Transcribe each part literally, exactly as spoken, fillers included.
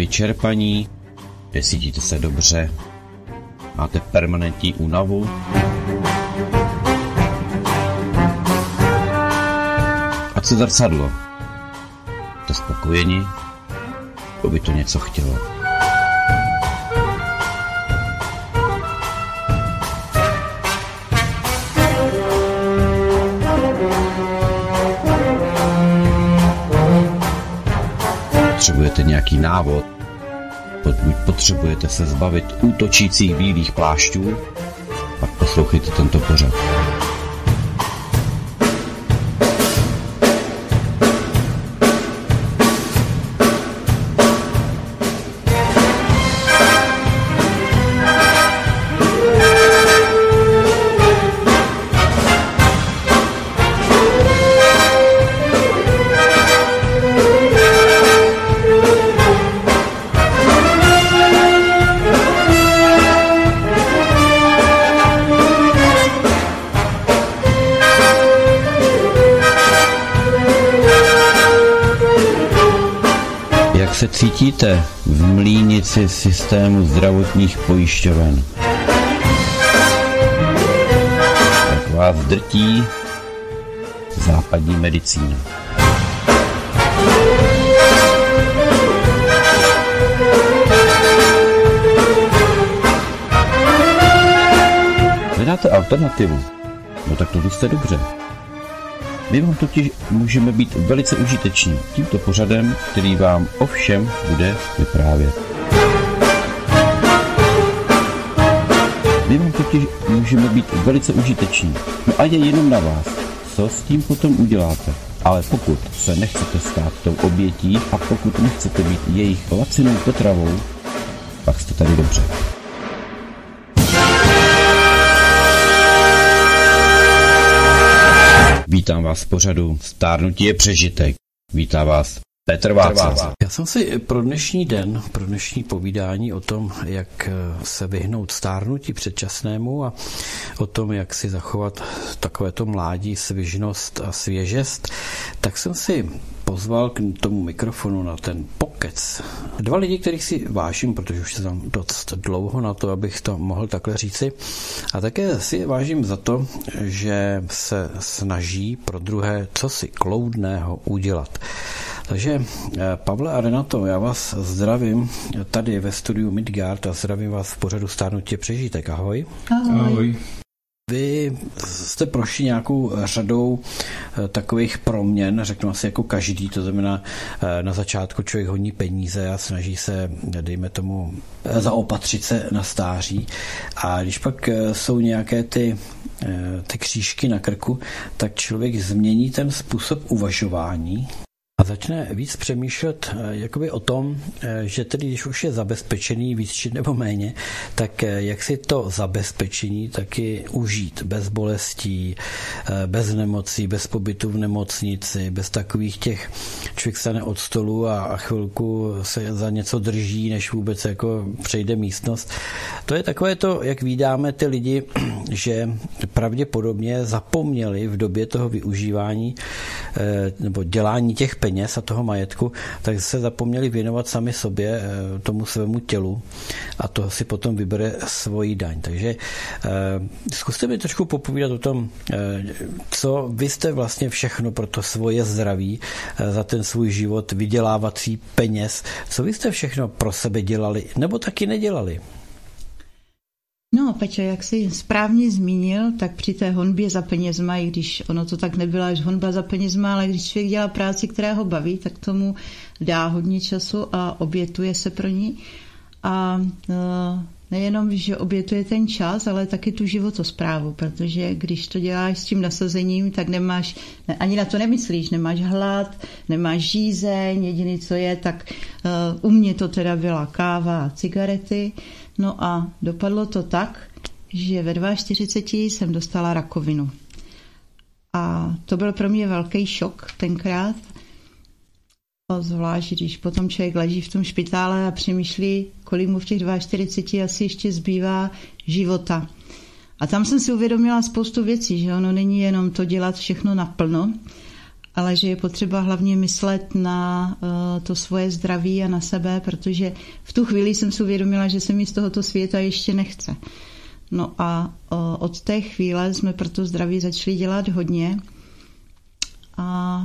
vyčerpaní, necítíte se dobře, máte permanentní únavu. A co zrcadlo? Jste spokojeni? To by to něco chtělo. Potřebujete nějaký návod, pokud potřebujete se zbavit útočících bílých plášťů, pak poslouchejte tento pořad. Se cítíte v mlýnici systému zdravotních pojišťoven? Jak vás drtí západní medicína? Hledáte alternativu? No tak to jste dobře. My vám totiž můžeme být velice užiteční tímto pořadem, který vám o všem bude vyprávět. My vám totiž můžeme být velice užiteční. No a je jenom na vás, co s tím potom uděláte. Ale pokud se nechcete stát tou obětí a pokud nechcete být jejich lacinou potravou, pak jste tady dobře. Vítám vás v pořadu Stárnutí je přežitek. Vítá vás Petr Václav. Já jsem si pro dnešní den, pro dnešní povídání o tom, jak se vyhnout stárnutí předčasnému a o tom, jak si zachovat takovéto mládí, svižnost a svěžest, tak jsem si pozval k tomu mikrofonu na ten pokec dva lidi, kterých si vážím, protože už jsem dost dlouho na to, abych to mohl takhle říci. A také si vážím za to, že se snaží pro druhé cosi kloudného udělat. Takže Pavle a Renato, já vás zdravím tady ve studiu Midgard a zdravím vás v pořadu Stárnutí je přežitek. Ahoj. Ahoj. Ahoj. Vy jste prošli nějakou řadou takových proměn, řeknu asi jako každý, to znamená na začátku člověk hodní peníze a snaží se, dejme tomu, zaopatřit se na stáří a když pak jsou nějaké ty, ty křížky na krku, tak člověk změní ten způsob uvažování a začne víc přemýšlet jakoby o tom, že tedy když už je zabezpečený víc či nebo méně, tak jak si to zabezpečení taky užít bez bolestí, bez nemocí, bez pobytu v nemocnici, bez takových těch, člověk stane od stolu a, a chvilku se za něco drží, než vůbec jako přejde místnost. To je takové to, jak vídáme ty lidi, že pravděpodobně zapomněli v době toho využívání nebo dělání těch peněz a toho majetku, tak se zapomněli věnovat sami sobě, tomu svému tělu a to si potom vybere svoji daň. Takže eh, zkuste mi trošku popovídat o tom, eh, co vy jste vlastně všechno pro to svoje zdraví, eh, za ten svůj život vydělávací peněz, co vy jste všechno pro sebe dělali, nebo taky nedělali? No, Peťo, jak jsi správně zmínil, tak při té honbě za penězma, i když ono to tak nebyla až honba za penězma, ale když člověk dělá práci, která ho baví, tak tomu dá hodně času a obětuje se pro ní. A uh, nejenom, že obětuje ten čas, ale taky tu životosprávu, protože když to děláš s tím nasazením, tak nemáš, ne, ani na to nemyslíš, nemáš hlad, nemáš žízeň, jediný, co je, tak uh, u mě to teda byla káva a cigarety. No a dopadlo to tak, že ve čtyřiceti dvou jsem dostala rakovinu. A to byl pro mě velký šok tenkrát. Zvlášť, když potom člověk leží v tom špitále a přemýšlí, kolik mu v těch čtyřiceti dvou asi ještě zbývá života. A tam jsem si uvědomila spoustu věcí, že ono není jenom to dělat všechno naplno, ale že je potřeba hlavně myslet na to svoje zdraví a na sebe, protože v tu chvíli jsem si uvědomila, že se mi z tohoto světa ještě nechce. No a od té chvíle jsme pro to zdraví začali dělat hodně. A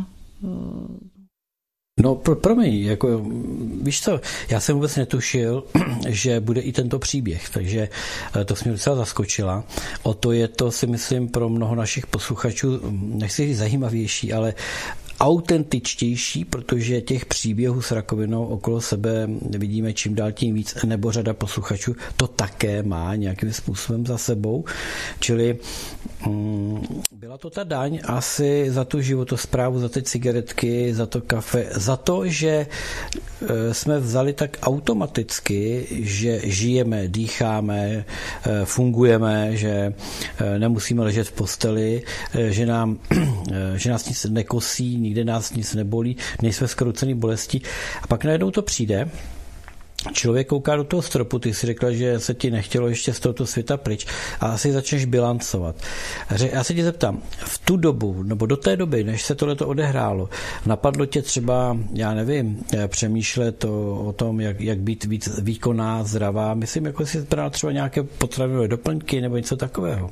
No, pro, promiň, jako, víš co, já jsem vůbec netušil, že bude i tento příběh, takže to jsi mě docela zaskočila. O to je to, si myslím, pro mnoho našich posluchačů, nechci říct zajímavější, ale autentičtější, protože těch příběhů s rakovinou okolo sebe vidíme čím dál tím víc, nebo řada posluchačů to také má nějakým způsobem za sebou. Čili mm, byla to ta daň asi za tu životosprávu, za ty cigaretky, za to kafe, za to, že jsme vzali tak automaticky, že žijeme, dýcháme, fungujeme, že nemusíme ležet v posteli, že, nám, že nás nic nekosí, nikde nás nic nebolí, nejsme skroucený bolestí. A pak najednou to přijde, člověk kouká do toho stropu, ty si řekla, že se ti nechtělo ještě z tohoto světa pryč a asi začneš bilancovat. Já se tě zeptám, v tu dobu, nebo do té doby, než se tohleto odehrálo, napadlo tě třeba, já nevím, přemýšlet o, o tom, jak, jak být víc výkonná, zdravá, myslím, jako si zbral třeba nějaké potravinové doplňky nebo něco takového?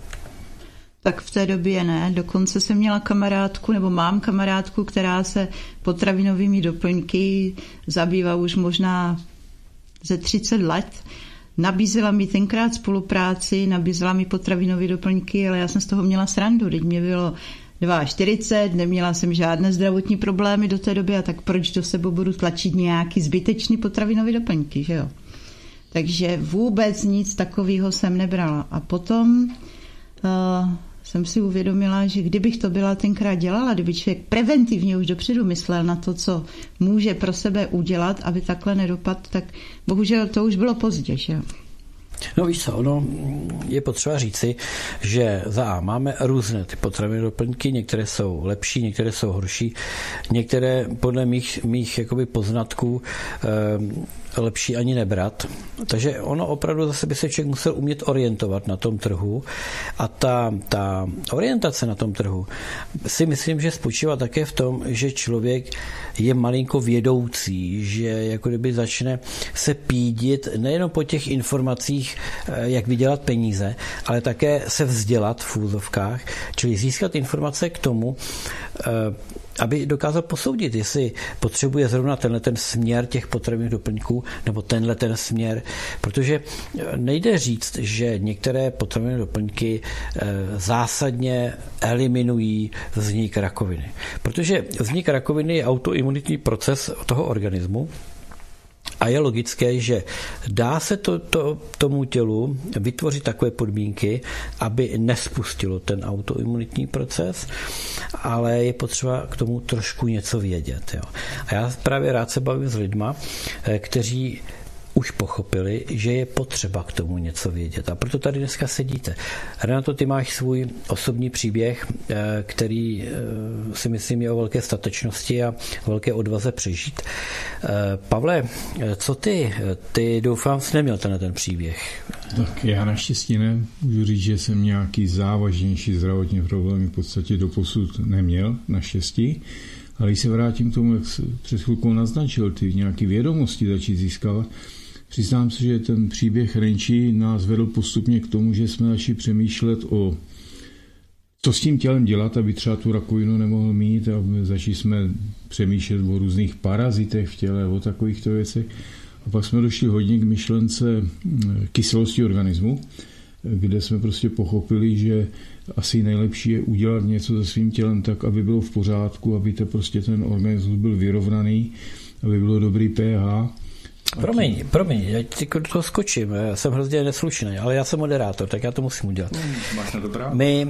Tak v té době ne, dokonce jsem měla kamarádku, nebo mám kamarádku, která se potravinovými doplňky zabývá už možná ze třicet let. Nabízela mi tenkrát spolupráci, nabízela mi potravinové doplňky, ale já jsem z toho měla srandu, teď mě bylo čtyřicet dva, neměla jsem žádné zdravotní problémy do té doby a tak proč do sebe budu tlačit nějaký zbytečný potravinové doplňky, že jo? Takže vůbec nic takového jsem nebrala. A potom uh, jsem si uvědomila, že kdybych to byla tenkrát dělala, kdyby člověk preventivně už dopředu myslel na to, co může pro sebe udělat, aby takhle nedopadl, tak bohužel to už bylo pozdě, že jo? No víš co, ono je potřeba říci, že za A máme různé ty potravinové doplňky, některé jsou lepší, některé jsou horší, některé podle mých, mých jakoby poznatků e, lepší ani nebrat. Takže ono opravdu zase by se člověk musel umět orientovat na tom trhu a ta, ta orientace na tom trhu si myslím, že spočívá také v tom, že člověk je malinko vědoucí, že jako kdyby začne se pídit nejenom po těch informacích, jak vydělat peníze, ale také se vzdělat v úzovkách, čili získat informace k tomu, aby dokázal posoudit, jestli potřebuje zrovna tenhle ten směr těch potravinových doplňků nebo tenhle ten směr, protože nejde říct, že některé potravinové doplňky zásadně eliminují vznik rakoviny. Protože vznik rakoviny je autoimunitní proces toho organismu, a je logické, že dá se to, to, tomu tělu vytvořit takové podmínky, aby nespustilo ten autoimunitní proces, ale je potřeba k tomu trošku něco vědět. Jo. A já právě rád se bavím s lidma, kteří už pochopili, že je potřeba k tomu něco vědět. A proto tady dneska sedíte. Renato, ty máš svůj osobní příběh, který si myslím je o velké statečnosti a velké odvaze přežít. Pavle, co ty? Ty doufám, jsi neměl ten, ten příběh. Tak já naštěstí ne. Můžu říct, že jsem nějaký závažnější zdravotní problémy v podstatě doposud neměl, naštěstí. Ale když se vrátím k tomu, jak před chvilkou naznačil, ty nějaké vědomosti začít získávat, přiznám se, že ten příběh Renčí nás vedl postupně k tomu, že jsme začali přemýšlet o co s tím tělem dělat, aby třeba tu rakovinu nemohl mít, a začali jsme přemýšlet o různých parazitech v těle, o takovýchto věcech. A pak jsme došli hodně k myšlence kyselosti organismu, kde jsme prostě pochopili, že asi nejlepší je udělat něco se svým tělem tak, aby bylo v pořádku, aby to prostě ten organismus byl vyrovnaný, aby bylo dobrý pH. Promiň, promiň, já ti to skočím, já jsem hrozně neslušný, ale já jsem moderátor, tak já to musím udělat. Hmm, máš na dobrá? My,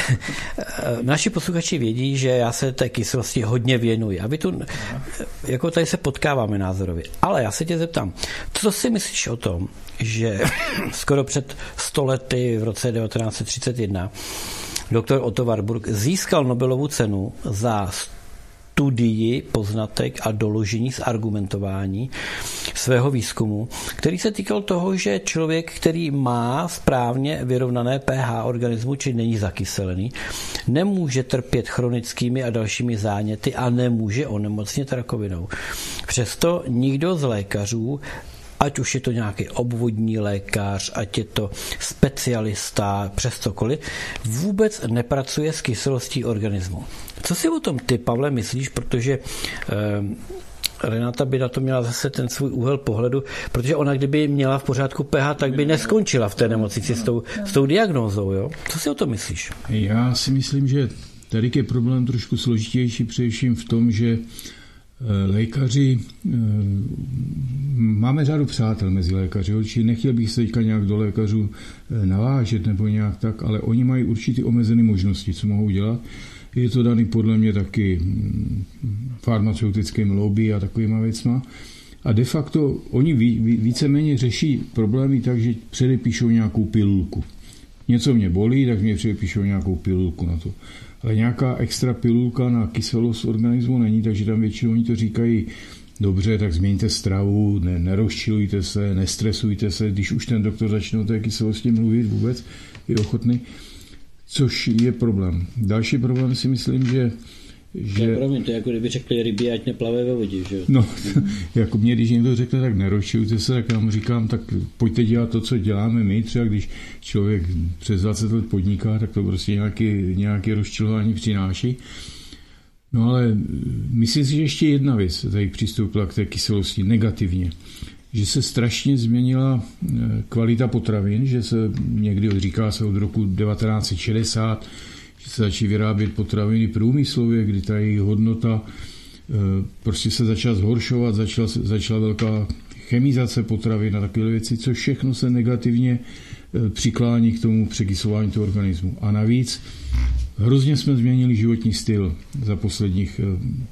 naši posluchači vědí, že já se té kyselosti hodně věnuji. A vy tu, jako tady se potkáváme názorově. Ale já se tě zeptám, co si myslíš o tom, že skoro před sto lety v roce devatenáct set třicet jedna doktor Otto Warburg získal Nobelovu cenu za studii, poznatek a doložení z argumentování svého výzkumu, který se týkal toho, že člověk, který má správně vyrovnané pH organismu, či není zakyselený, nemůže trpět chronickými a dalšími záněty a nemůže onemocnit rakovinou. Přesto nikdo z lékařů, ať už je to nějaký obvodní lékař, ať je to specialista, přes cokoliv, vůbec nepracuje s kyselostí organismu. Co si o tom ty, Pavle, myslíš, protože eh, Renata by na to měla zase ten svůj úhel pohledu, protože ona, kdyby měla v pořádku pH, tak by neskončila v té nemocnici s tou, s tou diagnózou. Jo? Co si o tom myslíš? Já si myslím, že tady je problém trošku složitější, především v tom, že lékaři, máme řadu přátel mezi lékaři, či nechtěl bych se teďka nějak do lékařů navážet nebo nějak tak, ale oni mají určitě omezené možnosti, co mohou dělat. Je to daný podle mě taky farmaceutickým lobby a takovýma věcma. A de facto oni víceméně řeší problémy tak, že předepíšou nějakou pilulku. Něco mě bolí, tak mě předepíšou nějakou pilulku na to. Ale nějaká extra pilulka na kyselost organismu není, takže tam většinou oni to říkají, dobře, tak změňte stravu, ne, nerozčilujte se, nestresujte se, když už ten doktor začne o té kyselosti mluvit vůbec, je ochotný, což je problém. Další problém si myslím, že že... Promiň, to je jako kdyby řekli ryby, ať neplavé ve vodě, že jo? No, jako mě, když někdo řekne, tak nerozčilujte se, tak já mu říkám, tak pojďte dělat to, co děláme my, třeba když člověk přes dvacet let podniká, tak to prostě nějaké, nějaké rozčilování přináší. No ale myslím si, že ještě jedna věc tady přistoupila k té kyselosti negativně, že se strašně změnila kvalita potravin, že se někdy říká se od roku devatenáct set šedesát, že se začaly vyrábět potraviny průmyslově, kdy ta jejich hodnota prostě se začala zhoršovat, začala, začala velká chemizace potravin a takové věci, což všechno se negativně přiklání k tomu překyslování toho organismu. A navíc hrozně jsme změnili životní styl za posledních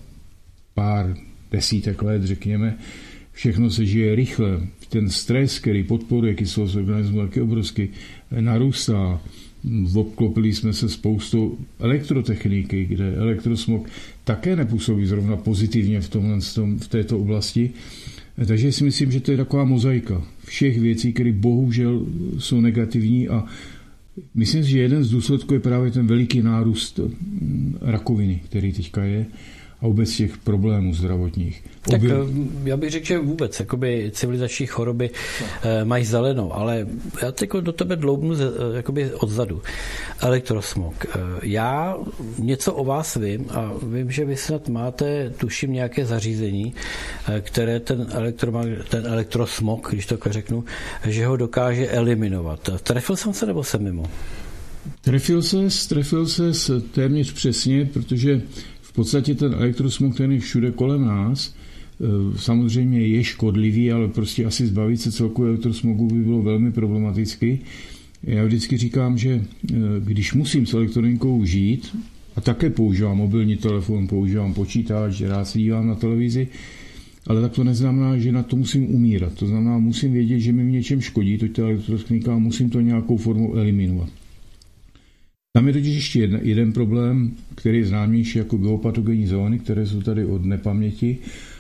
pár desítek let, řekněme. Všechno se žije rychle. Ten stres, který podporuje kyselost organismu, taky obrovsky narůstá. Obklopili jsme se spoustou elektrotechniky, kde elektrosmog také nepůsobí zrovna pozitivně v, tomhle, v této oblasti. Takže si myslím, že to je taková mozaika všech věcí, které bohužel jsou negativní a myslím si, že jeden z důsledků je právě ten veliký nárůst rakoviny, který teďka je a vůbec těch problémů zdravotních. Tak já bych řekl, že vůbec jakoby civilizační choroby no. mají zelenou, ale já teď do tebe dloubnu jakoby odzadu. Elektrosmog. Já něco o vás vím a vím, že vy snad máte, tuším, nějaké zařízení, které ten, ten elektrosmog, když to řeknu, že ho dokáže eliminovat. Trefil jsem se nebo jsem mimo? Trefil ses, trefil ses téměř přesně, protože v podstatě ten elektrosmog, ten je všude kolem nás, samozřejmě je škodlivý, ale prostě asi zbavit se celkově elektrosmogu by bylo velmi problematicky. Já vždycky říkám, že když musím s elektronikou žít, a také používám mobilní telefon, používám počítač, rád se dívám na televizi, ale tak to neznamená, že na to musím umírat. To znamená, musím vědět, že mi v něčem škodí, to je elektronika, a musím to nějakou formou eliminovat. Tam je totiž ještě jeden, jeden problém, který je známější jako geopatogenní zóny, které jsou tady od nepaměti.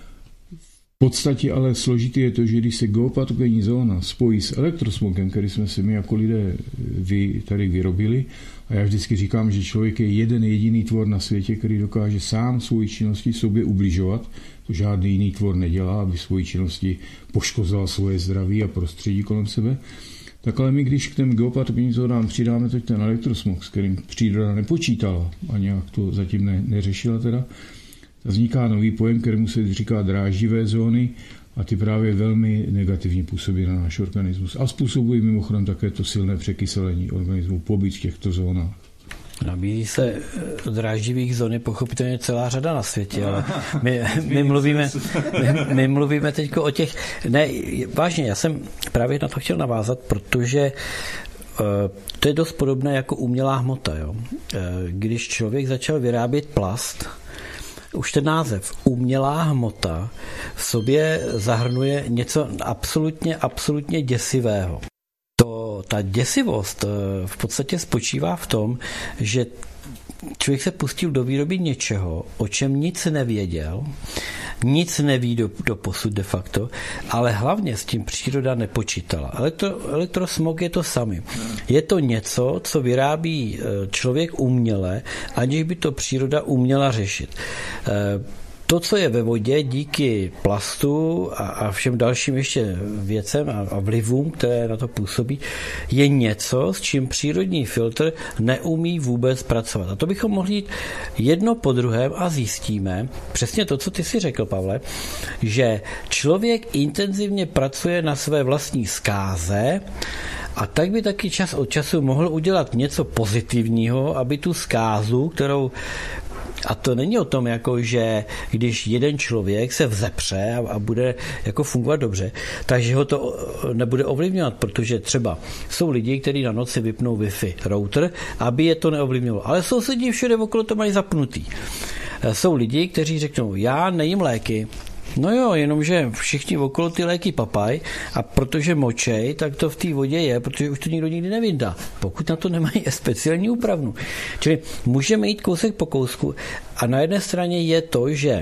V podstatě ale složitý je to, že když se geopatogenní zóna spojí s elektrosmogem, který jsme si my jako lidé vy, tady vyrobili, a já vždycky říkám, že člověk je jeden jediný tvor na světě, který dokáže sám svojí činnosti sobě ubližovat, to žádný jiný tvor nedělá, aby svojí činnosti poškozoval svoje zdraví a prostředí kolem sebe. Tak ale my, když k těm geopatogenním zónám přidáme teď ten elektrosmog, s kterým příroda nepočítala a nějak to zatím ne, neřešila teda, vzniká nový pojem, kterému se říká dráždivé zóny a ty právě velmi negativně působí na náš organismus. A způsobují mimochodem také to silné překyselení organismu, pobyt v těchto zónách. Nabízí se dráždivých zón je pochopitelně celá řada na světě, ale my, my mluvíme, my, my mluvíme teď o těch, ne, vážně, já jsem právě na to chtěl navázat, protože uh, to je dost podobné jako umělá hmota, jo. Uh, když člověk začal vyrábět plast, už ten název umělá hmota v sobě zahrnuje něco absolutně, absolutně děsivého. To, ta děsivost v podstatě spočívá v tom, že člověk se pustil do výroby něčeho, o čem nic nevěděl, nic neví do, do posud de facto, ale hlavně s tím příroda nepočítala. Elektro, elektrosmog je to samý. Je to něco, co vyrábí člověk uměle, aniž by to příroda uměla řešit. To, co je ve vodě díky plastu a, a všem dalším ještě věcem a, a vlivům, které na to působí, je něco, s čím přírodní filtr neumí vůbec pracovat. A to bychom mohli jít jedno po druhém a zjistíme přesně to, co ty si řekl, Pavle, že člověk intenzivně pracuje na své vlastní zkáze a tak by taky čas od času mohl udělat něco pozitivního, aby tu zkázu, kterou a to není o tom, jako, že když jeden člověk se vzepře a, a bude jako fungovat dobře, takže ho to nebude ovlivňovat, protože třeba jsou lidi, kteří na noci vypnou Wi-Fi router, aby je to neovlivňovalo. Ale sousedí všude okolo to mají zapnutý. Jsou lidi, kteří řeknou, já nejím léky. No jo, jenomže všichni okolo ty léky papaj a protože močej, tak to v té vodě je, protože už to nikdo nikdy nevyndá, pokud na to nemají speciální úpravnu. Čili můžeme jít kousek po kousku a na jedné straně je to, že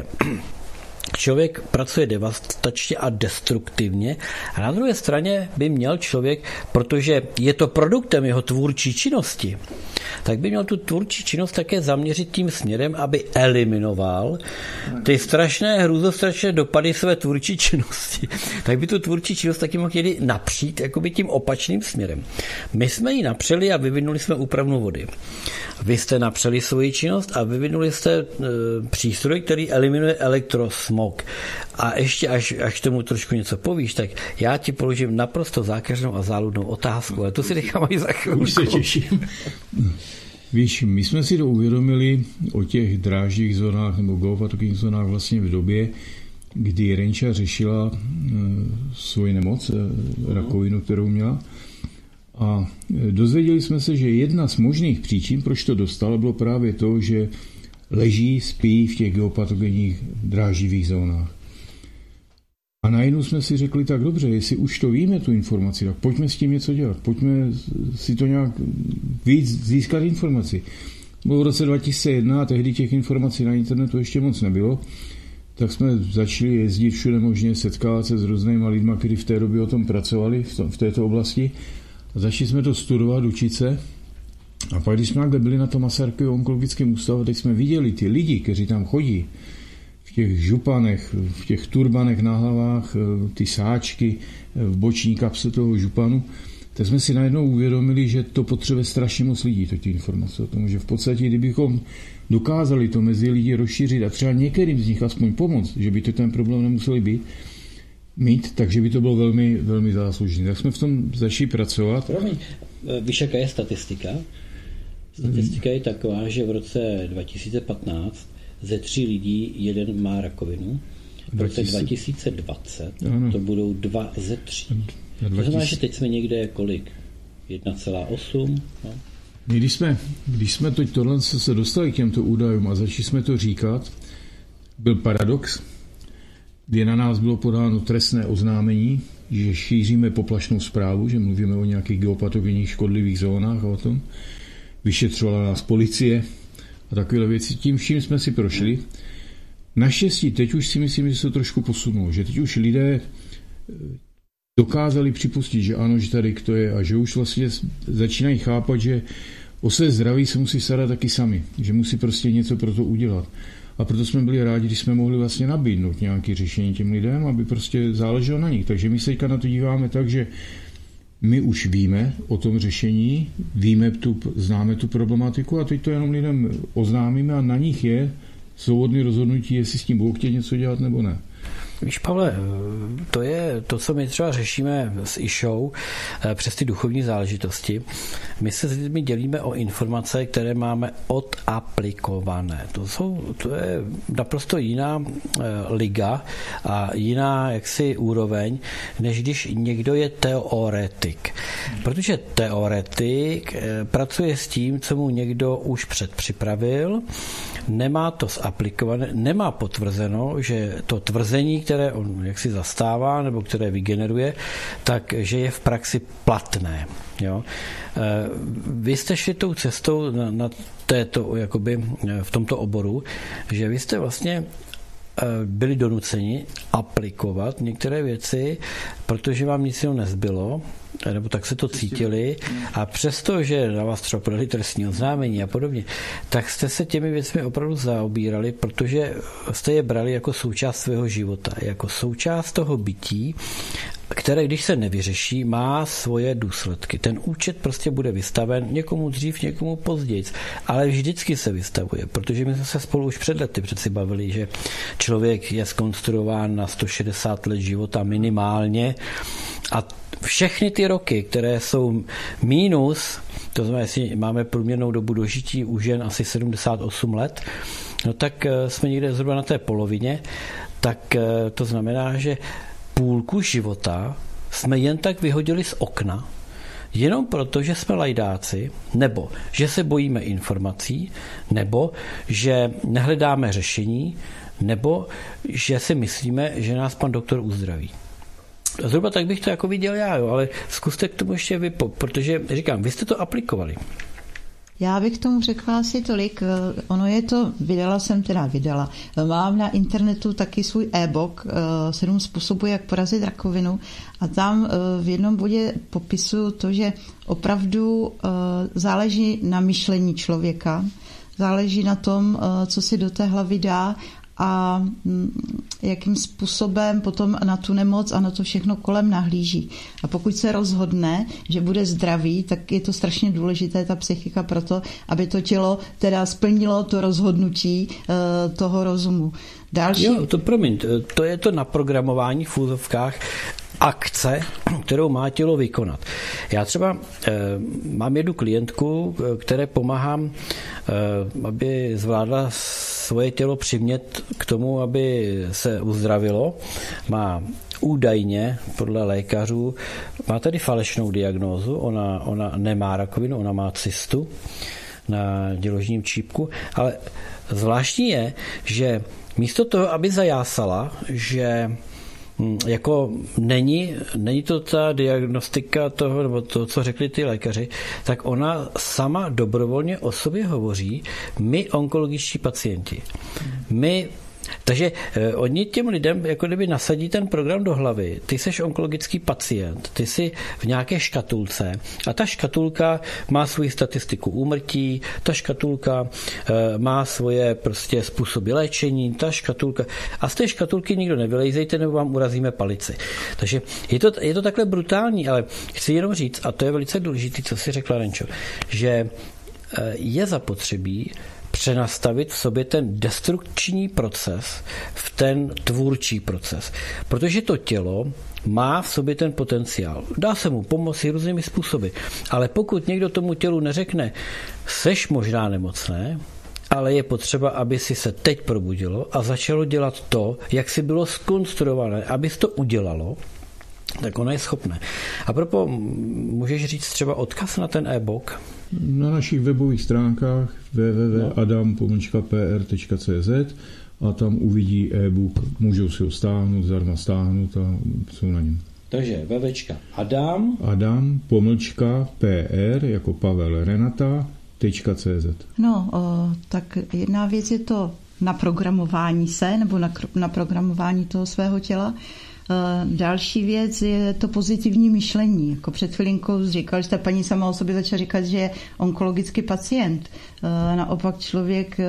člověk pracuje devastačně a destruktivně a na druhé straně by měl člověk, protože je to produktem jeho tvůrčí činnosti, tak by měl tu tvůrčí činnost také zaměřit tím směrem, aby eliminoval ty strašné, hrůzostrašné dopady své tvůrčí činnosti. Tak by tu tvůrčí činnost taky mohl jít napřít jakoby tím opačným směrem. My jsme ji napřeli a vyvinuli jsme úpravnu vody. Vy jste napřeli svoji činnost a vyvinuli jste e, přístroj, který eliminuje elektrosmog. A ještě až, až tomu trošku něco povíš, tak já ti položím naprosto zákeřnou a záludnou otázku, ale to si nechám i za chvilku. Už se těším. Víš, my jsme si to uvědomili o těch dráždích zónách nebo geopatogenních zónách vlastně v době, kdy Renča řešila e, svoji nemoc, e, rakovinu, kterou měla. A dozvěděli jsme se, že jedna z možných příčin, proč to dostala, bylo právě to, že leží, spí v těch geopatogenních dráždivých zónách. A najednou jsme si řekli, tak dobře, jestli už to víme, tu informaci, tak pojďme s tím něco dělat. Pojďme si to nějak víc získat informaci. Bylo v roce dva tisíce jedna a tehdy těch informací na internetu ještě moc nebylo. Tak jsme začali jezdit všude možně, setkávat se s různýma lidma, kteří v té době o tom pracovali, v, tom, v této oblasti. A začali jsme to studovat, učit se. A pak, když jsme někde byli na tom Masarykově onkologickém ústavu, tak jsme viděli ty lidi, kteří tam chodí, v těch županech, v těch turbanech na hlavách, ty sáčky v boční kapse toho županu, tak jsme si najednou uvědomili, že to potřebuje strašně moc lidí, to ty informace o tom, že v podstatě, kdybychom dokázali to mezi lidi rozšířit a třeba některým z nich aspoň pomoct, že by to ten problém nemuseli být, mít, takže by to bylo velmi, velmi záslužné. Tak jsme v tom začali pracovat. Promiň, víš, jaká je statistika? Statistika je taková, že v roce dva tisíce patnáct ze tří lidí jeden má rakovinu. V roce dva tisíce dvacet ano. To budou dva ze tří. To znamená, že teď jsme někde kolik? jedna celá osm? No. Když jsme, když jsme teď tohle se dostali k těmto údajům a začali jsme to říkat, byl paradox, kdy na nás bylo podáno trestné oznámení, že šíříme poplašnou zprávu, že mluvíme o nějakých geopatogenních škodlivých zónách a o tom. Vyšetřovala nás policie a takové věci. Tím vším jsme si prošli. Naštěstí teď už si myslím, že se to trošku posunulo, že teď už lidé dokázali připustit, že ano, že tady to je a že už vlastně začínají chápat, že o své zdraví se musí starat taky sami, že musí prostě něco pro to udělat. A proto jsme byli rádi, když jsme mohli vlastně nabídnout nějaké řešení těm lidem, aby prostě záleželo na nich. Takže my se teďka na to díváme tak, že my už víme o tom řešení, víme tu, známe tu problematiku a teď to jenom lidem oznámíme a na nich je svobodné rozhodnutí, jestli s tím budou chtět něco dělat nebo ne. Víš, Pavle, to je to, co my třeba řešíme s Išou přes ty duchovní záležitosti. My se s lidmi dělíme o informace, které máme odaplikované. To, jsou, to je naprosto jiná liga a jiná jaksi úroveň, než když někdo je teoretik. Protože teoretik pracuje s tím, co mu někdo už předpřipravil, nemá to zaplikované, nemá potvrzeno, že to tvrzení, které on jaksi zastává nebo které vygeneruje, takže je v praxi platné. Jo? Vy jste šli tou cestou na, na této, jakoby v tomto oboru, že vy jste vlastně byli donuceni aplikovat některé věci, protože vám nic jiného nezbylo, nebo tak se to cítili, a přesto, že na vás třeba podali trestní oznámení a podobně, tak jste se těmi věcmi opravdu zaobírali, protože jste je brali jako součást svého života, jako součást toho bytí, které, když se nevyřeší, má svoje důsledky. Ten účet prostě bude vystaven někomu dřív, někomu později, ale vždycky se vystavuje, protože my jsme se spolu už před lety přeci bavili, že člověk je zkonstruován na sto šedesát let života minimálně a všechny ty roky, které jsou mínus, to znamená, jestli máme průměrnou dobu dožití u žen asi sedmdesát osm let, no tak jsme někde zhruba na té polovině, tak to znamená, že půlku života jsme jen tak vyhodili z okna, jenom proto, že jsme lajdáci, nebo že se bojíme informací, nebo že nehledáme řešení, nebo že si myslíme, že nás pan doktor uzdraví. Zhruba tak bych to jako viděl já, jo, ale zkuste k tomu ještě vy, protože říkám, vy jste to aplikovali. Já bych tomu řekla asi tolik, ono je to, vydala jsem teda vydala, mám na internetu taky svůj e-book, sedm způsobů, jak porazit rakovinu, a tam v jednom bodě popisuju to, že opravdu záleží na myšlení člověka, záleží na tom, co si do té hlavy dá a jakým způsobem potom na tu nemoc a na to všechno kolem nahlíží. A pokud se rozhodne, že bude zdravý, tak je to strašně důležité, ta psychika, proto, aby to tělo teda splnilo to rozhodnutí uh, toho rozumu. Další... Jo, to promiň, to je to naprogramování v úzovkách akce, kterou má tělo vykonat. Já třeba e, mám jednu klientku, které pomáhám, e, aby zvládla svoje tělo přimět k tomu, aby se uzdravilo. Má údajně, podle lékařů, má tady falešnou diagnózu, ona, ona nemá rakovinu, ona má cystu na děložním čípku, ale zvláštní je, že místo toho, aby zajásala, že jako není, není to ta diagnostika toho, nebo to, co řekli ty lékaři, tak ona sama dobrovolně o sobě hovoří, my onkologičtí pacienti. My Takže eh, oni těm lidem jako kdyby nasadí ten program do hlavy. Ty seš onkologický pacient, ty jsi v nějaké škatulce a ta škatulka má svoji statistiku úmrtí, ta škatulka eh, má svoje prostě způsoby léčení, ta škatulka a z té škatulky nikdo nevylejzejte, nebo vám urazíme palici. Takže je to, je to takhle brutální, ale chci jenom říct, a to je velice důležité, co si řekla Renčo, že eh, je zapotřebí přenastavit v sobě ten destrukční proces v ten tvůrčí proces. Protože to tělo má v sobě ten potenciál. Dá se mu pomoci různými způsoby. Ale pokud někdo tomu tělu neřekne, seš možná nemocné, ale je potřeba, aby si se teď probudilo a začalo dělat to, jak si bylo zkonstruované, aby to udělalo, tak ono je schopné. A proto můžeš říct třeba odkaz na ten e-book? Na našich webových stránkách w w w tečka adam pomlčka p r tečka c z a tam uvidí e-book. Můžou si ho stáhnout, zdarma stáhnout a jsou na něm. Takže www. Adam Adam pomlčka p r jako Pavel Renata tečka c z. No, o, tak jedna věc je to naprogramování se nebo naprogramování toho svého těla. Další věc je to pozitivní myšlení. Jako před chvilinkou říkal, že ta paní sama o sobě začala říkat, že je onkologický pacient. Naopak člověk,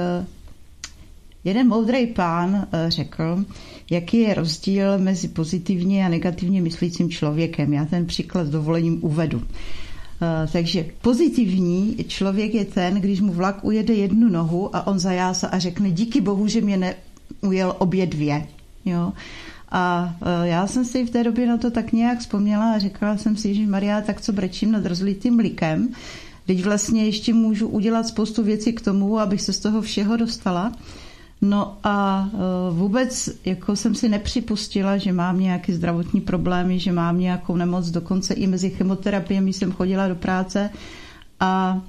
jeden moudrý pán řekl, jaký je rozdíl mezi pozitivně a negativně myslícím člověkem. Já ten příklad s dovolením uvedu. Takže pozitivní člověk je ten, když mu vlak ujede jednu nohu a on zajásá a řekne díky bohu, že mě neujel obě dvě. Jo? A já jsem si v té době na to tak nějak vzpomněla a říkala jsem si, že Maria, tak co brečím nad rozlitým mlíkem, teď vlastně ještě můžu udělat spoustu věcí k tomu, abych se z toho všeho dostala. No a vůbec jako jsem si nepřipustila, že mám nějaké zdravotní problémy, že mám nějakou nemoc, dokonce i mezi chemoterapiemi jsem chodila do práce a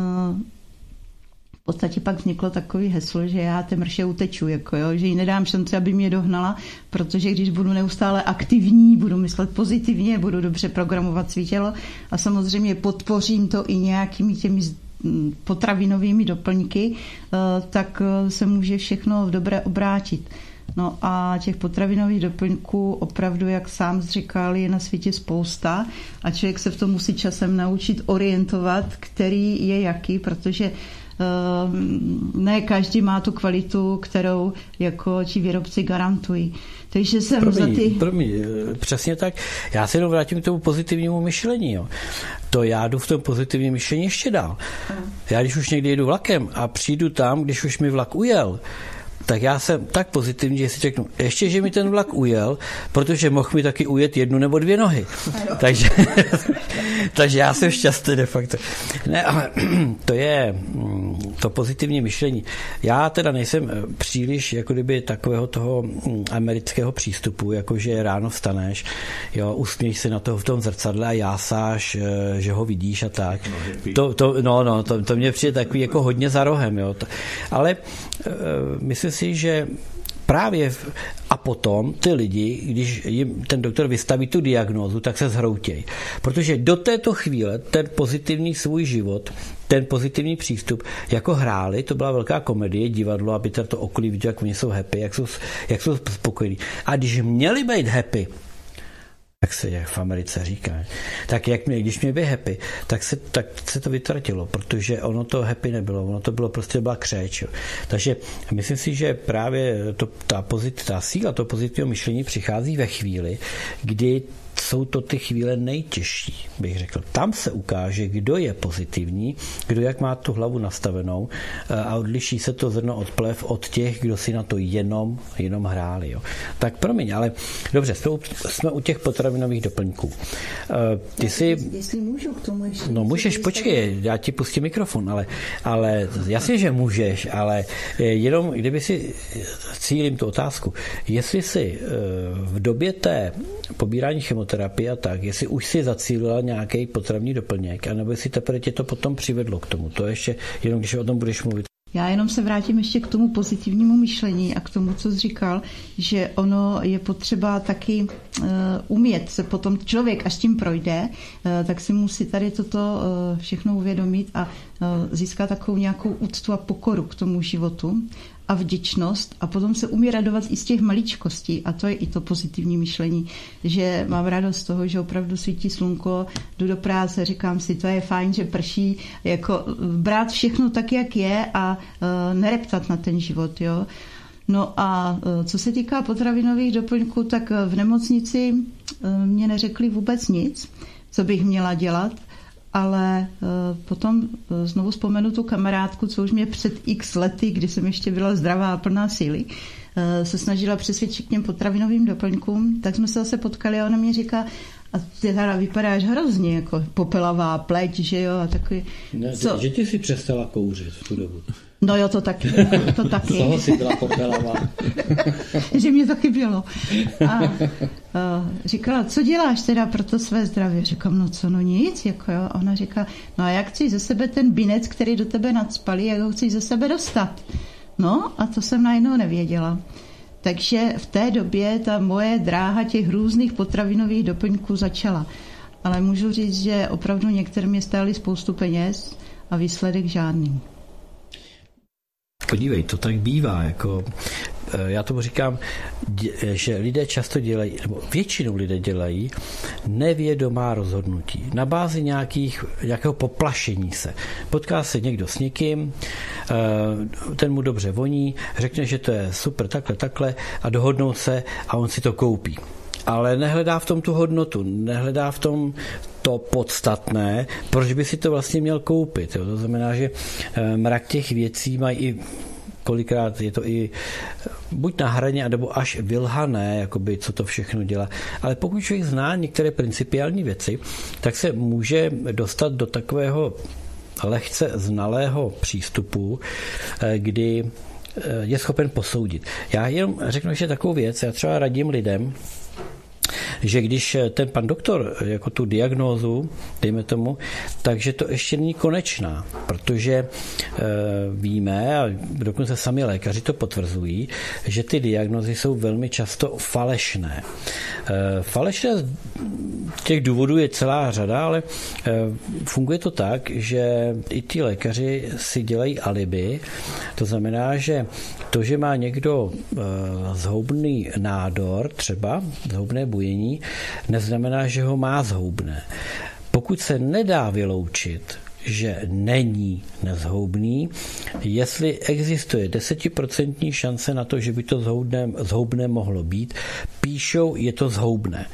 v podstatě pak vzniklo takový heslo, že já té mrše uteču, jako jo, že jí nedám šanci, aby mě dohnala, protože když budu neustále aktivní, budu myslet pozitivně, budu dobře programovat svý tělo a samozřejmě podpořím to i nějakými těmi potravinovými doplňky, tak se může všechno v dobré obrátit. No a těch potravinových doplňků opravdu, jak sám říkal, je na světě spousta a člověk se v tom musí časem naučit orientovat, který je jaký, protože ne každý má tu kvalitu, kterou jako ti výrobci garantují. Takže jsem promiň, za ty... Promiň, přesně tak. Já se jenom vrátím k tomu pozitivnímu myšlení. Jo. To já jdu v tom pozitivním myšlení ještě dál. Já když už někdy jedu vlakem a přijdu tam, když už mi vlak ujel, tak já jsem tak pozitivní, že si řeknu, ještě, že mi ten vlak ujel, protože mohl mi taky ujet jednu nebo dvě nohy. takže, takže já jsem šťastný de facto. Ne, ale to je to pozitivní myšlení. Já teda nejsem příliš jako kdyby takového toho amerického přístupu, jakože ráno vstaneš, jo, usmějš se na toho v tom zrcadle a jásáš, že ho vidíš a tak. To, to, no, no, to, to mě přijde takový jako hodně za rohem, jo. Ale myslím si, že právě v, a potom ty lidi, když jim ten doktor vystaví tu diagnózu, tak se zhroutějí. Protože do této chvíle ten pozitivní svůj život, ten pozitivní přístup, jako hráli, to byla velká komedie, divadlo, aby to okolí viděl, jak oni jsou happy, jak jsou, jak jsou spokojení. A když měli být happy, tak se jak v Americe říká, tak jak mě, když mě byl happy, tak se, tak se to vytratilo, protože ono to happy nebylo, ono to bylo prostě byla křeč. Jo. Takže myslím si, že právě to, ta, pozit, ta síla toho pozitivního myšlení přichází ve chvíli, kdy jsou to ty chvíle nejtěžší, bych řekl. Tam se ukáže, kdo je pozitivní, kdo jak má tu hlavu nastavenou a odliší se to zrno od plev od těch, kdo si na to jenom, jenom hráli. Jo. Tak promiň, ale dobře, jsme u, jsme u těch potravinových doplňků. Ty si... Jestli můžu k tomu ještě... No můžeš, počkej, já ti pustím mikrofon, ale, ale jasně, že můžeš, ale jenom, kdyby si cílím tu otázku, jestli si v době té pobírání chemoterapie a tak, jestli už si zacílila nějaký potravní doplněk, anebo jestli teprve tě to potom přivedlo k tomu. To ještě jenom, když o tom budeš mluvit. Já jenom se vrátím ještě k tomu pozitivnímu myšlení a k tomu, co jsi říkal, že ono je potřeba taky uh, umět se potom člověk, až tím projde, uh, tak si musí tady toto uh, všechno uvědomit a uh, získat takovou nějakou úctu a pokoru k tomu životu a vděčnost a potom se umí radovat i z těch maličkostí a to je i to pozitivní myšlení, že mám radost z toho, že opravdu svítí slunko, jdu do práce, říkám si, to je fajn, že prší, jako brát všechno tak, jak je a uh, nereptat na ten život, jo. No a uh, co se týká potravinových doplňků, tak v nemocnici uh, mě neřekli vůbec nic, co bych měla dělat, ale potom znovu vzpomenu tu kamarádku, co už mě před x lety, kdy jsem ještě byla zdravá a plná síly, se snažila přesvědčit k těm potravinovým doplňkům, tak jsme se zase potkali a ona mě říká, a ty teda vypadáš hrozně, jako popelavá pleť, že jo, a takový... Ne, co? Že ty si přestala kouřit v tu dobu. No jo, to taky, to taky. Z toho si byla popelavá. Že mě to chybělo. A uh, říkala, co děláš teda pro to své zdraví? Říkám, no co, no nic, jako jo. A ona říká, no a jak chceš ze sebe ten binec, který do tebe nadspali, jak ho chceš ze sebe dostat? No a to jsem najednou nevěděla. Takže v té době ta moje dráha těch různých potravinových doplňků začala. Ale můžu říct, že opravdu některé mě stály spoustu peněz a výsledek žádný. Podívej, to tak bývá, jako já tomu říkám, že lidé často dělají, nebo většinou lidé dělají nevědomá rozhodnutí na bázi nějakých, nějakého poplašení se. Potká se někdo s někým, ten mu dobře voní, řekne, že to je super, takhle, takhle a dohodnou se a on si to koupí. Ale nehledá v tom tu hodnotu, nehledá v tom to podstatné, proč by si to vlastně měl koupit. Jo? To znamená, že mrak těch věcí mají i kolikrát je to i buď na hraně, nebo až vylhané, jakoby, co to všechno dělá. Ale pokud člověk zná některé principiální věci, tak se může dostat do takového lehce znalého přístupu, kdy je schopen posoudit. Já jenom řeknu ještě takovou věc, já třeba radím lidem, že když ten pan doktor jako tu diagnózu, dejme tomu, takže to ještě není konečná, protože e, víme, a dokonce sami lékaři to potvrzují, že ty diagnózy jsou velmi často falešné. E, falešné těch důvodů je celá řada, ale e, funguje to tak, že i ty lékaři si dělají alibi, to znamená, že to, že má někdo e, zhoubný nádor, třeba zhoubné bujení, neznamená, že ho má zhoubné. Pokud se nedá vyloučit, že není nezhoubný, jestli existuje desetiprocentní šance na to, že by to zhoubné, zhoubné mohlo být, píšou, je to zhoubné.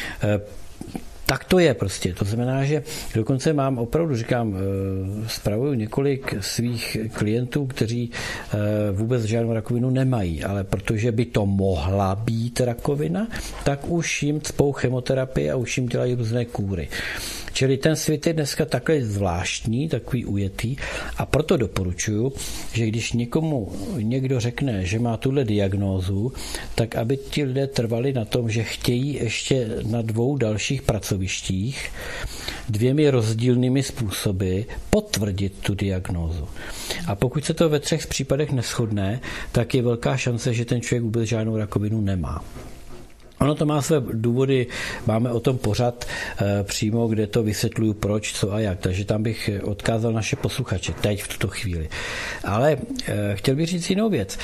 Tak to je prostě. To znamená, že dokonce mám opravdu, říkám, spravuju několik svých klientů, kteří vůbec žádnou rakovinu nemají, ale protože by to mohla být rakovina, tak už jim cpou chemoterapii a už jim dělají různé kůry. Čili ten svět je dneska takhle zvláštní, takový ujetý a proto doporučuji, že když někomu někdo řekne, že má tuhle diagnózu, tak aby ti lidé trvali na tom, že chtějí ještě na dvou dalších pracovištích dvěmi rozdílnými způsoby potvrdit tu diagnózu. A pokud se to ve třech případech neshodne, tak je velká šance, že ten člověk vůbec žádnou rakovinu nemá. Ono to má své důvody, máme o tom pořad e, přímo, kde to vysvětluju proč, co a jak, takže tam bych odkázal naše posluchače teď v tuto chvíli. Ale e, chtěl bych říct jinou věc.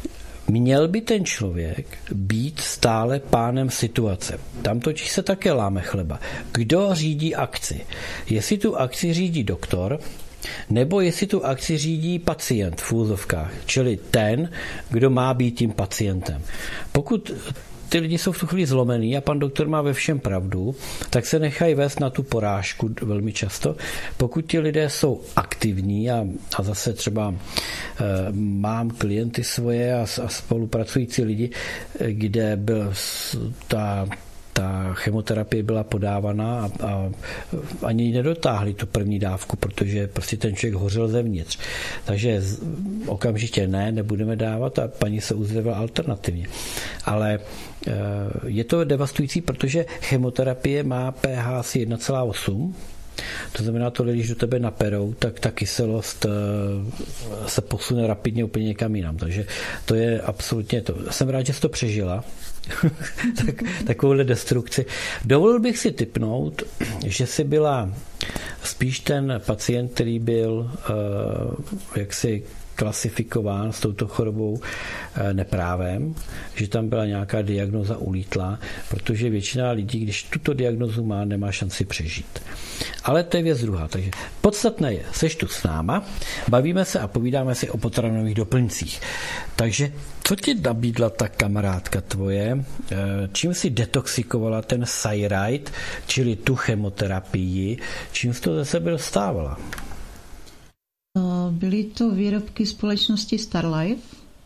Měl by ten člověk být stále pánem situace. Tam totiž se také láme chleba. Kdo řídí akci? Jestli tu akci řídí doktor, nebo jestli tu akci řídí pacient v úzovkách, čili ten, kdo má být tím pacientem. Pokud ty lidi jsou v tu chvíli zlomený a pan doktor má ve všem pravdu, tak se nechají vést na tu porážku velmi často. Pokud ti lidé jsou aktivní a, a zase třeba e, mám klienty svoje a, a spolupracující lidi, kde byl ta ta chemoterapie byla podávaná a, a ani nedotáhli tu první dávku, protože prostě ten člověk hořel zevnitř. Takže okamžitě ne, nebudeme dávat a paní se uzdravila alternativně. Ale je to devastující, protože chemoterapie má pH asi jedna celá osm. To znamená, to, když do tebe naperou, tak ta kyselost se posune rapidně úplně někam jinam. Takže to je absolutně to. Jsem rád, že jsi to přežila. tak, takovouhle destrukci. Dovolil bych si tipnout, že jsi byla spíš ten pacient, který byl uh, jaksi klasifikován s touto chorobou neprávem, že tam byla nějaká diagnóza ulítlá, protože většina lidí, když tuto diagnózu má, nemá šanci přežít. Ale to je věc druhá. Takže podstatné je, seš tu s náma, bavíme se a povídáme si o potravinových doplňcích. Takže co ti nabídla ta kamarádka tvoje? Čím si detoxikovala ten Cyrite, čili tu chemoterapii? Čím jsi to ze sebe dostávala? Byly to výrobky společnosti Starlife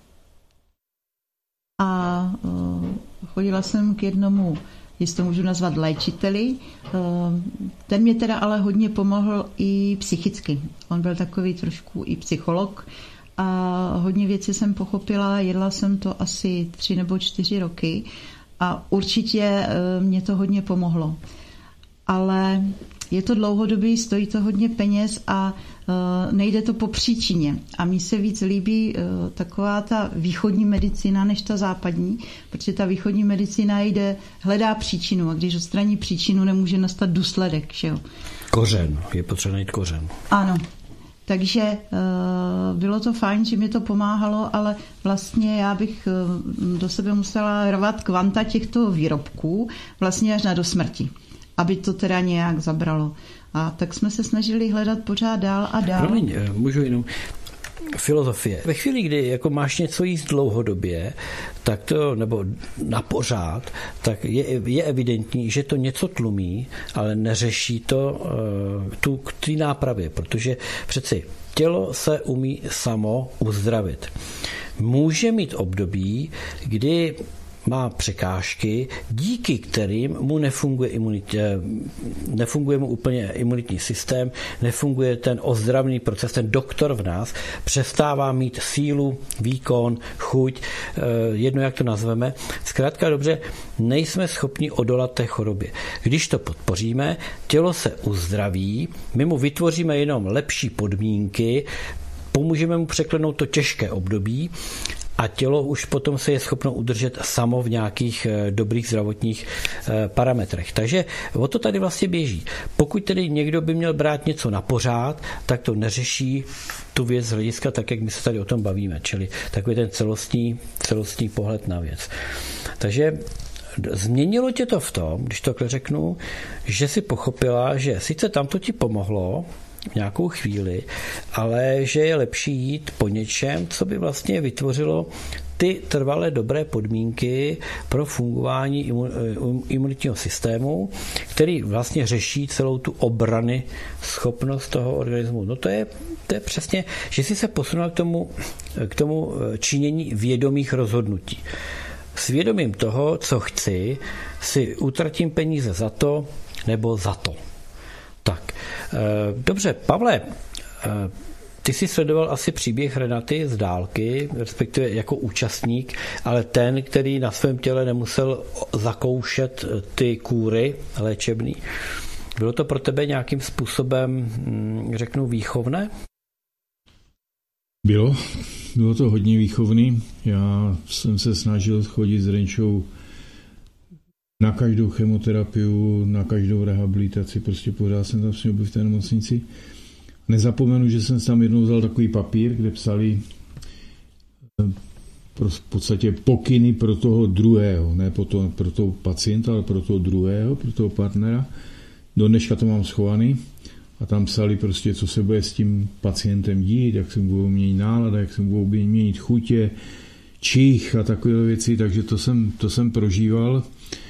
a chodila jsem k jednomu, jestli to můžu nazvat léčiteli. Ten mě teda ale hodně pomohl i psychicky. On byl takový trošku i psycholog a hodně věcí jsem pochopila. Jedla jsem to asi tři nebo čtyři roky a určitě mě to hodně pomohlo. Ale je to dlouhodobý, stojí to hodně peněz a uh, nejde to po příčině. A mně se víc líbí uh, taková ta východní medicína než ta západní, protože ta východní medicína jde, hledá příčinu a když odstraní příčinu, nemůže nastat důsledek. Že jo? Kořen, je potřeba najít kořen. Ano. Takže uh, bylo to fajn, že mi to pomáhalo, ale vlastně já bych uh, do sebe musela rvat kvanta těchto výrobků vlastně až na do smrti, aby to teda nějak zabralo. A tak jsme se snažili hledat pořád dál a dál. Promiň, můžu jenom filozofie. Ve chvíli, kdy jako máš něco jíst dlouhodobě, tak to, nebo na pořád, tak je, je evidentní, že to něco tlumí, ale neřeší to uh, tu k té nápravě, protože přeci tělo se umí samo uzdravit. Může mít období, kdy má překážky, díky kterým mu nefunguje, imunitě, nefunguje mu úplně imunitní systém, nefunguje ten ozdravný proces, ten doktor v nás přestává mít sílu, výkon, chuť, jedno jak to nazveme. Zkrátka dobře, nejsme schopni odolat té chorobě. Když to podpoříme, tělo se uzdraví, my mu vytvoříme jenom lepší podmínky, pomůžeme mu překlenout to těžké období a tělo už potom se je schopno udržet samo v nějakých dobrých zdravotních parametrech. Takže o to tady vlastně běží. Pokud tedy někdo by měl brát něco na pořád, tak to neřeší tu věc z hlediska tak, jak my se tady o tom bavíme, čili takový ten celostní, celostní pohled na věc. Takže změnilo tě to v tom, když to takhle řeknu, že si pochopila, že sice tam to ti pomohlo nějakou chvíli, ale že je lepší jít po něčem, co by vlastně vytvořilo ty trvalé dobré podmínky pro fungování imunitního systému, který vlastně řeší celou tu obrany schopnost toho organismu. No to je, to je přesně, že si se posunul k tomu, k tomu činění vědomých rozhodnutí. S vědomím toho, co chci, si utratím peníze za to nebo za to. Tak, dobře, Pavle, ty jsi sledoval asi příběh Renaty z dálky, respektive jako účastník, ale ten, který na svém těle nemusel zakoušet ty kůry léčebný. Bylo to pro tebe nějakým způsobem, řeknu, výchovné? Bylo. Bylo to hodně výchovný. Já jsem se snažil chodit s Renčou na každou chemoterapii, na každou rehabilitaci, prostě pořád jsem tam s ním byl v té nemocnici. Nezapomenu, že jsem tam jednou vzal takový papír, kde psali v podstatě pokyny pro toho druhého, ne pro toho, pro toho pacienta, ale pro toho druhého, pro toho partnera. Do dneška to mám schovaný a tam psali prostě, co se bude s tím pacientem dít, jak se budou měnit nálada, jak se budou měnit chutě, čich a takové věci, takže to jsem, to jsem prožíval.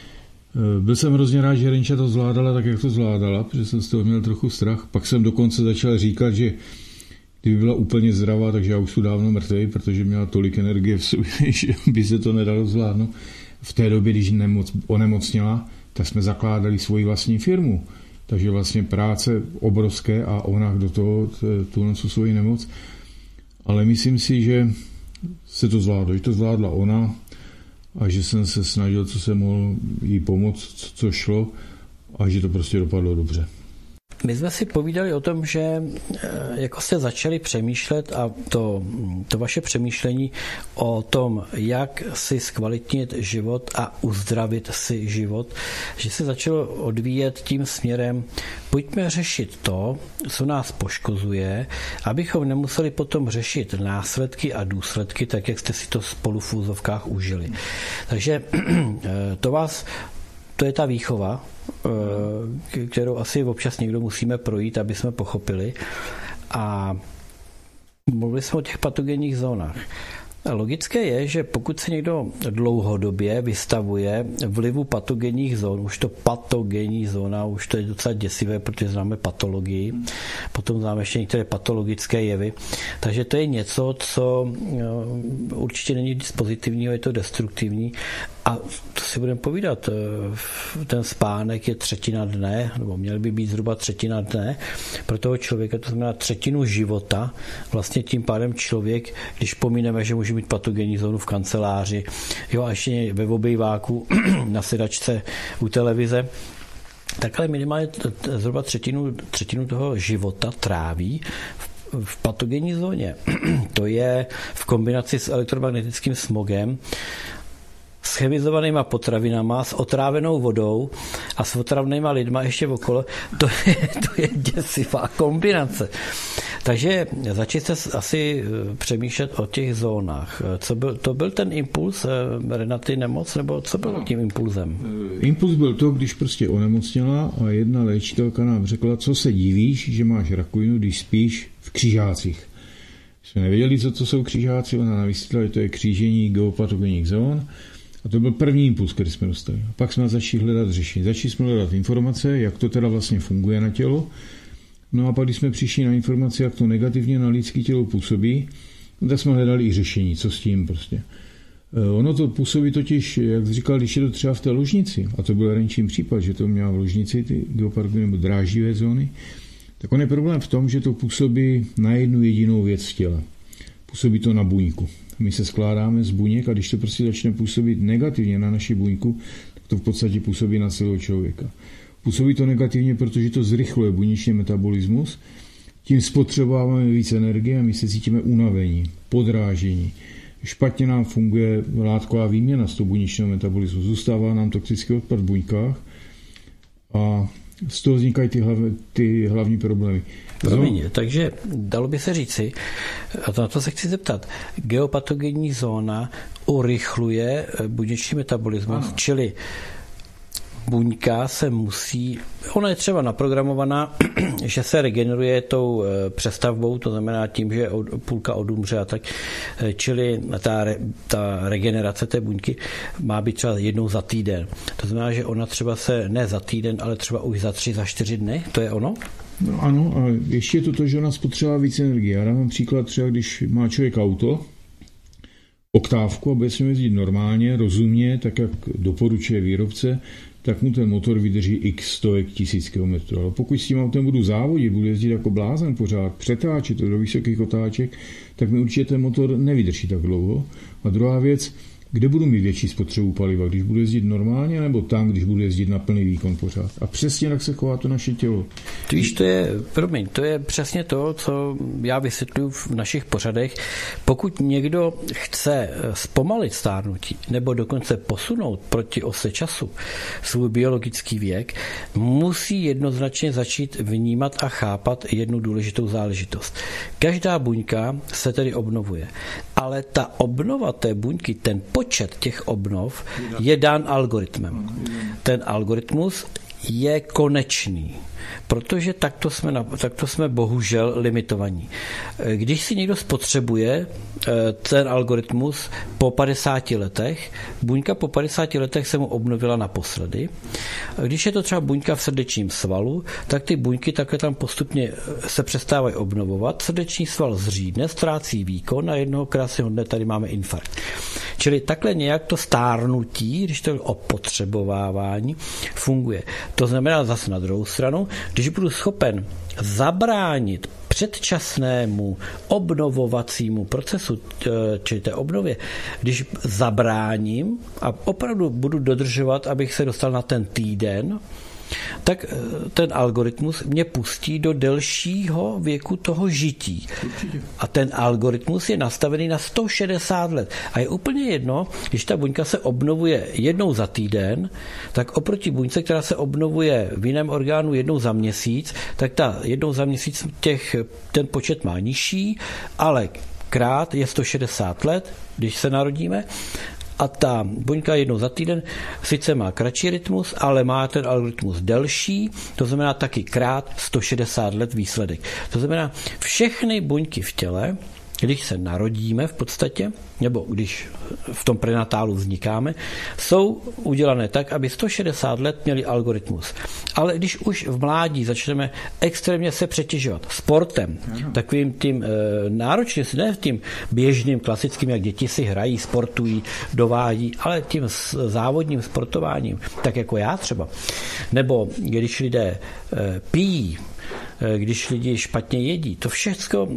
Byl jsem hrozně rád, že Renča to zvládala tak, jak to zvládala, protože jsem z toho měl trochu strach. Pak jsem dokonce začal říkat, že kdyby byla úplně zdravá, takže já už jsem dávno mrtvej, protože měla tolik energie v sobě, že by se to nedalo zvládnout. V té době, když nemoc, onemocněla, tak jsme zakládali svoji vlastní firmu. Takže vlastně práce obrovské a ona do toho tuhle svoji nemoc. Ale myslím si, že se to zvládlo, že to zvládla ona, a že jsem se snažil, co jsem mohl jí pomoct, co šlo a že to prostě dopadlo dobře. My jsme si povídali o tom, že jako jste začali přemýšlet a to, to vaše přemýšlení o tom, jak si zkvalitnit život a uzdravit si život, že se začalo odvíjet tím směrem, pojďme řešit to, co nás poškozuje, abychom nemuseli potom řešit následky a důsledky, tak jak jste si to spolu v úzovkách užili. Takže to vás, to je ta výchova, kterou asi občas někdo musíme projít, aby jsme pochopili. A mluvili jsme o těch patogenních zónách. Logické je, že pokud se někdo dlouhodobě vystavuje vlivu patogenních zón, už to patogenní zóna, už to je docela děsivé, protože známe patologii, potom známe ještě některé patologické jevy, takže to je něco, co určitě není nic pozitivního, je to destruktivní. A to si budeme povídat, ten spánek je třetina dne, nebo měl by být zhruba třetina dne pro toho člověka, to znamená třetinu života. Vlastně tím pádem člověk, když pomíneme, že může mít patogenní zónu v kanceláři, jo, a ještě ve obejváku na sedačce u televize, tak ale minimálně zhruba třetinu, třetinu toho života tráví v, v patogenní zóně. To je v kombinaci s elektromagnetickým smogem, s chemizovanýma potravinama, s otrávenou vodou a s otravnýma lidma ještě okolo. To je, to je děsivá kombinace. Takže začít se asi přemýšlet o těch zónách. Co byl, to byl ten impuls Renaty nemoc, nebo co byl tím impulzem? Impuls byl to, když prostě onemocněla a jedna léčitelka nám řekla, co se divíš, že máš rakovinu, když spíš v křižácích. Jsme nevěděli, co to jsou křižáci, ona nám vysvětlila, že to je křížení geopatogenních zón. A to byl první impuls, který jsme dostali. A pak jsme začali hledat řešení. Začali jsme hledat informace, jak to teda vlastně funguje na tělo. No a pak, když jsme přišli na informaci, jak to negativně na lidské tělo působí, no tak jsme hledali i řešení, co s tím prostě. Ono to působí totiž, jak jsi říkal, když je to třeba v té ložnici, a to byl Renčín případ, že to měla v ložnici ty geopatogeny nebo dráždivé zóny, tak on je problém v tom, že to působí na jednu jedinou věc v těle. Působí to na buňku. My se skládáme z buněk a když to prostě začne působit negativně na naši buňku, tak to v podstatě působí na celého člověka. Působí to negativně, protože to zrychluje buněčný metabolismus, tím spotřebováváme víc energie a my se cítíme unavení, podrážení. Špatně nám funguje látková výměna z toho buněčného metabolismu. Zůstává nám toxický odpad v buňkách a z toho vznikají ty, hlav, ty hlavní problémy. Promiň, takže dalo by se říci, a na to se chci zeptat, geopatogenní zóna urychluje buněčný metabolismus, ano. Čili buňka se musí, ona je třeba naprogramovaná, že se regeneruje tou přestavbou, to znamená tím, že půlka odumře a tak, čili ta, ta regenerace té buňky má být třeba jednou za týden. To znamená, že ona třeba se ne za týden, ale třeba už za tři, za čtyři dny, to je ono? No ano, a ještě je to to, že ona spotřebuje víc energie. Já dávám příklad třeba, když má člověk auto, oktávku a bude s ním jezdit normálně, rozumně, tak jak doporučuje výrobce, tak mu ten motor vydrží x stovek tisíc kilometrů. Ale pokud s tím autem budu závodit, budu jezdit jako blázen pořád, přetáčet to do vysokých otáček, tak mi určitě ten motor nevydrží tak dlouho. A druhá věc, kde budu mít větší spotřebu paliva, když budu jezdit normálně, nebo tam, když budu jezdit na plný výkon pořád. A přesně tak se chová to naše tělo. Ty víš, to je, promiň, to je přesně to, co já vysvětluji v našich pořadech. Pokud někdo chce zpomalit stárnutí, nebo dokonce posunout proti ose času svůj biologický věk, musí jednoznačně začít vnímat a chápat jednu důležitou záležitost. Každá buňka se tedy obnovuje, ale ta obnova té buňky, ten počet těch obnov je dán algoritmem. Ten algoritmus je konečný, protože takto jsme, takto jsme bohužel limitovaní. Když si někdo spotřebuje ten algoritmus po padesáti letech, buňka po padesáti letech se mu obnovila naposledy. Když je to třeba buňka v srdečním svalu, tak ty buňky takhle tam postupně se přestávají obnovovat, srdeční sval zřídne, ztrácí výkon a jednoho krásného dne tady máme infarkt. Čili takhle nějak to stárnutí, když to je opotřebovávání, funguje. To znamená zase na druhou stranu, když budu schopen zabránit předčasnému obnovovacímu procesu, čili té obnově, když zabráním a opravdu budu dodržovat, abych se dostal na ten týden, tak ten algoritmus mě pustí do delšího věku toho žití. Určitě. A ten algoritmus je nastavený na sto šedesát let. A je úplně jedno, když ta buňka se obnovuje jednou za týden, tak oproti buňce, která se obnovuje v jiném orgánu jednou za měsíc, tak ta jednou za měsíc těch, ten počet má nižší, ale krát je sto šedesát let, když se narodíme, a ta buňka jednou za týden sice má kratší rytmus, ale má ten algoritmus delší, to znamená taky krát sto šedesát let výsledek. To znamená, všechny buňky v těle, když se narodíme v podstatě, nebo když v tom prenatálu vznikáme, jsou udělané tak, aby sto šedesát let měli algoritmus. Ale když už v mládí začneme extrémně se přetěžovat sportem, takovým tím e, náročným, ne tím běžným, klasickým, jak děti si hrají, sportují, dovádí, ale tím závodním sportováním, tak jako já třeba. Nebo když lidé e, pijí, když lidi špatně jedí. To všechno,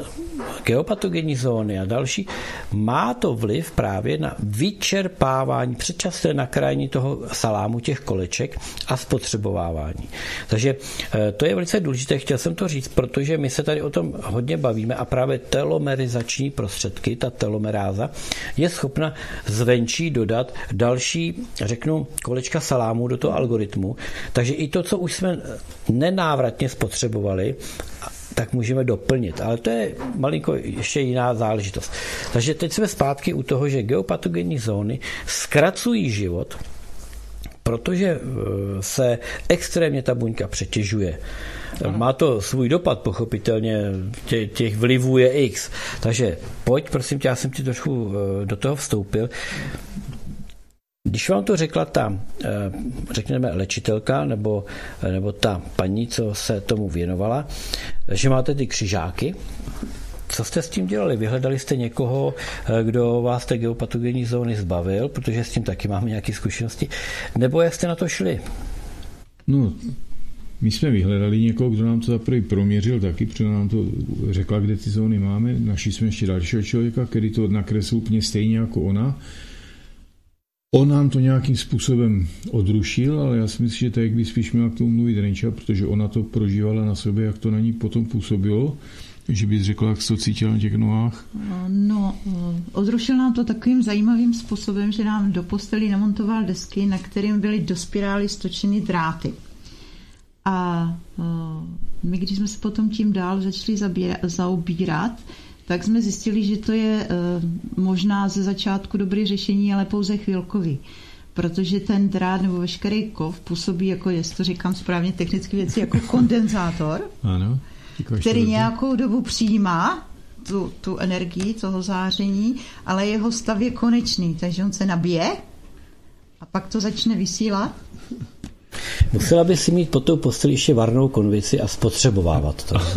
geopatogenní zóny a další, má to vliv právě na vyčerpávání, předčasné nakrájení toho salámu, těch koleček a spotřebovávání. Takže to je velice důležité, chtěl jsem to říct, protože my se tady o tom hodně bavíme a právě telomerizační prostředky, ta telomeráza, je schopna zvenčí dodat další, řeknu, kolečka salámu do toho algoritmu. Takže i to, co už jsme nenávratně spotřebovali, tak můžeme doplnit. Ale to je malinko ještě jiná záležitost. Takže teď jsme zpátky u toho, že geopatogenní zóny zkracují život, protože se extrémně ta buňka přetěžuje. Má to svůj dopad, pochopitelně, těch vlivů je X. Takže pojď, prosím tě, já jsem ti trošku do toho vstoupil. Když vám to řekla ta, řekněme, léčitelka nebo, nebo ta paní, co se tomu věnovala, že máte ty křižáky, co jste s tím dělali? Vyhledali jste někoho, kdo vás té geopatogenní zóny zbavil, protože s tím taky máme nějaké zkušenosti, nebo jak jste na to šli? No, my jsme vyhledali někoho, kdo nám to zaprvé proměřil taky, protože nám to řekla, kde ty zóny máme. Našli jsme ještě dalšího člověka, který to nakreslil úplně stejně jako ona. On nám to nějakým způsobem odrušil, ale já si myslím, že tak by spíš měla k tomu mluvit Renča, protože ona to prožívala na sobě, jak to na ní potom působilo. Že bys řekla, jak jsi to cítila na těch nohách? No, odrušil nám to takovým zajímavým způsobem, že nám do posteli namontoval desky, na kterým byly do spirály stočeny dráty. A my, když jsme se potom tím dál začali zabírat, zaobírat, tak jsme zjistili, že to je možná ze začátku dobré řešení, ale pouze chvilkový. Protože ten drát nebo veškerý kov působí, jako jestli to říkám správně technické věci, jako kondenzátor. Ano. Který nějakou dobu přijímá tu, tu energii toho záření, ale jeho stav je konečný, takže on se nabije a pak to začne vysílat. Musela by si mít po tou posteli ještě varnou konvici a spotřebovávat to.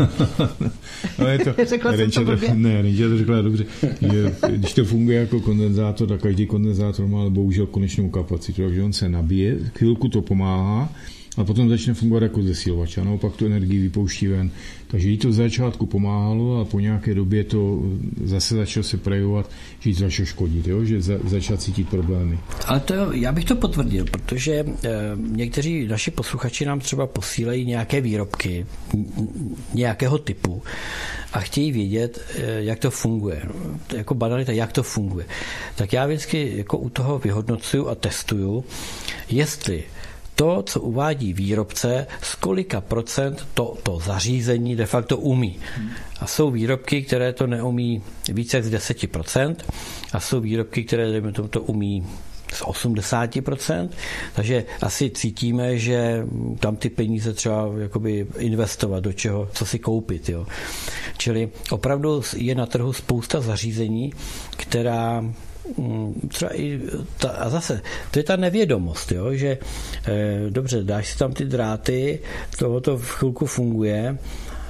Ale je to, řekla jsem to blbě? Ne, Renča to řekla dobře. Že, když to funguje jako kondenzátor, tak každý kondenzátor má ale bohužel konečnou kapacitu, takže on se nabije, chvilku to pomáhá, a potom začne fungovat jako zesilovač a naopak tu energii vypouští ven. Takže jí to v začátku pomáhalo a po nějaké době to zase začalo se projevovat, že jí to začalo škodit, jo? Že za, začal cítit problémy. Ale to, já bych to potvrdil, protože e, někteří naši posluchači nám třeba posílají nějaké výrobky nějakého typu a chtějí vědět, e, jak to funguje. Jako banalita, jak to funguje. Tak já vždycky jako u toho vyhodnocuju a testuju, jestli to, co uvádí výrobce, z kolika procent to, to zařízení de facto umí. A jsou výrobky, které to neumí více jak z deset procent a jsou výrobky, které dejme tomu, to umí z osmdesát procent, takže asi cítíme, že tam ty peníze třeba jakoby investovat do čeho, co si koupit. Jo. Čili opravdu je na trhu spousta zařízení, která třeba i ta, a zase, to je ta nevědomost, jo, že eh, dobře, dáš si tam ty dráty, tohoto v chvilku funguje,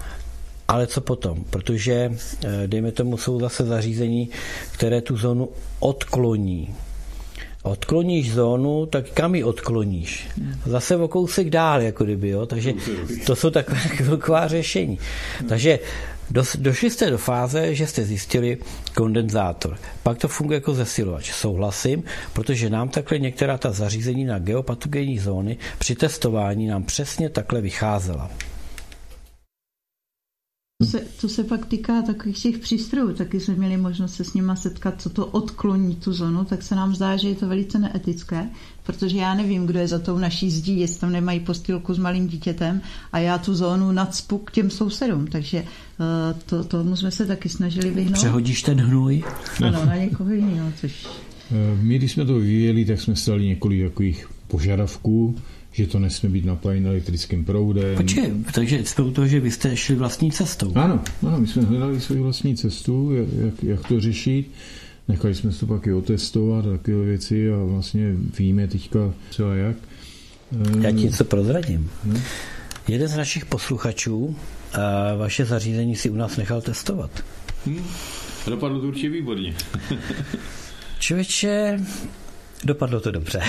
ale co potom? Protože, eh, dejme tomu, jsou zase zařízení, které tu zónu odkloní. Odkloníš zónu, tak kam ji odkloníš? Zase o kousek dál, jako kdyby, jo, takže to jsou takové chvilková řešení. Takže došli jste do fáze, že jste zjistili kondenzátor. Pak to funguje jako zesilovač. Souhlasím, protože nám takhle některá ta zařízení na geopatogenní zóny při testování nám přesně takhle vycházela. To se, to se pak týká takových těch přístrojů, taky jsme měli možnost se s nima setkat, co to odkloní tu zónu, tak se nám zdá, že je to velice neetické, protože já nevím, kdo je za tou naší zdí, jestli tam nemají postýlku s malým dítětem a já tu zónu nacpu k těm sousedům, takže to, tomu jsme se taky snažili vyhnout. Přehodíš ten hnůj? Ano, na někoho jiného, což... My, když jsme to vyvíjeli, tak jsme stali několik takových požadavků, že to nesmí být napájeno elektrickým proudem. Počkej, takže jsme u toho, že vy jste šli vlastní cestou. Ano, ano, my jsme hledali svou vlastní cestu, jak, jak to řešit. Nechali jsme to pak i otestovat a takové věci a vlastně víme teďka třeba jak. Já ti něco prozradím. Hmm. Jeden z našich posluchačů a vaše zařízení si u nás nechal testovat. Hmm. Dopadlo to určitě výborně. Člověče, dopadlo to dobře.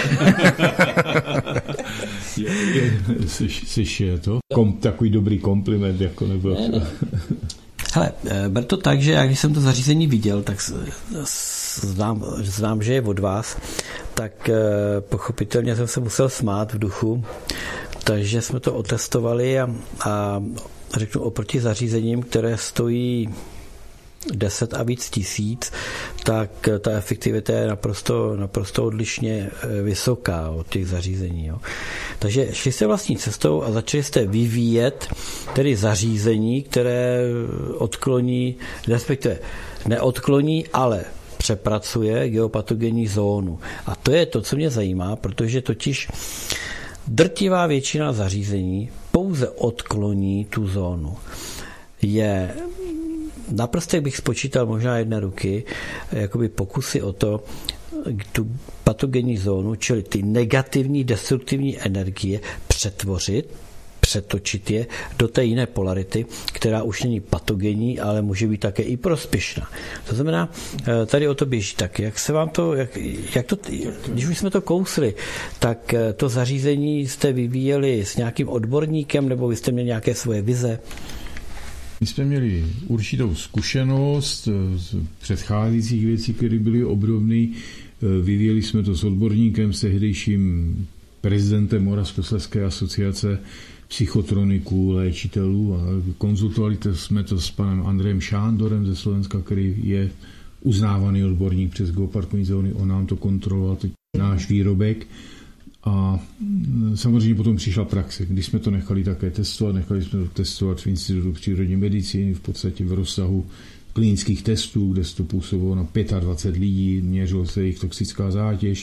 Jsi to? Kom, takový dobrý kompliment, jako nebyl. Ne, ne. Hele, ber to tak, že já když jsem to zařízení viděl, tak znám, znám, že je od vás, tak pochopitelně jsem se musel smát v duchu, takže jsme to otestovali a, a řeknu oproti zařízením, které stojí deset a víc tisíc, tak ta efektivita je naprosto, naprosto odlišně vysoká od těch zařízení. Jo. Takže šli jste vlastní cestou a začali jste vyvíjet tedy zařízení, které odkloní, respektive neodkloní, ale přepracuje geopatogenní zónu. A to je to, co mě zajímá, protože totiž drtivá většina zařízení pouze odkloní tu zónu. Je naprosto bych spočítal možná jedné ruky, jakoby pokusy o to, tu patogenní zónu, čili ty negativní, destruktivní energie přetvořit přetočit je do té jiné polarity, která už není patogenní, ale může být také i prospěšná. To znamená, tady o to běží tak. Jak se vám to, jak, jak to, když už jsme to kousli, tak to zařízení jste vyvíjeli s nějakým odborníkem, nebo vy jste měli nějaké svoje vize? My jsme měli určitou zkušenost z předcházejících věcí, které byly obdobné. Vyvíjeli jsme to s odborníkem, s tehdejším prezidentem Moravskoslezské asociace psychotroniků, léčitelů a konzultovali jsme to s panem Andrejem Šándorem ze Slovenska, který je uznávaný odborník přes geoparkovní zóny. On nám to kontroloval, teď náš výrobek. A samozřejmě potom přišla praxe. Když jsme to nechali také testovat, nechali jsme to testovat v Institutu přírodní medicíny, v podstatě v rozsahu klinických testů, kde se to působilo na dvacet pět lidí, měřilo se jejich toxická zátěž.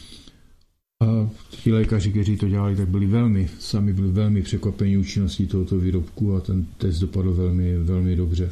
A ti lékaři, kteří to dělali, tak byli velmi, sami byli velmi překvapeni účinností tohoto výrobku a ten test dopadl velmi, velmi dobře.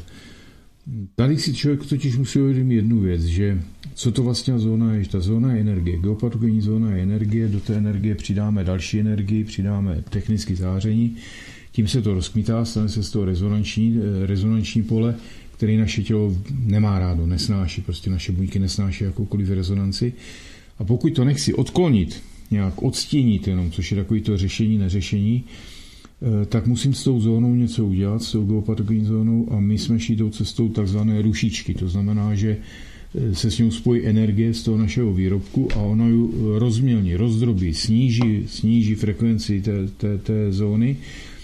Tady si člověk totiž musí uvědomit jednu věc, že co to vlastně zóna je, ta zóna je energie, geopatogenní zóna je energie, do té energie přidáme další energii, přidáme technické záření, tím se to rozkmitá, stane se z toho rezonanční, rezonanční pole, který naše tělo nemá rádo, nesnáší, prostě naše buňky nesnáší jakoukoliv rezonanci. A pokud to nechci odklonit, nějak odstínit jenom, což je takový to řešení, neřešení, tak musím s tou zónou něco udělat, s tou geopatogenní zónou, a my jsme šli tou cestou takzvané rušičky. To znamená, že se s ním spojí energie z toho našeho výrobku a ona ji rozmělní, rozdrobí, sníží, sníží frekvenci té, té, té zóny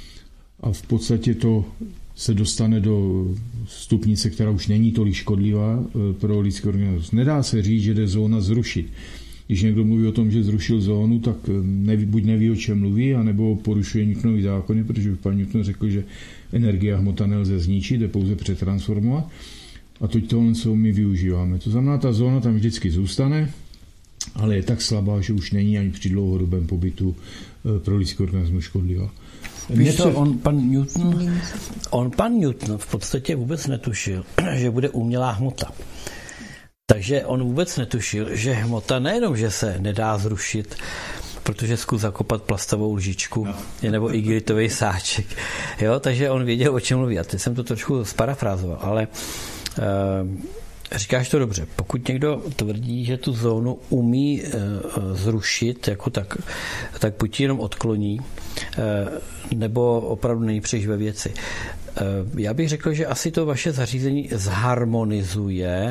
a v podstatě to se dostane do stupnice, která už není tolik škodlivá pro lidský organismus. Nedá se říct, že jde zóna zrušit. Když někdo mluví o tom, že zrušil zónu, tak neví, buď neví, o čem mluví, anebo porušuje Newtonovy zákony, protože pan Newton řekl, že energie a hmota nelze zničit, jde pouze přetransformovat. A teď tohle, co my využíváme. To znamená, ta zóna tam vždycky zůstane, ale je tak slabá, že už není ani při dlouhodobém pobytu pro lidský organismus škodlivá. Víš co, on pan Newton, on pan Newton v podstatě vůbec netušil, že bude umělá hmota. Takže on vůbec netušil, že hmota nejenom, že se nedá zrušit, protože zkus zakopat plastovou lžičku, no. nebo igelitový sáček. Jo, takže on věděl, o čem mluví. A teď jsem to trošku sparafrázoval, ale uh, říkáš to dobře. Pokud někdo tvrdí, že tu zónu umí uh, zrušit, jako tak, tak buď jenom odkloní, uh, nebo opravdu není příliš ve věci. Já bych řekl, že asi to vaše zařízení zharmonizuje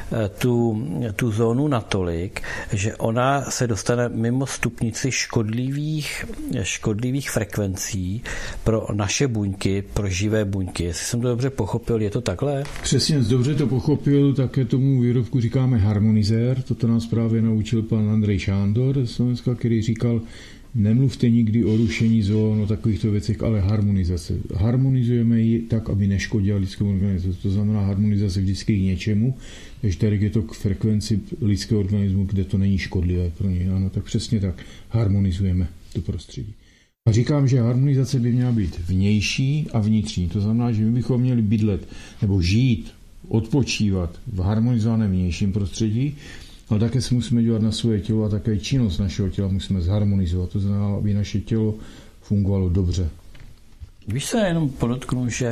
tu, tu zónu natolik, že ona se dostane mimo stupnici škodlivých, škodlivých frekvencí pro naše buňky, pro živé buňky. Jestli jsem to dobře pochopil, je to takhle? Přesně, dobře to pochopil, také tomu výrobku říkáme harmonizér. Toto nás právě naučil pan Andrej Šándor z Slovenska, který říkal, nemluvte nikdy o rušení zón, o takovýchto věcech, ale harmonizace. Harmonizujeme ji tak, aby neškodila lidskému organismu. To znamená harmonizace vždycky k něčemu, když tady je to k frekvenci lidského organismu, kde to není škodlivé pro něj. Ano, tak přesně tak. Harmonizujeme to prostředí. A říkám, že harmonizace by měla být vnější a vnitřní. To znamená, že my bychom měli bydlet nebo žít, odpočívat v harmonizovaném vnějším prostředí, ale také se musíme dělat na svoje tělo a také činnost našeho těla musíme zharmonizovat. To znamená, aby naše tělo fungovalo dobře. Víš se, jenom podotknu, že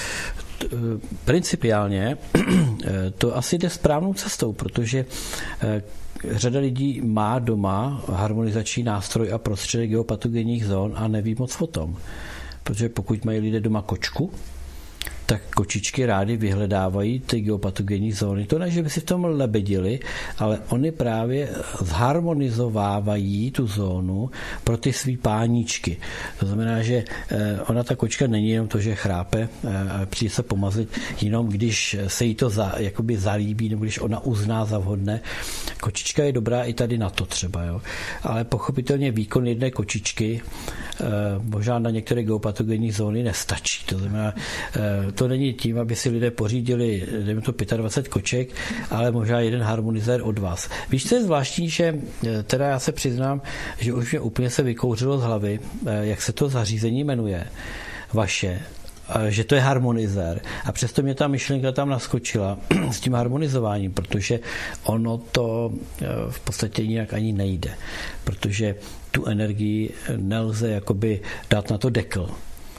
principiálně to asi jde správnou cestou, protože řada lidí má doma harmonizační nástroj a prostředek geopatogenních zón a neví moc o tom. Protože pokud mají lidé doma kočku, tak kočičky rády vyhledávají ty geopatogenní zóny. To ne, že by si v tom lebedili, ale oni právě zharmonizovávají tu zónu pro ty svý páníčky. To znamená, že ona, ta kočka, není jenom to, že chrápe a přijde se pomazlit, jenom když se jí to za, jakoby zalíbí, nebo když ona uzná za vhodné. Kočička je dobrá i tady na to třeba, jo. Ale pochopitelně výkon jedné kočičky možná na některé geopatogenní zóny nestačí. To znamená, to není tím, aby si lidé pořídili, dejme to dvacet pět koček, ale možná jeden harmonizér od vás. Víš, co je zvláštní, že teda já se přiznám, že už mě úplně se vykouřilo z hlavy, jak se to zařízení jmenuje, vaše, že to je harmonizér. A přesto mě ta myšlenka tam naskočila s tím harmonizováním, protože ono to v podstatě nějak ani nejde. Protože tu energii nelze jakoby dát na to dekl.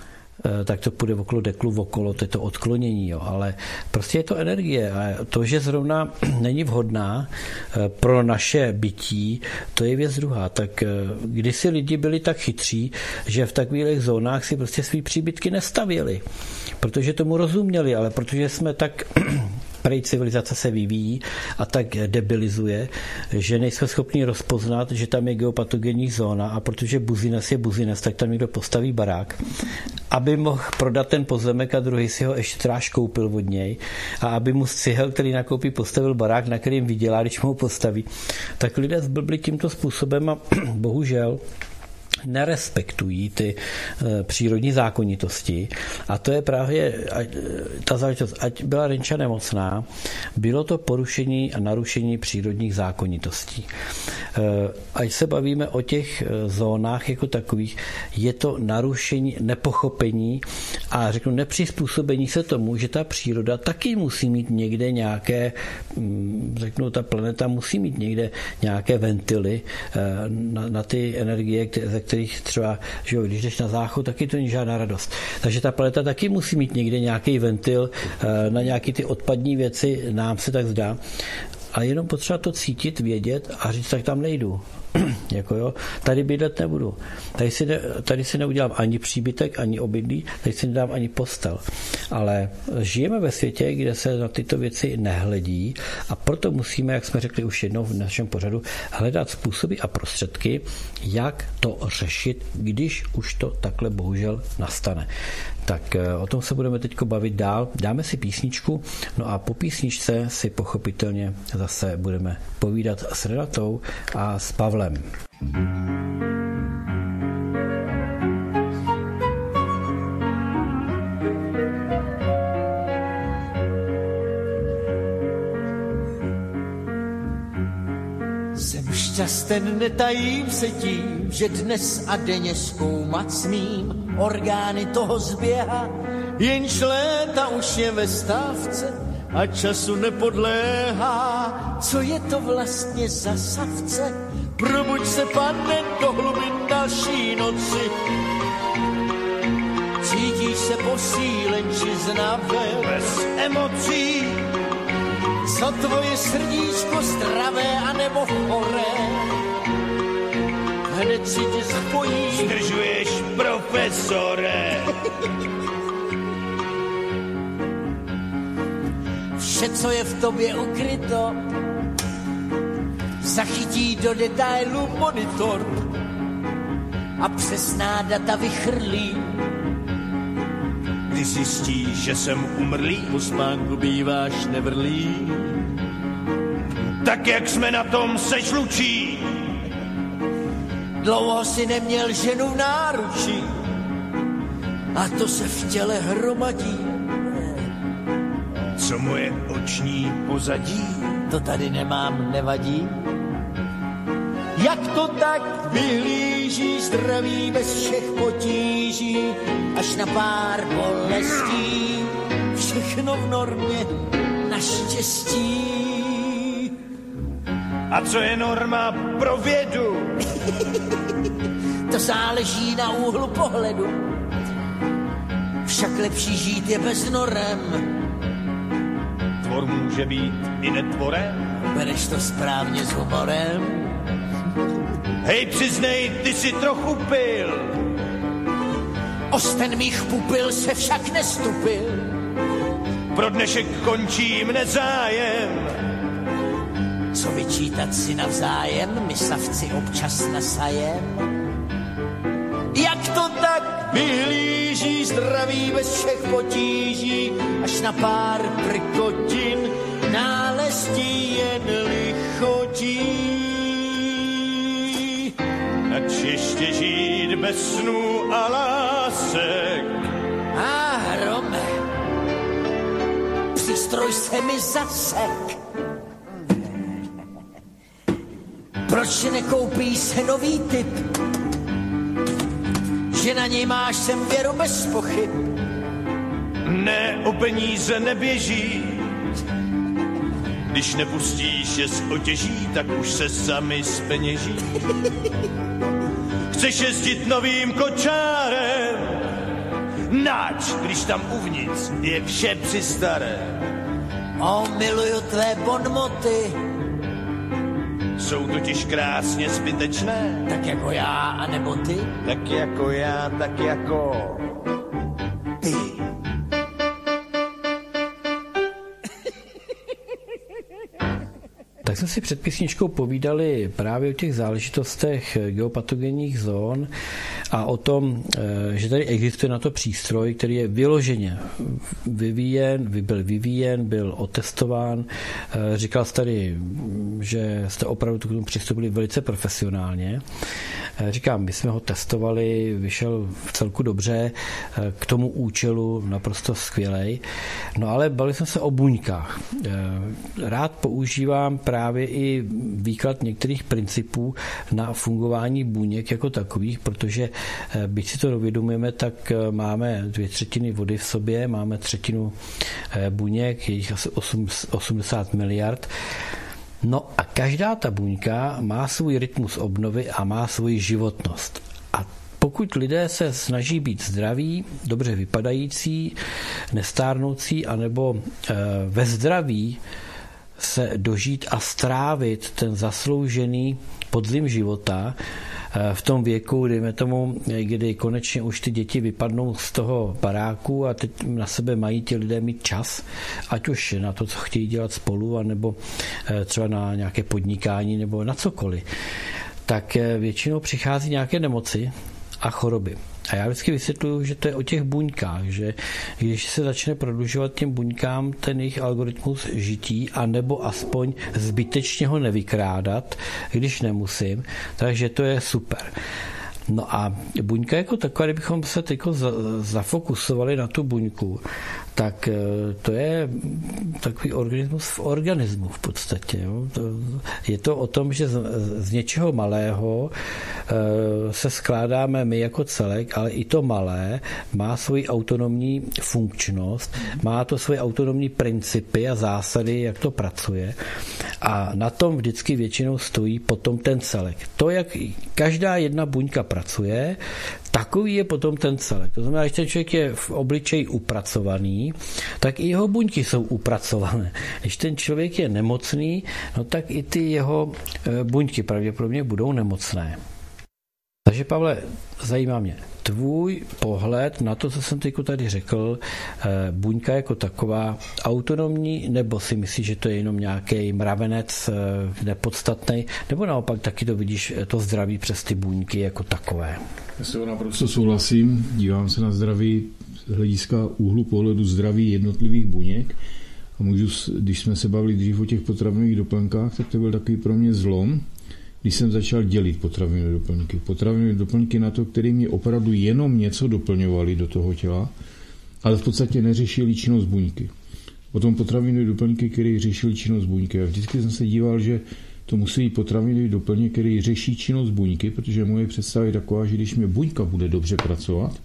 Tak to půjde okolo deklu, okolo, to je to odklonění, jo. Ale prostě je to energie a to, že zrovna není vhodná pro naše bytí, to je věc druhá. Tak kdysi lidi byli tak chytří, že v takových zónách si prostě svý příbytky nestavěli, protože tomu rozuměli, ale protože jsme tak prej civilizace se vyvíjí a tak debilizuje, že nejsme schopni rozpoznat, že tam je geopatogenní zóna a protože buzines je buzines, tak tam někdo postaví barák, aby mohl prodat ten pozemek a druhý si ho ještě tráž koupil od něj a aby mu z cihel, který nakoupí, postavil barák, na kterým vydělá, když mu ho postaví. Tak lidé zblbli tímto způsobem a bohužel nerespektují ty e, přírodní zákonitosti a to je právě ať, ta záležitost, ať byla Renča nemocná, bylo to porušení a narušení přírodních zákonitostí. E, ať se bavíme o těch zónách jako takových, je to narušení, nepochopení a řeknu nepřizpůsobení se tomu, že ta příroda taky musí mít někde nějaké, řeknu, ta planeta musí mít někde nějaké ventily e, na, na ty energie, které kterých třeba, že jo, když jdeš na záchod, taky to není žádná radost. Takže ta planeta taky musí mít někde nějaký ventil na nějaké ty odpadní věci, nám se tak zdá. A jenom potřeba to cítit, vědět a říct, tak tam nejdu. jako jo, tady bydlet nebudu. Tady si, ne, tady si neudělám ani příbytek, ani obydlí, tady si nedám ani postel. Ale žijeme ve světě, kde se na tyto věci nehledí a proto musíme, jak jsme řekli už jednou v našem pořadu, hledat způsoby a prostředky, jak to řešit, když už to takhle bohužel nastane. Tak o tom se budeme teď bavit dál. Dáme si písničku, no a po písničce si pochopitelně zase budeme povídat s Renatou a s Pavlem. Jsem šťasten, netajím se tím, že dnes a denně zkoumat smím orgány toho zběha, jenž léta už je ve stávce a času nepodléhá. Co je to vlastně za savce? Probuď se, pane, do hlubin další noci. Cítíš se posílen či znaven, bez emocí. Co tvoje srdíčko zdravé a nebo choré? Hned si tě spojí. Zdržuješ, profesore. Vše, co je v tobě ukryto, zachytí do detailu monitor a přesná data vychrlí. Když zjistíš, že jsem umrlý, po spánku býváš nevrlý. Tak jak jsme na tom, seš lučí. Dlouho si neměl ženu v náručí a to se v těle hromadí. Co moje oční pozadí? To tady nemám, nevadí. Jak to tak vyhlíží, zdraví bez všech potíží, až na pár bolestí, všechno v normě, naštěstí. A co je norma pro vědu? To záleží na úhlu pohledu. Však lepší žít je bez norem. Tvor může být i netvorem. Bereš to správně s humorem. Hej, přiznej, ty si trochu pil. Osten mých pupil se však nestupil. Pro dnešek končím nezájem. Co vyčítat si navzájem, my savci občas nasajem. Jak to tak vyhlíží, zdraví bez všech potíží, až na pár prkotin náleztí jen lichotí. Ač ještě žít bez snů a lásek. A hrome, přístroj se mi zasek. Proč nekoupíš se nový typ? Že na něj máš sem věru bez pochyb. Ne, o peníze neběží. Když nepustíš je z otěží, tak už se sami zpeněží. Chceš jezdit novým kočárem, nač, když tam uvnitř je vše přistaré. O, miluju tvé bonmoty, jsou totiž krásně zbytečné. tak jako já, anebo ty. Tak jako já, tak jako ty. Tak jsme si před písničkou povídali právě o těch záležitostech geopatogenních zón a o tom, že tady existuje na to přístroj, který je vyloženě vyvíjen, byl vyvíjen, byl otestován. Říkal jste tady, že jste opravdu k tomu přistupili velice profesionálně. Říkám, my jsme ho testovali, vyšel v celku dobře, k tomu účelu naprosto skvělej. No ale bavili jsme se o buňkách. Rád používám právě i výklad některých principů na fungování buněk jako takových, protože byť si to uvědomujeme, tak máme dvě třetiny vody v sobě, máme třetinu buněk, je jich asi osmdesát miliard. No a každá ta buňka má svůj rytmus obnovy a má svoji životnost. A pokud lidé se snaží být zdraví, dobře vypadající, nestárnoucí, anebo e, ve zdraví se dožít a strávit ten zasloužený podzim života v tom věku, dejme tomu, kdy konečně už ty děti vypadnou z toho baráku a teď na sebe mají ti lidé mít čas, ať už na to, co chtějí dělat spolu, anebo třeba na nějaké podnikání, nebo na cokoliv, tak většinou přichází nějaké nemoci a choroby. A já vždycky vysvětluji, že to je o těch buňkách, že když se začne prodlužovat těm buňkám ten jejich algoritmus žití, anebo aspoň zbytečně ho nevykrádat, když nemusím, takže to je super. No a buňka jako taková, kdybychom se teď zafokusovali na tu buňku, tak to je takový organismus v organismu v podstatě. Jo. To, je to o tom, že z, z něčeho malého se skládáme my jako celek, ale i to malé má svoji autonomní funkčnost, má to svoje autonomní principy a zásady, jak to pracuje. A na tom vždycky většinou stojí potom ten celek. To, jak každá jedna buňka pracuje, takový je potom ten celek. To znamená, že ten člověk je v obličeji upracovaný, tak i jeho buňky jsou upracované. Když ten člověk je nemocný, no tak i ty jeho buňky pravděpodobně budou nemocné. Takže Pavle, zajímá mě tvůj pohled na to, co jsem teď tady řekl, buňka jako taková autonomní, nebo si myslíš, že to je jenom nějaký mravenec nepodstatný, nebo naopak taky to vidíš, to zdraví přes ty buňky jako takové? Já se naprosto souhlasím, dívám se na zdraví z hlediska úhlu pohledu zdraví jednotlivých buněk a můžu, když jsme se bavili dřív o těch potravinových doplňkách, tak to byl takový pro mě zlom, když jsem začal dělit potravinové doplňky. Potravinové doplňky na to, které mě opravdu jenom něco doplňovaly do toho těla, ale v podstatě neřešili činnost buňky. Potom potravinové doplňky, které řešily činnost buňky. A vždycky jsem se díval, že to musí být potravinový doplněk, který řeší činnost buňky, protože moje představa je taková, že když mě buňka bude dobře pracovat,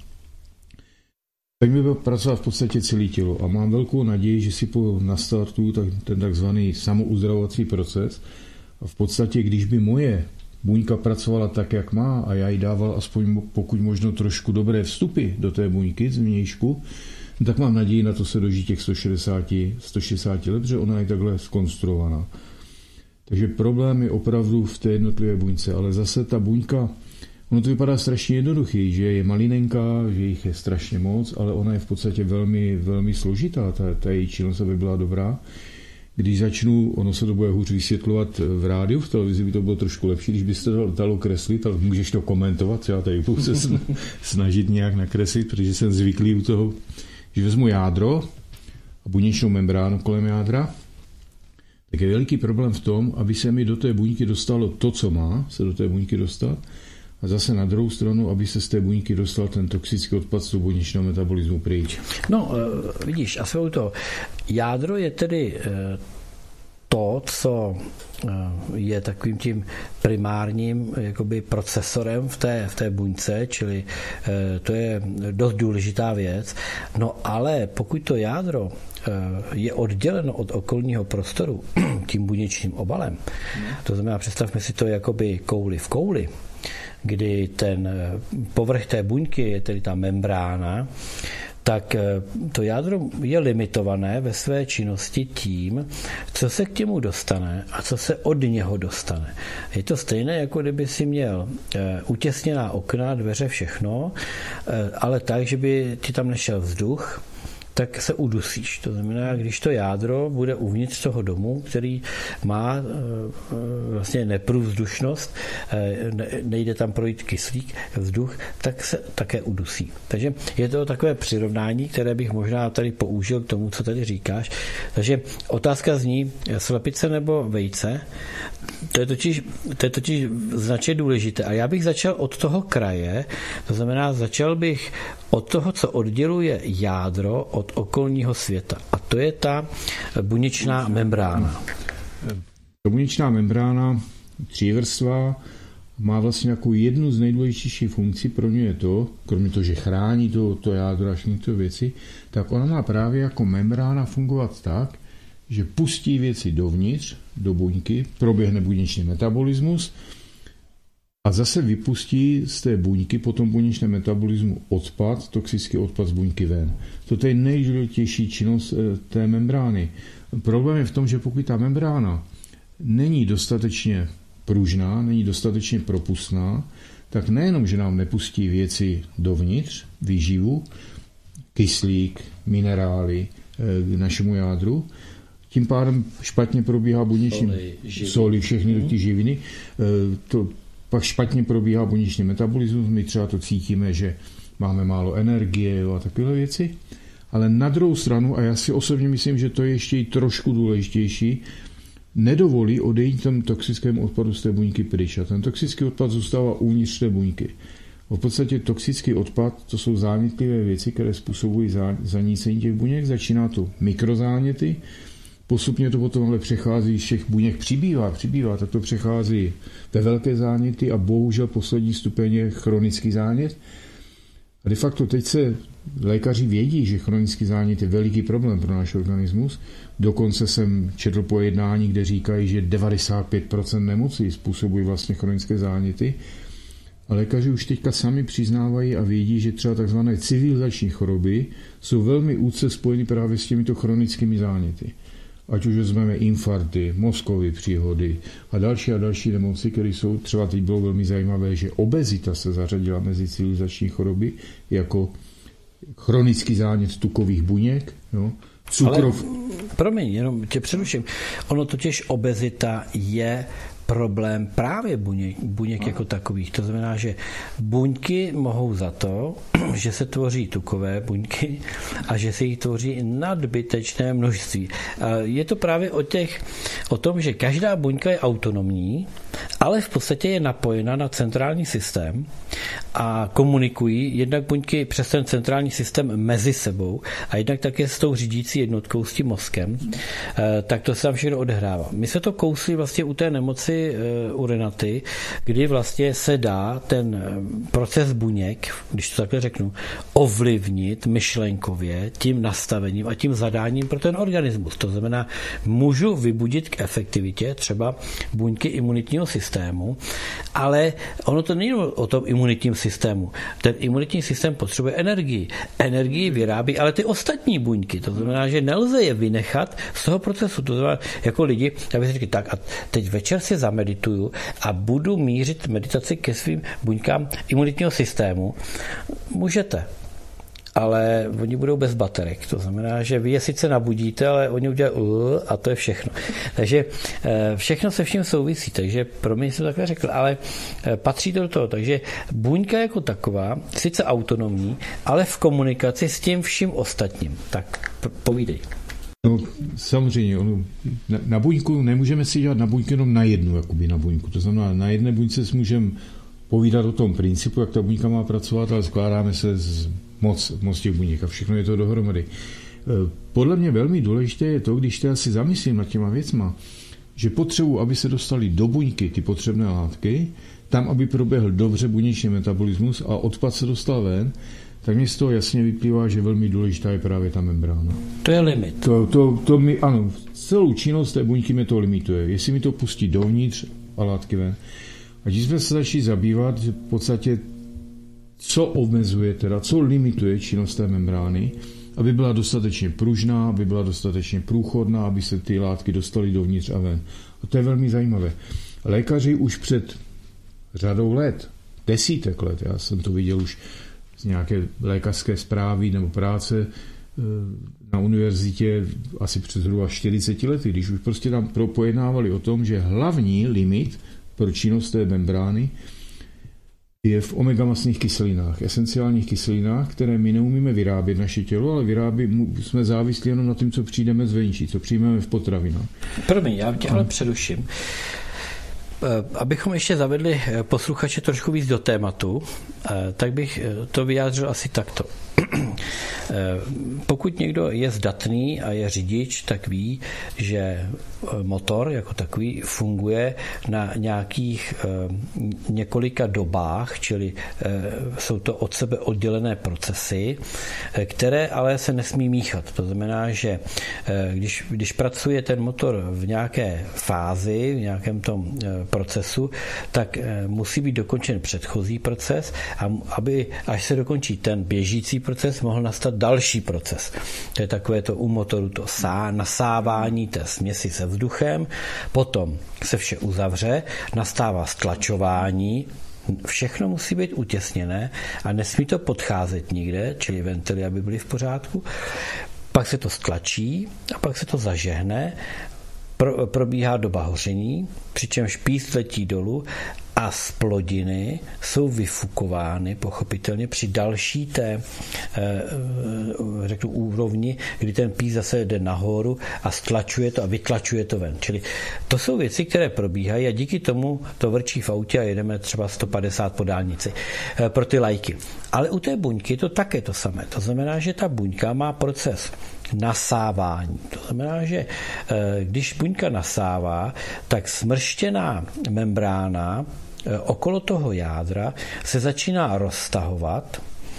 tak mi bude pracovat v podstatě celé tělo. A mám velkou naději, že si po nastartu ten takzvaný samouzdravovací proces. A v podstatě, když by moje buňka pracovala tak, jak má, a já jí dával aspoň pokud možno trošku dobré vstupy do té buňky z vnějšku, tak mám naději na to se dožít těch sto šedesát let, že ona je takhle zkonstruovaná. Takže problém je opravdu v té jednotlivé buňce, ale zase ta buňka, ono to vypadá strašně jednoduchý, že je malinenká, že jich je strašně moc, ale ona je v podstatě velmi, velmi složitá, ta, ta její činnost, aby byla dobrá. Když začnu, ono se to bude hůř vysvětlovat v rádiu, v televizi by to bylo trošku lepší, když byste to dalo kreslit, ale můžeš to komentovat, já tady budu se snažit nějak nakreslit, protože jsem zvyklý u toho, že vezmu jádro a buněčnou membránu kolem jádra, tak je veliký problém v tom, aby se mi do té buňky dostalo to, co má se do té buňky dostat, a zase na druhou stranu, aby se z té buňky dostal ten toxický odpad z toho buněčného metabolismu pryč. No, vidíš, asi to jádro je tedy to, co je takovým tím primárním jakoby procesorem v té, v té buňce, čili to je dost důležitá věc. No ale pokud to jádro je odděleno od okolního prostoru tím buněčným obalem, to znamená, představme si to jakoby kouli v kouli, kdy ten povrch té buňky je tedy ta membrána, tak to jádro je limitované ve své činnosti tím, co se k němu dostane a co se od něho dostane. Je to stejné, jako kdyby si měl utěsněná okna, dveře, všechno, ale tak, že by ti tam nešel vzduch, tak se udusíš. To znamená, když to jádro bude uvnitř toho domu, který má vlastně neprůvzdušnost, nejde tam projít kyslík, vzduch, tak se také udusí. Takže je to takové přirovnání, které bych možná tady použil k tomu, co tady říkáš. Takže otázka zní, slepice nebo vejce? To je totiž, to je totiž značně důležité. A já bych začal od toho kraje, to znamená, začal bych od toho, co odděluje jádro od okolního světa. A to je ta buněčná membrána. Ta buněčná membrána, třívrstva, má vlastně jako jednu z nejdůležitějších funkcí, pro mě je to, kromě toho, že chrání to, to jádro a všechny ty věci, tak ona má právě jako membrána fungovat tak, že pustí věci dovnitř, do buňky, proběhne buněčný metabolismus a zase vypustí z té buňky po tom buněčném metabolismu odpad, toxický odpad z buňky ven. To je nejdůležitější činnost té membrány. Problém je v tom, že pokud ta membrána není dostatečně pružná, není dostatečně propustná, tak nejenom, že nám nepustí věci dovnitř, výživu, kyslík, minerály k našemu jádru, tím pádem špatně probíhá buněční soli, všechny ty živiny, to pak špatně probíhá buněčný metabolismus, my třeba to cítíme, že máme málo energie jo, a takové věci, ale na druhou stranu, a já si osobně myslím, že to je ještě i trošku důležitější, nedovolí odejít tomu tokickému odpadu z té buňky pryč. A ten toxický odpad zůstává uvnitř té buňky. V podstatě toxický odpad, to jsou zánětlivé věci, které způsobují zanícení těch buněk. Začíná to mikrozáněty, postupně to potom ale přechází, z těch buněk přibývá, přibývá, tak to přechází ve velké záněty a bohužel poslední stupeň je chronický zánět. A de facto teď se lékaři vědí, že chronický zánět je veliký problém pro náš organismus. Dokonce jsem četl pojednání, kde říkají, že devadesát pět procent nemocí způsobují vlastně chronické záněty. A lékaři už teďka sami přiznávají a vědí, že třeba takzvané civilizační choroby jsou velmi úzce spojeny právě s těmito chronickými záněty. Ať už vezmeme infarkty, mozkové příhody a další a další nemoci, které jsou, třeba teď bylo velmi zajímavé, že obezita se zařadila mezi civilizační choroby jako chronický zánět tukových buněk, jo, cukrov... Ale, promiň, jenom tě přeruším. Ono totiž obezita je problém právě buněk, buněk jako takových. To znamená, že buňky mohou za to, že se tvoří tukové buňky a že se jich tvoří nadbytečné množství. Je to právě o, těch, o tom, že každá buňka je autonomní, ale v podstatě je napojena na centrální systém a komunikují jednak buňky přes ten centrální systém mezi sebou a jednak také s tou řídící jednotkou, s tím mozkem. Tak to se tam všechno odehrává. My se to kousli vlastně u té nemoci u Renaty, kdy vlastně se dá ten proces buněk, když to takhle řeknu, ovlivnit myšlenkově tím nastavením a tím zadáním pro ten organismus. To znamená, můžu vybudit k efektivitě třeba buňky imunitního systému, ale ono to není o tom imunitním systému. Ten imunitní systém potřebuje energii. Energii vyrábí ale ty ostatní buňky. To znamená, že nelze je vynechat z toho procesu. To znamená, jako lidi, aby si řekli, tak a teď večer si zamedituju a budu mířit meditaci ke svým buňkám imunitního systému. Můžete, ale oni budou bez baterek. To znamená, že vy je sice nabudíte, ale oni udělají uh, a to je všechno. Takže všechno se vším souvisí. Takže pro mě jsem takhle řekl, ale patří to do toho. Takže buňka jako taková, sice autonomní, ale v komunikaci s tím vším ostatním. Tak povídej. No, samozřejmě, ono, na, na buňku nemůžeme si dělat na buňku jenom na jednu, jakoby na buňku. To znamená, na jedné buňce si můžeme povídat o tom principu, jak ta buňka má pracovat, ale skládáme se z moc, moc těch buněk a všechno je to dohromady. Podle mě velmi důležité je to, když teda si zamyslím nad těma věcma, že potřebují, aby se dostali do buňky ty potřebné látky, tam, aby proběhl dobře buněčný metabolismus a odpad se dostal ven, tak mi z toho jasně vyplývá, že velmi důležitá je právě ta membrána. To je limit. To, to, to mi, ano, celou činnost té buňky mi to limituje. Jestli mi to pustí dovnitř a látky ven. A když jsme se začali zabývat, že v podstatě co omezuje, teda, co limituje činnost té membrány, aby byla dostatečně pružná, aby byla dostatečně průchodná, aby se ty látky dostaly dovnitř a ven. A to je velmi zajímavé. Lékaři už před řadou let, desítek let, já jsem to viděl už z nějaké lékařské zprávy nebo práce na univerzitě asi před zhruba čtyřiceti lety, když už prostě tam pojednávali o tom, že hlavní limit pro činnost té membrány je v omegamastných kyselinách, esenciálních kyselinách, které my neumíme vyrábět naše tělo, ale vyrábí, jsme závislí jenom na tím, co přijdeme zvenčí, co přijmeme v potravinách. Promiň, já tě ale přeruším. Abychom ještě zavedli posluchače trošku víc do tématu, tak bych to vyjádřil asi takto. Pokud někdo je zdatný a je řidič, tak ví, že motor jako takový funguje na nějakých několika dobách, čili jsou to od sebe oddělené procesy, které ale se nesmí míchat. To znamená, že když, když pracuje ten motor v nějaké fázi, v nějakém tom procesu, tak musí být dokončen předchozí proces a aby až se dokončí ten běžící proces, mohl nastat další proces. To je takové to u motoru to sá, nasávání té směsi se vzduchem, potom se vše uzavře, nastává stlačování, všechno musí být utěsněné a nesmí to podcházet nikde, čili ventily, aby byly v pořádku. Pak se to stlačí a pak se to zažehne, pro, probíhá doba hoření, přičemž píst letí dolů a splodiny jsou vyfukovány pochopitelně při další té řeknu úrovni, kdy ten pís zase jde nahoru a stlačuje to a vytlačuje to ven. Čili to jsou věci, které probíhají a díky tomu to vrčí v autě a jedeme třeba sto padesát po dálnici pro ty lajky. Ale u té buňky je to také to samé. To znamená, že ta buňka má proces nasávání. To znamená, že když buňka nasává, tak smrštěná membrána okolo toho jádra se začíná roztahovat,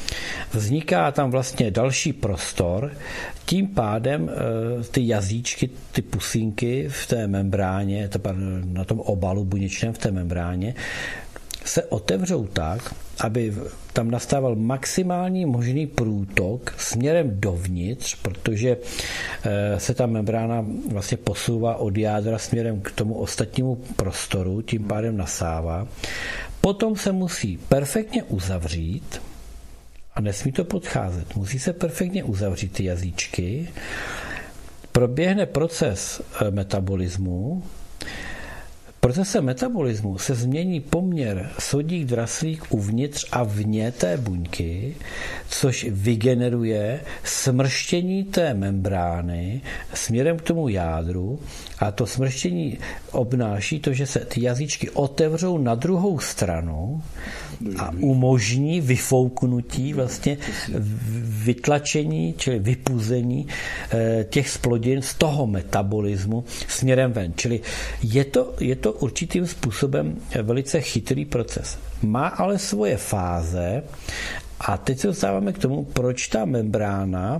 vzniká tam vlastně další prostor, tím pádem ty jazyčky, ty pusinky v té membráně, na tom obalu buněčném v té membráně, se otevřou tak, aby tam nastával maximální možný průtok směrem dovnitř, protože se ta membrána vlastně posouvá od jádra směrem k tomu ostatnímu prostoru, tím pádem nasává. Potom se musí perfektně uzavřít a nesmí to podcházet. Musí se perfektně uzavřít ty jazyčky. Proběhne proces metabolismu. Procesem metabolismu se změní poměr sodík draslík uvnitř a vně té buňky, což vygeneruje smrštění té membrány směrem k tomu jádru a to smrštění obnáší to, že se ty jazyčky otevřou na druhou stranu a umožní vyfouknutí, vlastně vytlačení, čili vypuzení těch splodin z toho metabolismu směrem ven. Čili je to, je to určitým způsobem velice chytrý proces. Má ale svoje fáze a teď se dostáváme k tomu, proč ta membrána,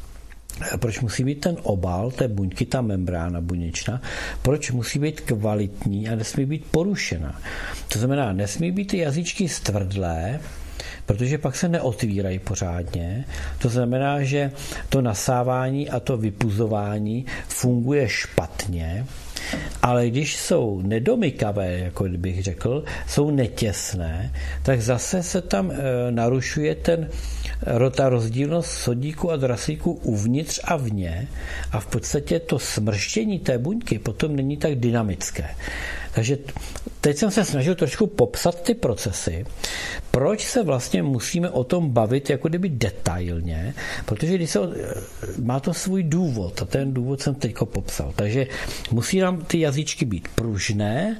proč musí být ten obal té buňky, ta membrána buněčná, proč musí být kvalitní a nesmí být porušená. To znamená, nesmí být ty jazyčky stvrdlé, protože pak se neotvírají pořádně. To znamená, že to nasávání a to vypuzování funguje špatně, ale když jsou nedomykavé, jako bych řekl, jsou netěsné, tak zase se tam e, narušuje ten, ta rozdílnost sodíku a draslíku uvnitř a vně a v podstatě to smrštění té buňky potom není tak dynamické. Takže teď jsem se snažil trošku popsat ty procesy, proč se vlastně musíme o tom bavit jako kdyby detailně, protože když se, má to svůj důvod a ten důvod jsem teďko popsal. Takže musí nám ty jazyčky být pružné,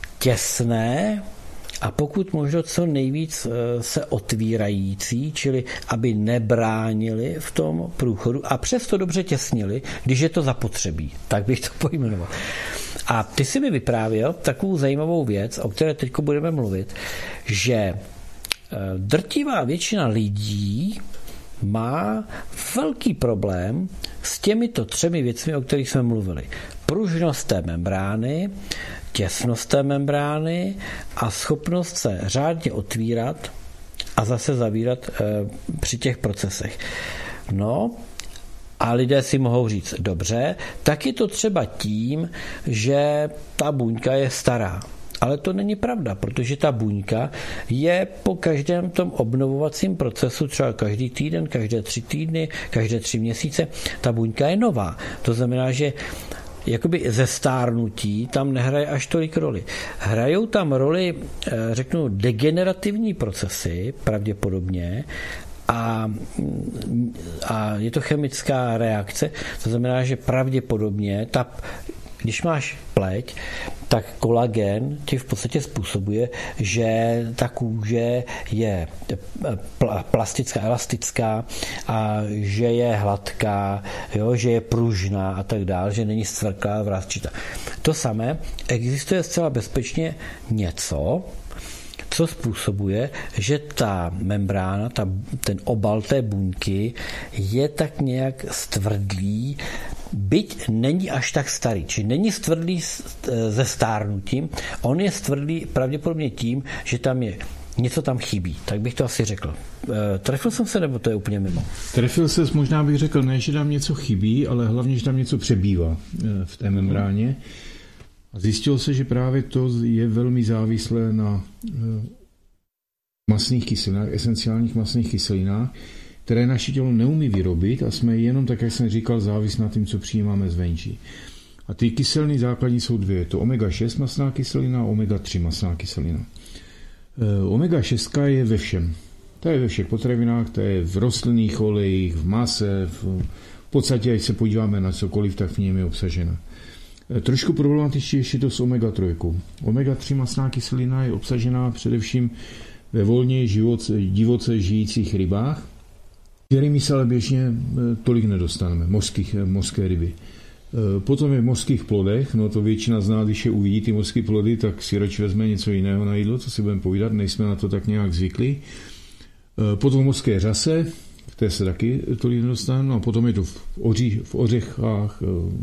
těsné a pokud možno co nejvíc se otvírající, čili aby nebránili v tom průchodu a přesto dobře těsnili, když je to zapotřebí. Tak bych to pojmenoval. A ty si mi vyprávěl takovou zajímavou věc, o které teď budeme mluvit, že drtivá většina lidí má velký problém s těmito třemi věcmi, o kterých jsme mluvili. Pružnost té membrány, těsnost té membrány a schopnost se řádně otvírat a zase zavírat e, při těch procesech. No a lidé si mohou říct, dobře, tak je to třeba tím, že ta buňka je stará. Ale to není pravda, protože ta buňka je po každém tom obnovovacím procesu, třeba každý týden, každé tři týdny, každé tři měsíce, ta buňka je nová. To znamená, že jakoby ze stárnutí tam nehraje až tolik roli. Hrajou tam roli, řeknu, degenerativní procesy, pravděpodobně, A, a je to chemická reakce, to znamená, že pravděpodobně ta, když máš pleť, tak kolagen ti v podstatě způsobuje, že ta kůže je plastická, elastická a že je hladká, jo, že je pružná a tak dále, že není stvrklá, vrásčitá. To samé existuje zcela bezpečně něco, co způsobuje, že ta membrána, ta, ten obal té buňky je tak nějak stvrdlý, byť není až tak starý. Či není stvrdlý ze stárnutím, on je stvrdlý pravděpodobně tím, že tam je něco tam chybí. Tak bych to asi řekl. Trefil jsem se, nebo to je úplně mimo? Trefil se, možná bych řekl, ne, že tam něco chybí, ale hlavně, že tam něco přebývá v té membráně. A zjistilo se, že právě to je velmi závislé na mastných kyselinách, esenciálních mastných kyselinách, které naše tělo neumí vyrobit a jsme jenom, tak jak jsem říkal, závislí na tím, co přijímáme zvenčí. A ty kyseliny základní jsou dvě. To omega šest mastná kyselina a omega tři mastná kyselina. omega šest je ve všem. To je ve všech potravinách, to je v rostlinných olejích, v mase, v, v podstatě, ať se podíváme na cokoliv, tak v něm je obsažena. Trošku problematičtější je to s omega tři. omega tři mastná kyselina je obsažená především ve volně živoce, divoce žijících rybách, kterými se ale běžně tolik nedostaneme, mořských, mořské ryby. Potom je v mořských plodech, no to většina z nás, když je uvidí ty mořské plody, tak si radši vezme něco jiného na jídlo, co si budeme povídat, nejsme na to tak nějak zvyklí. Potom v mořské řase, které se taky tolik nedostaneme, no a potom je to v, oří, v ořechách,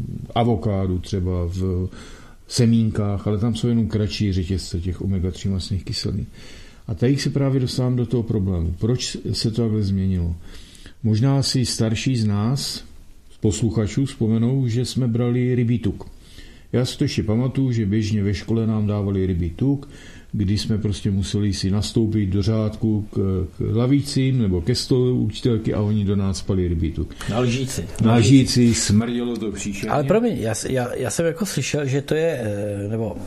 avokádu třeba, v semínkách, ale tam jsou jenom kratší řetězce těch omega tři mastných kyselin. A tady se právě dostávám do toho problému. Proč se to takhle změnilo? Možná si starší z nás, z posluchačů, vzpomenou, že jsme brali rybí tuk. Já si to ještě pamatuju, že běžně ve škole nám dávali rybí tuk, kdy jsme prostě museli si nastoupit do řádku k, k lavícím nebo ke stolu učitelky a oni do nás spali rybí tuk. Na lžíci. Na lžíci, smrdělo to příšerně. Ale promiň, já, já, já jsem jako slyšel, že to je, nebo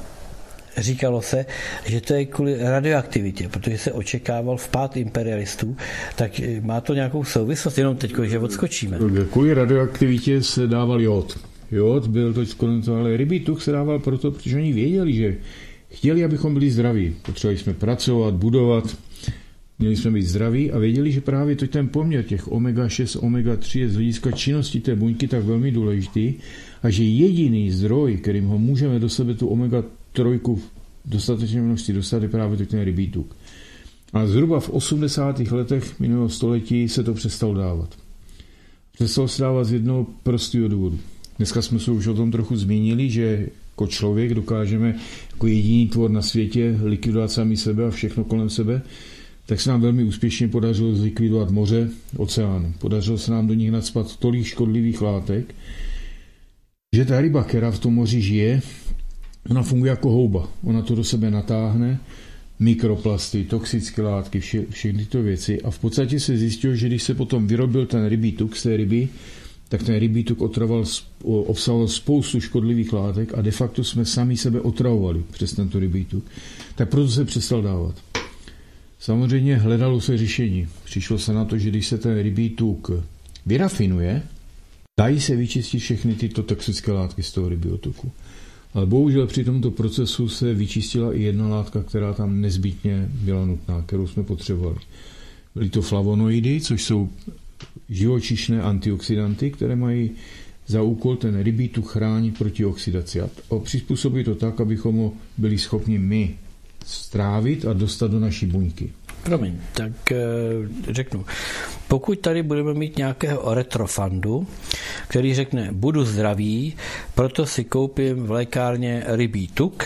říkalo se, že to je kvůli radioaktivitě, protože se očekával vpád imperialistů, tak má to nějakou souvislost, jenom teď, že odskočíme. Kvůli radioaktivitě se dával jod. Jod byl to skoro to, ale rybí tuk se dával proto, protože oni věděli, že chtěli, abychom byli zdraví. Potřebovali jsme pracovat, budovat, měli jsme být zdraví a věděli, že právě to ten poměr těch omega šest, omega tři je z hlediska činnosti té buňky tak velmi důležitý a že jediný zdroj, kterým ho můžeme do sebe tu omega tři v dostatečné množství dostat, je právě ten rybí tuk. A zhruba v osmdesátých letech minulého století se to přestalo dávat. Přestalo se dávat z jednoho prostého důvodu. Dneska jsme se už o tom trochu zmínili, že jako člověk dokážeme jako jediný tvor na světě likvidovat sami sebe a všechno kolem sebe, tak se nám velmi úspěšně podařilo zlikvidovat moře, oceány. Podařilo se nám do nich nacpat tolik škodlivých látek, že ta ryba, která v tom moři žije, ona funguje jako houba. Ona to do sebe natáhne, mikroplasty, toxické látky, vše, všechny tyto věci. A v podstatě se zjistilo, že když se potom vyrobil ten rybí tuk z té ryby, tak ten rybí tuk otravoval, obsahoval spoustu škodlivých látek a de facto jsme sami sebe otravovali přes tento rybí tuk. Tak proto se přestal dávat. Samozřejmě hledalo se řešení. Přišlo se na to, že když se ten rybí tuk vyrafinuje, dají se vyčistit všechny tyto toxické látky z toho rybího tuku. Ale bohužel při tomto procesu se vyčistila i jedna látka, která tam nezbytně byla nutná, kterou jsme potřebovali. Byly to flavonoidy, což jsou živočišné antioxidanty, které mají za úkol ten rybí tuk chránit proti oxidaci a přizpůsobit to tak, abychom ho byli schopni my strávit a dostat do naší buňky. Promiň, tak řeknu, pokud tady budeme mít nějakého retrofandu, který řekne, budu zdravý, proto si koupím v lékárně rybí tuk,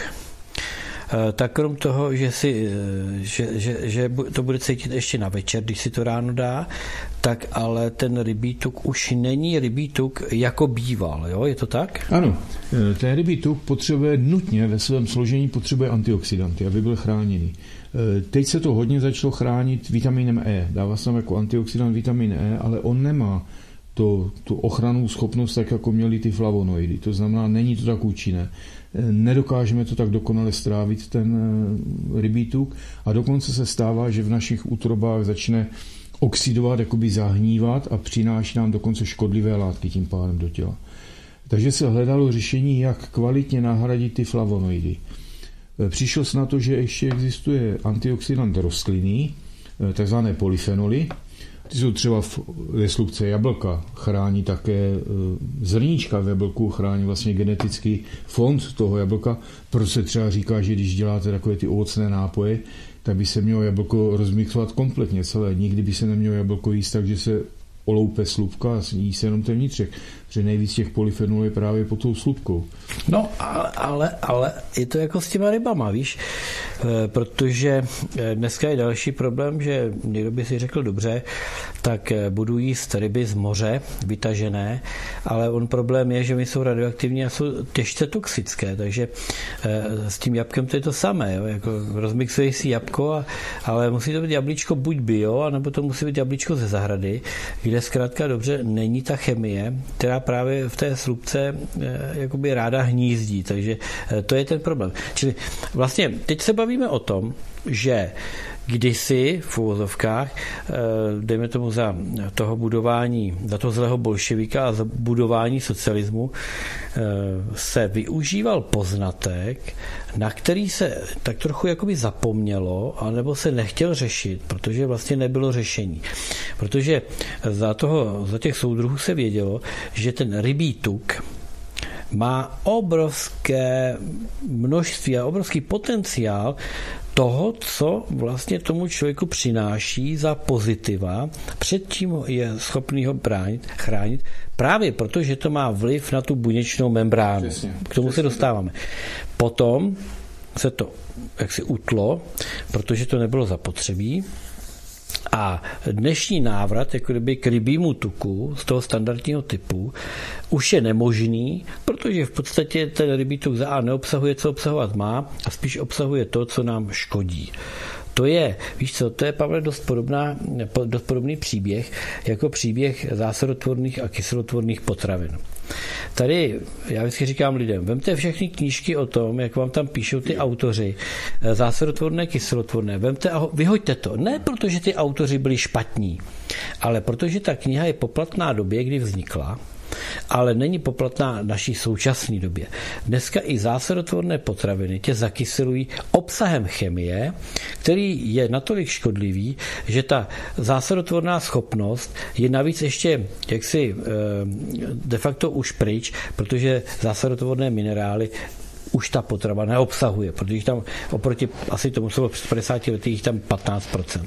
tak krom toho, že, si, že, že, že to bude cítit ještě na večer, když si to ráno dá, tak ale ten rybí tuk už není rybí tuk jako býval, jo? Je to tak? Ano, ten rybí tuk potřebuje nutně ve svém složení potřebuje antioxidanty, aby byl chráněný. Teď se to hodně začalo chránit vitaminem E. Dává se tam jako antioxidant vitamin E, ale on nemá to, tu ochrannou schopnost tak, jako měly ty flavonoidy. To znamená, není to tak účinné. Nedokážeme to tak dokonale strávit, ten rybí tuk, a dokonce se stává, že v našich útrobách začne oxidovat, jakoby zahnívat a přináší nám dokonce škodlivé látky tím pádem do těla. Takže se hledalo řešení, jak kvalitně nahradit ty flavonoidy. Přišlo se na to, že ještě existuje antioxidant rostlinný, takzvané polyfenoly. Ty jsou třeba ve slupce jablka, chrání také zrníčka v jablku, chrání vlastně genetický fond toho jablka. Proto se třeba říká, že když děláte takové ty ovocné nápoje, tak by se mělo jablko rozmixovat kompletně celé. Nikdy by se nemělo jablko jíst tak, že se oloupe slupka a jí se jenom ten vnitřek. Protože nejvíc těch polyfenolů je právě pod tou slupkou. No, ale, ale, ale je to jako s těma rybama, víš? E, protože dneska je další problém, že někdo by si řekl dobře, tak budu jíst ryby z moře, vytažené, ale on problém je, že my jsou radioaktivní a jsou těžce toxické, takže e, s tím jabkem to je to samé, jo? Jako rozmixuješ si jabko, a, ale musí to být jablíčko buď bio, anebo to musí být jablíčko ze zahrady, kde zkrátka dobře není ta chemie, která právě v té slupce e, jakoby ráda hnízdí, takže e, to je ten problém. Čili vlastně teď se bavíme o tom, že kdysi v uvozovkách, dejme tomu za toho budování, za toho zlého bolševika a za budování socialismu, se využíval poznatek, na který se tak trochu jakoby zapomnělo, anebo se nechtěl řešit, protože vlastně nebylo řešení. Protože za, toho, za těch soudruhů se vědělo, že ten rybí tuk má obrovské množství a obrovský potenciál toho, co vlastně tomu člověku přináší za pozitiva, před čím je schopný ho bránit, chránit, právě proto, že to má vliv na tu buněčnou membránu. Přesně, K tomu přesně. se dostáváme. Potom se to jaksi utlo, protože to nebylo zapotřebí. A dnešní návrat jako kdyby k rybímu tuku z toho standardního typu už je nemožný, protože v podstatě ten rybí tuk za A neobsahuje, co obsahovat má, a spíš obsahuje to, co nám škodí. To je, víš co, to je, Pavle, dost, podobná, dost podobný příběh jako příběh zásadotvorných a kyselotvorných potravin. Tady, já vždycky říkám lidem, vemte všechny knížky o tom, jak vám tam píšou ty autoři, zásadotvorné, kyselotvorné, vemte a vyhoďte to. Ne protože ty autoři byli špatní, ale protože ta kniha je poplatná době, kdy vznikla, ale není poplatná naší současné době. Dneska i zásadotvorné potraviny tě zakyselují obsahem chemie, který je natolik škodlivý, že ta zásadotvorná schopnost je navíc ještě jaksi de facto už pryč, protože zásadotvorné minerály už ta potrava neobsahuje, protože jich tam oproti asi tomu bylo před padesáti lety jich tam patnáct procent.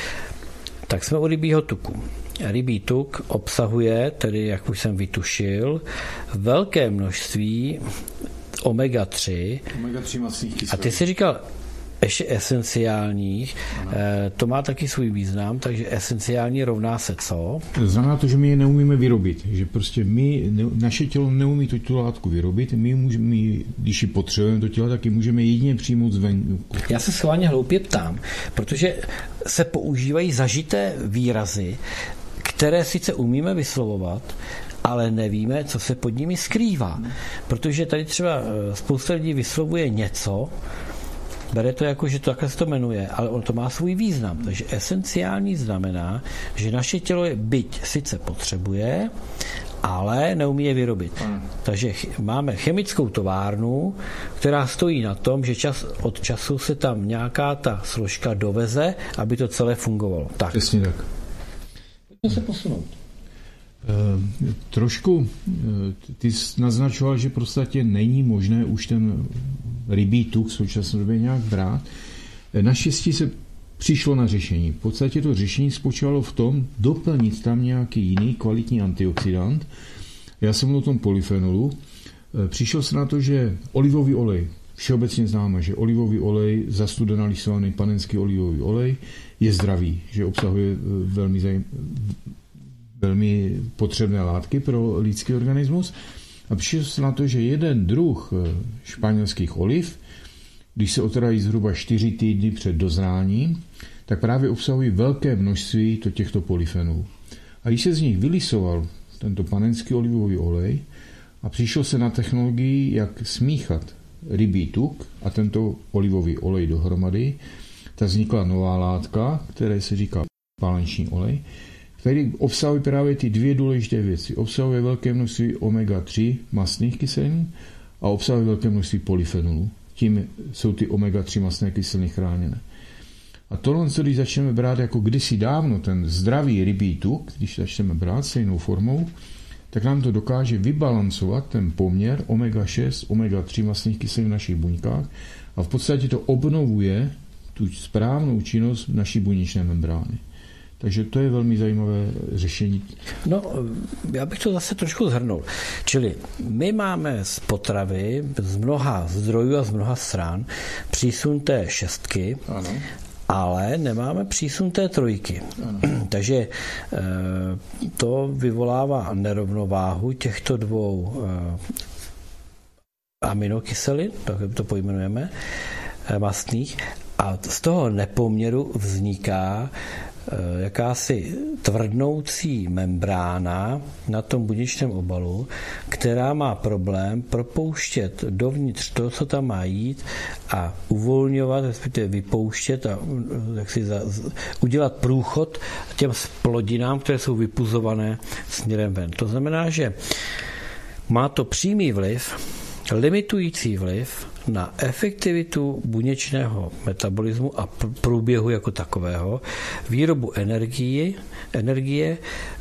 Tak jsme u rybího tuku. Rybí tuk obsahuje, tedy jak už jsem vytušil, velké množství omega tři. omega tři masných kyselin. A ty jsi říkal ještě esenciálních, ano. To má taky svůj význam, takže esenciální rovná se co? Znamená to, že my je neumíme vyrobit, že prostě my, naše tělo neumí tu, tu látku vyrobit, my, můžeme, my když ji potřebujeme do těla, tak ji můžeme jedině přijmout zvenku. Já se schválně hloupě ptám, protože se používají zažité výrazy, které sice umíme vyslovovat, ale nevíme, co se pod nimi skrývá. Protože tady třeba spousta lidí vyslovuje něco, bere to jako, že to takhle se to jmenuje, ale on to má svůj význam. Takže esenciální znamená, že naše tělo je byť sice potřebuje, ale neumí je vyrobit. Takže máme chemickou továrnu, která stojí na tom, že čas od času se tam nějaká ta složka doveze, aby to celé fungovalo. Tak. Přesně tak. Pojďme se posunout. E, trošku ty naznačoval, že prostě není možné už ten rybí tuk v současné době nějak brát. Naštěstí se přišlo na řešení. V podstatě to řešení spočívalo v tom doplnit tam nějaký jiný kvalitní antioxidant. Já jsem mluvil o tom polyfenolu. Přišel se na to, že olivový olej, všeobecně známe, že olivový olej, zastudenalisovaný panenský olivový olej, je zdravý, že obsahuje velmi, zajím, velmi potřebné látky pro lidský organismus. A přišel se na to, že jeden druh španělských oliv, když se otrhají zhruba čtyři týdny před dozráním, tak právě obsahují velké množství to těchto polyfenolů. A když se z nich vylisoval tento panenský olivový olej a přišel se na technologii, jak smíchat rybí tuk a tento olivový olej dohromady, tak vznikla nová látka, která se říká pálenční olej, který obsahuje právě ty dvě důležité věci. Obsahuje velké množství omega tři mastných kyselin a obsahuje velké množství polyfenolů. Tím jsou ty omega tři mastné kyseliny chráněné. A tohle, co když začneme brát jako kdysi dávno, ten zdravý rybí tuk, když začneme brát stejnou formou, tak nám to dokáže vybalancovat ten poměr omega šest, omega tři mastných kyselin v našich buňkách a v podstatě to obnovuje tu správnou činnost naší buněčné membrány. Takže to je velmi zajímavé řešení. No, já bych to zase trošku zhrnul. Čili my máme z potravy z mnoha zdrojů a z mnoha stran přísun té šestky, ano, ale nemáme přísun té trojky. Ano. Takže to vyvolává nerovnováhu těchto dvou aminokyselin, tak to pojmenujeme, mastných, a z toho nepoměru vzniká jakási tvrdnoucí membrána na tom buněčném obalu, která má problém propouštět dovnitř to, co tam má jít a uvolňovat, respektive vypouštět a jak si za, udělat průchod těm splodinám, které jsou vypuzované směrem ven. To znamená, že má to přímý vliv, limitující vliv na efektivitu buněčného metabolismu a průběhu jako takového, výrobu energie, energie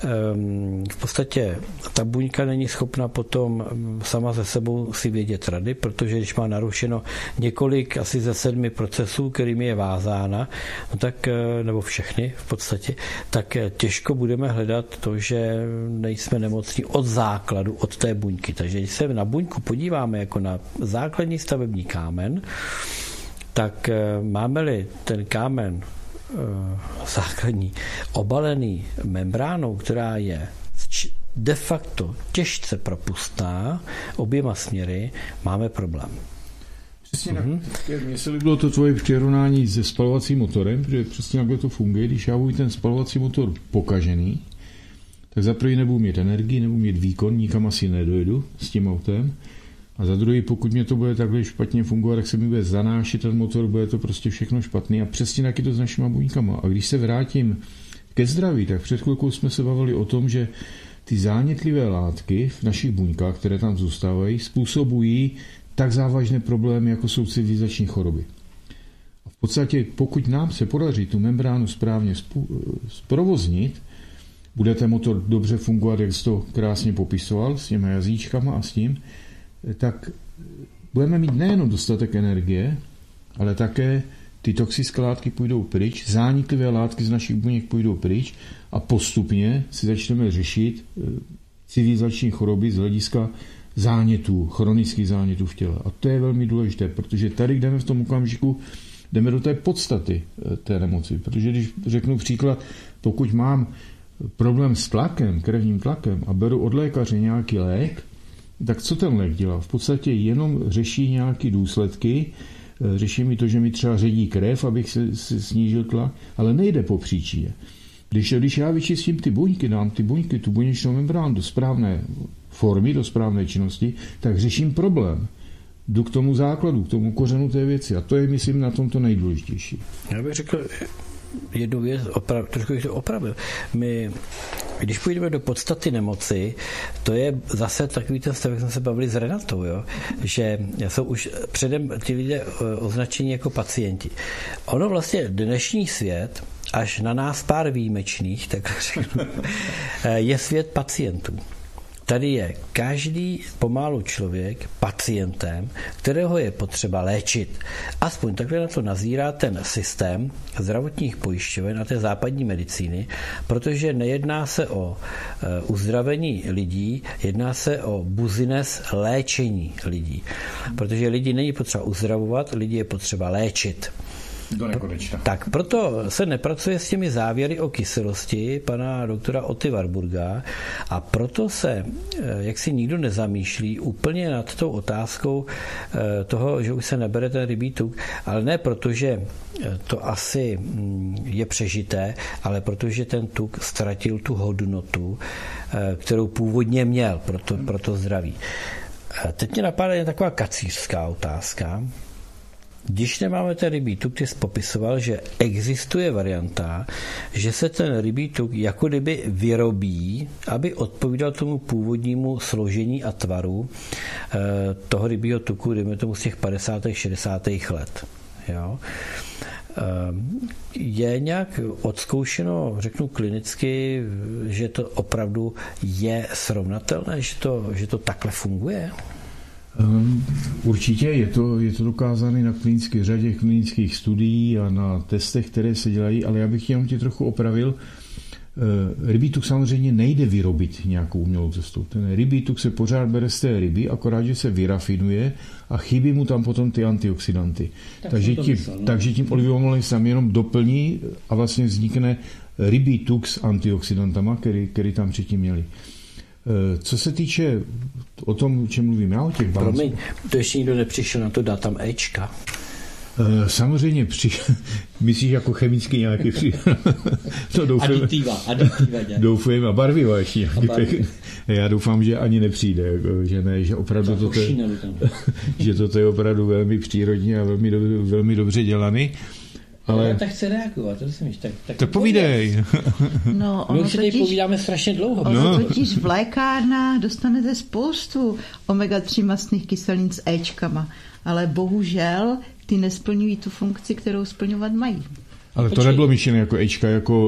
v podstatě ta buňka není schopna potom sama ze sebou si vědět rady, protože když má narušeno několik asi ze sedmi procesů, kterými je vázána, no tak, nebo všechny v podstatě, tak těžko budeme hledat to, že nejsme nemocní od základu, od té buňky. Takže když se na buňku podíváme jako na základní stavební kámen, tak máme-li ten kámen základní obalený membránou, která je de facto těžce propustná oběma směry, máme problém. Přesně mm-hmm. tak. Mně se líbilo to tvoje přirovnání se spalovacím motorem, protože přesně takhle to funguje. Když já budu ten spalovací motor pokažený, tak za první nebudu mít energii, nebudu mít výkon, nikam asi nedojedu s tím autem. A za druhý, pokud mě to bude takhle špatně fungovat, tak se mi bude zanášet ten motor, bude to prostě všechno špatný. A přesně taky to s našima buňkama. A když se vrátím ke zdraví, tak před chvilkou jsme se bavili o tom, že ty zánětlivé látky v našich buňkách, které tam zůstávají, způsobují tak závažné problémy, jako jsou civilizační choroby. A v podstatě, pokud nám se podaří tu membránu správně zprovoznit, bude ten motor dobře fungovat, jak jsi to krásně popisoval, s těmi jazyčkama a s tím, tak budeme mít nejenom dostatek energie, ale také ty toxické látky půjdou pryč, zániklivé látky z našich buněk půjdou pryč a postupně si začneme řešit civilizační choroby z hlediska zánětů, chronických zánětů v těle. A to je velmi důležité, protože tady jdeme v tom okamžiku, jdeme do té podstaty té nemoci. Protože když řeknu příklad, pokud mám problém s tlakem, krevním tlakem a beru od lékaře nějaký lék, tak co ten lék dělá? V podstatě jenom řeší nějaké důsledky, řeší mi to, že mi třeba ředí krev, abych se, se snížil tlak, ale nejde po příčině. Když, když já vyčistím ty buňky, dám ty buňky, tu buněčnou membránu do správné formy, do správné činnosti, tak řeším problém. Jdu k tomu základu, k tomu kořenu té věci. A to je, myslím, na tom to nejdůležitější. Já bych řekl jednu věc, oprav, trošku bych to opravil. My, když půjdeme do podstaty nemoci, to je zase takový ten stav, jak jsme se bavili s Renatou, jo? Že jsou už předem ti lidé označení jako pacienti. Ono vlastně dnešní svět až na nás pár výjimečných, tak řeknu, je svět pacientů. Tady je každý pomalu člověk pacientem, kterého je potřeba léčit. Aspoň takhle na to nazírá ten systém zdravotních pojišťoven a té západní medicíny, protože nejedná se o uzdravení lidí, jedná se o business léčení lidí. Protože lidi není potřeba uzdravovat, lidi je potřeba léčit. Do nekonečna. Tak proto se nepracuje s těmi závěry o kyselosti pana doktora Oty Warburga a proto se, jak si nikdo nezamýšlí úplně nad tou otázkou toho, že už se nebere ten rybí tuk, ale ne proto, že to asi je přežité, ale protože ten tuk ztratil tu hodnotu, kterou původně měl pro to, pro to zdraví. Teď mě napadá taková kacířská otázka. Když nemáme ten rybí tuk, ty jsi popisoval, že existuje varianta, že se ten rybí tuk jako kdyby vyrobí, aby odpovídal tomu původnímu složení a tvaru eh, toho rybího tuku, dejme tomu z těch padesátých šedesátých let. Jo? Eh, je nějak odzkoušeno, řeknu klinicky, že to opravdu je srovnatelné, že to, že to takhle funguje? Um, určitě je to, je to dokázané na klinické řadě klinických studií a na testech, které se dělají, ale já bych jenom tě trochu opravil. Uh, rybí tuk samozřejmě nejde vyrobit nějakou umělou cestou. Ten rybí tuk se pořád bere z té ryby, akorát, že se vyrafinuje a chybí mu tam potom ty antioxidanty. Tak takže, tím, myslel, no? takže tím olivovým olejem se tam jenom doplní a vlastně vznikne rybí tuk s antioxidantama, který, který tam předtím měli. Co se týče o tom, o čem mluvím já, o těch balanců. Promiň, to ještě nikdo nepřišel na to dát tam Ečka. Samozřejmě, při, myslíš jako chemický nějaký při... to doufám, aditiva, aditiva. Doufám a barviva ještě nějaký. Já doufám, že ani nepřijde, že ne, že opravdu toto je, že toto je opravdu velmi přírodní a velmi, dobře, velmi dobře dělaný. Ale... Já tak chci reagovat, to si tak, tak, tak povídej. No, My už si tady povídáme strašně dlouho. Ono no. totiž v lékárnách dostanete spoustu omega tři mastných kyselin s Ečkama, ale bohužel ty nesplňují tu funkci, kterou splňovat mají. Ale to nebylo myšlené jako Ečka, jako,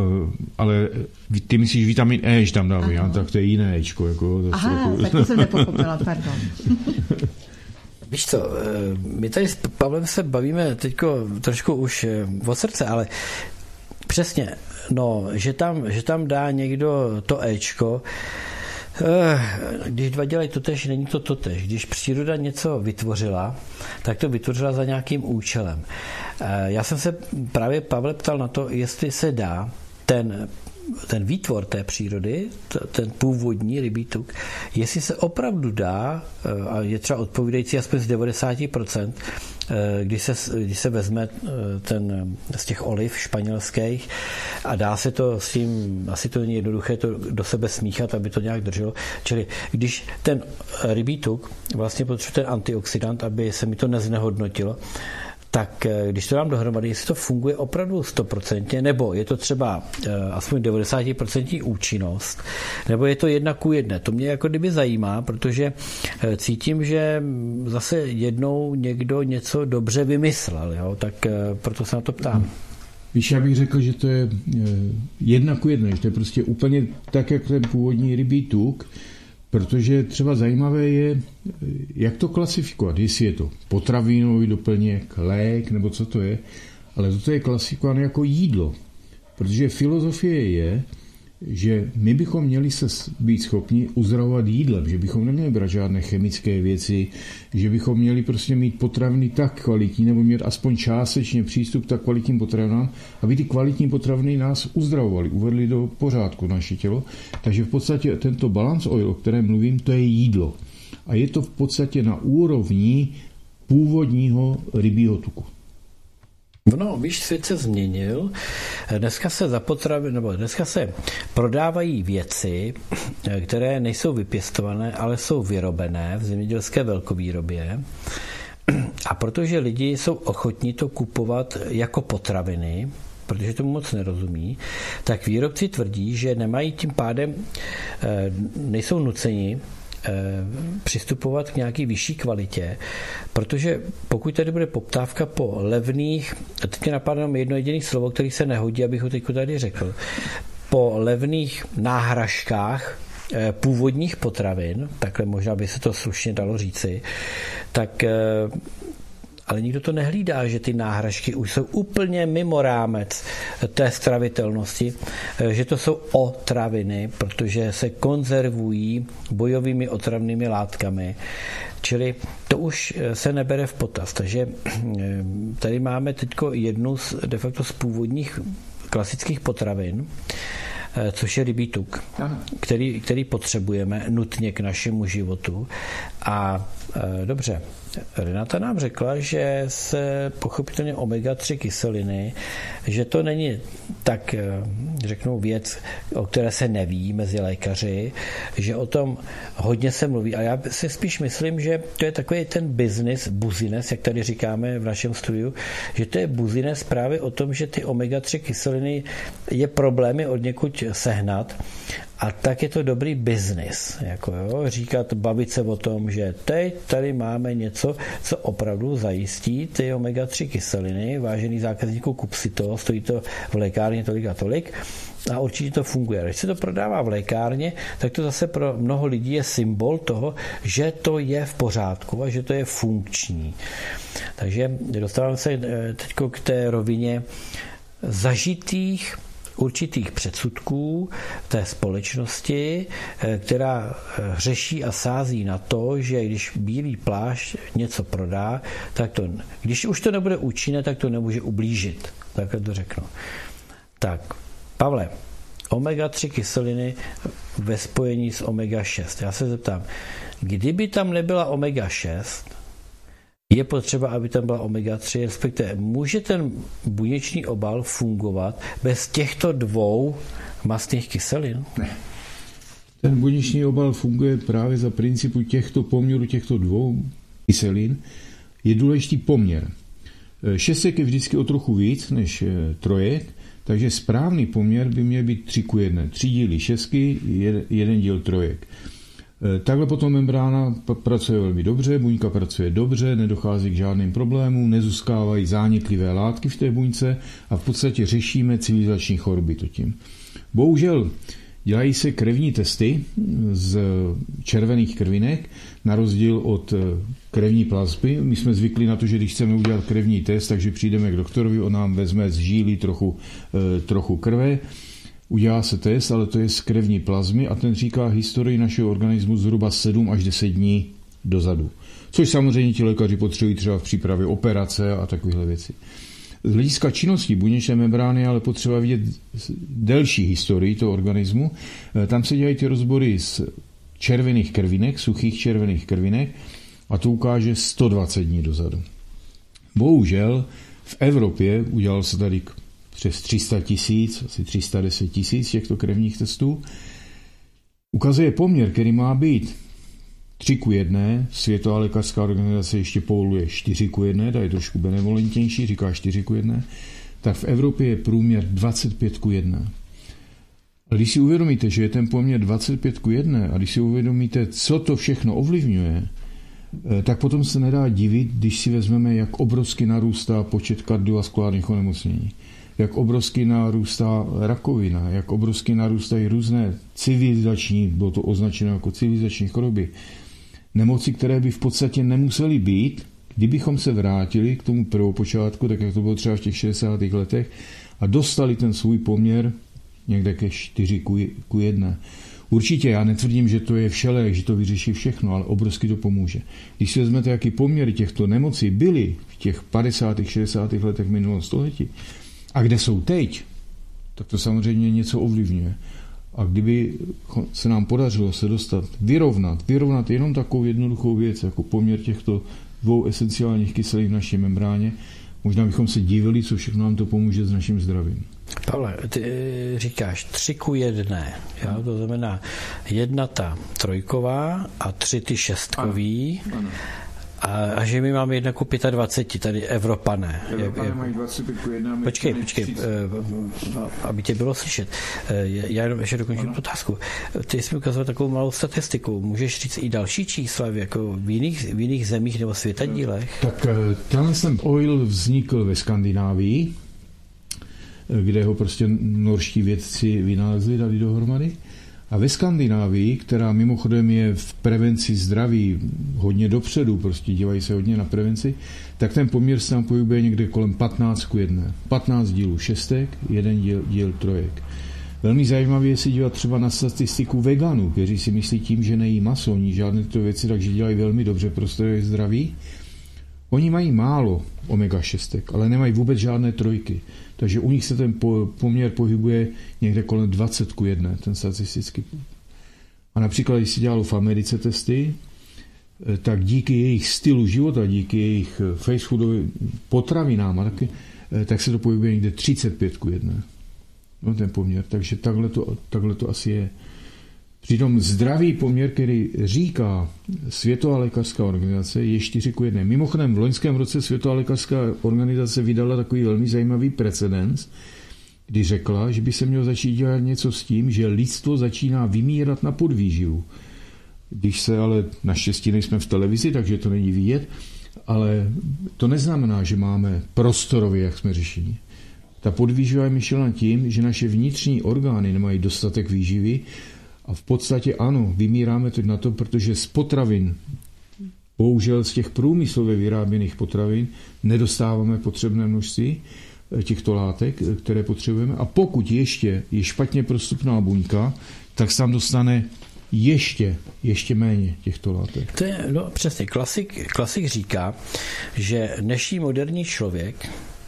ale ty myslíš vitamin E, že tam dávají, tak to je jiné Ečko. Jako, Aha, jako... tak to jsem nepochopila, pardon. Víš co, my tady s Pavlem se bavíme teďko trošku už od srdce, ale přesně, no, že tam, že tam dá někdo to Ečko, když dva dělají totéž, není to totéž. Když příroda něco vytvořila, tak to vytvořila za nějakým účelem. Já jsem se právě Pavle ptal na to, jestli se dá ten ten výtvor té přírody, ten původní rybí tuk, jestli se opravdu dá, a je třeba odpovídající aspoň z devadesát procent, když se, když se vezme ten z těch oliv španělských a dá se to s tím, asi to není jednoduché to do sebe smíchat, aby to nějak drželo. Čili když ten rybí tuk vlastně potřebuje ten antioxidant, aby se mi to neznehodnotilo, tak když to dám dohromady, jestli to funguje opravdu sto procent, nebo je to třeba aspoň devadesát procent účinnost, nebo je to jedna ku jedné. To mě jako kdyby zajímá, protože cítím, že zase jednou někdo něco dobře vymyslel, jo? Tak proto se na to ptám. Víš, já bych řekl, že to je jedna ku jedné, že to je prostě úplně tak, jak ten původní rybí tuk, protože třeba zajímavé je, jak to klasifikovat, jestli je to potravinový doplněk, lék, nebo co to je, ale toto je klasifikované jako jídlo, protože filozofie je, že my bychom měli se být schopni uzdravovat jídlem, že bychom neměli brát žádné chemické věci, že bychom měli prostě mít potraviny tak kvalitní, nebo mít aspoň částečně přístup k tak kvalitním potravinám, aby ty kvalitní potraviny nás uzdravovaly, uvedly do pořádku naše tělo. Takže v podstatě tento balance oil, o kterém mluvím, to je jídlo. A je to v podstatě na úrovni původního rybího tuku. No, víš, svět se změnil. Dneska se za potravy, nebo dneska se prodávají věci, které nejsou vypěstované, ale jsou vyrobené v zemědělské velkovýrobě. A protože lidi jsou ochotní to kupovat jako potraviny, protože tomu moc nerozumí, tak výrobci tvrdí, že nemají tím pádem, nejsou nuceni přistupovat k nějaký vyšší kvalitě, protože pokud tady bude poptávka po levných, teď mě napadá jedno jediné slovo, který se nehodí, abych ho teď tady řekl, po levných náhražkách původních potravin, takhle možná by se to slušně dalo říci, tak ale nikdo to nehlídá, že ty náhražky už jsou úplně mimo rámec té stravitelnosti, že to jsou otraviny, protože se konzervují bojovými otravnými látkami, čili to už se nebere v potaz. Takže tady máme teď jednu z, de facto z původních klasických potravin, což je rybí tuk, který, který potřebujeme nutně k našemu životu. A e, dobře, Renata nám řekla, že se pochopitelně omega tři kyseliny, že to není tak, řeknu, věc, o které se neví mezi lékaři, že o tom hodně se mluví. A já si spíš myslím, že to je takový ten business, buzines, jak tady říkáme v našem studiu, že to je buzines právě o tom, že ty omega tři kyseliny je problémy od někud sehnat. A tak je to dobrý biznis, jako jo, říkat, bavit se o tom, že teď tady máme něco, co opravdu zajistí ty omega tři kyseliny, vážený zákazníků, kup si to, stojí to v lékárně tolik a tolik a určitě to funguje. Když se to prodává v lékárně, tak to zase pro mnoho lidí je symbol toho, že to je v pořádku a že to je funkční. Takže dostávám se teď k té rovině zažitých určitých předsudků té společnosti, která řeší a sází na to, že když bílý plášť něco prodá, tak to, když už to nebude účinné, tak to nemůže ublížit. Takhle to řeknu. Tak, Pavle, omega tři kyseliny ve spojení s omega šest. Já se zeptám, kdyby tam nebyla omega šest, je potřeba, aby tam byla omega tři, respektive může ten buněčný obal fungovat bez těchto dvou mastných kyselin? Ne. Ten buněčný obal funguje právě za principu těchto poměrů, těchto dvou kyselin. Je důležitý poměr. Šestek je vždycky o trochu víc než trojek, takže správný poměr by měl být tři ku jedné. Tři díly šestky, jeden díl trojek. Takhle potom membrána pracuje velmi dobře, buňka pracuje dobře, nedochází k žádným problémům, nezůstávají zánětlivé látky v té buňce a v podstatě řešíme civilizační choroby tím. Bohužel dělají se krevní testy z červených krvinek, na rozdíl od krevní plazmy. My jsme zvykli na to, že když chceme udělat krevní test, takže přijdeme k doktorovi, on nám vezme z žíly trochu, trochu krve, udělá se test, ale to je z krevní plazmy a ten říká historii našeho organismu zhruba sedm až deset dní dozadu. Což samozřejmě ti lékaři potřebují třeba v přípravě operace a takovéhle věci. Z hlediska činnosti buněčné membrány ale potřeba vidět delší historii toho organismu. Tam se dělají ty rozbory z červených krvinek, suchých červených krvinek a to ukáže sto dvacet dní dozadu. Bohužel v Evropě udělal se tady přes tři sta tisíc, asi tři sta deset tisíc těchto krevních testů. Ukazuje poměr, který má být tři ku jedné, Světová lékařská organizace ještě povoluje čtyři ku jedné, ta je trošku benevolentnější, říká čtyři ku jedné, tak v Evropě je průměr dvacet pět ku jedné. A když si uvědomíte, že je ten poměr dvacet pět ku jedné a když si uvědomíte, co to všechno ovlivňuje, tak potom se nedá divit, když si vezmeme, jak obrovsky narůstá počet kardiovaskulárních onemocnění, jak obrovsky narůstá rakovina, jak obrovsky narůstají různé civilizační, bylo to označeno jako civilizační choroby, nemoci, které by v podstatě nemusely být, kdybychom se vrátili k tomu prvopočátku, tak jak to bylo třeba v těch šedesátých letech, a dostali ten svůj poměr někde ke čtyři ku jedné. Určitě já netvrdím, že to je všelek, že to vyřeší všechno, ale obrovsky to pomůže. Když si vezmete, jaký poměry těchto nemocí byly v těch padesátých, šedesátých letech minulého století, a kde jsou teď, tak to samozřejmě něco ovlivňuje. A kdyby se nám podařilo se dostat, vyrovnat, vyrovnat jenom takovou jednoduchou věc, jako poměr těchto dvou esenciálních kyselin v naší membráně, možná bychom se divili, co všechno nám to pomůže s naším zdravím. Pavle, ty říkáš tři ku jedné, jo? To znamená jedna ta trojková a tři ty šestkový. Ano, ano. A, a že my máme jedna ku dvaceti pěti, tady Evropané. Evropané jak, mají dvacet pět ku jedna. Počkej, počkej, aby tě bylo slyšet. Já jenom ještě dokončím tu otázku. Ty jsi mi ukazoval takovou malou statistiku. Můžeš říct i další čísla jako v jiných, v jiných zemích nebo světadílech? Tak tenhle ten oil vznikl ve Skandinávii, kde ho prostě norští vědci vynalezli, dali dohromady. A ve Skandinávii, která mimochodem je v prevenci zdraví hodně dopředu, prostě dívají se hodně na prevenci, tak ten poměr se tam pohybuje někde kolem patnáct ku jedné. patnáct dílů šestek, jeden díl, díl trojek. Velmi zajímavé je si dívat třeba na statistiku veganů, kteří si myslí tím, že nejí maso, oni žádné tyto věci, takže dělají velmi dobře pro zdraví. Oni mají málo omega šestek, ale nemají vůbec žádné trojky. Takže u nich se ten poměr pohybuje někde kolem dvacet ku jedné, ten statistický. A například, když si dělalo v Americe testy, tak díky jejich stylu života, díky jejich fast foodovým potravinám, tak, tak se to pohybuje někde třicet pět ku jedné. No, ten poměr. Takže takhle to, takhle to asi je. Přitom zdravý poměr, který říká Světová lékařská organizace, je čtyři ku jedné. Mimochodem v loňském roce Světová lékařská organizace vydala takový velmi zajímavý precedens, kdy řekla, že by se mělo začít dělat něco s tím, že lidstvo začíná vymírat na podvýživu. Když se ale naštěstí nejsme v televizi, takže to není vidět, ale to neznamená, že máme prostorově, jak jsme řešili. Ta podvýživa je myšlena tím, že naše vnitřní orgány nemají dostatek výživy. A v podstatě ano, vymíráme teď na to, protože z potravin, bohužel z těch průmyslově vyráběných potravin, nedostáváme potřebné množství těchto látek, které potřebujeme. A pokud ještě je špatně prostupná buňka, tak se tam dostane ještě, ještě méně těchto látek. To je, no přesně, klasik, klasik říká, že dnešní moderní člověk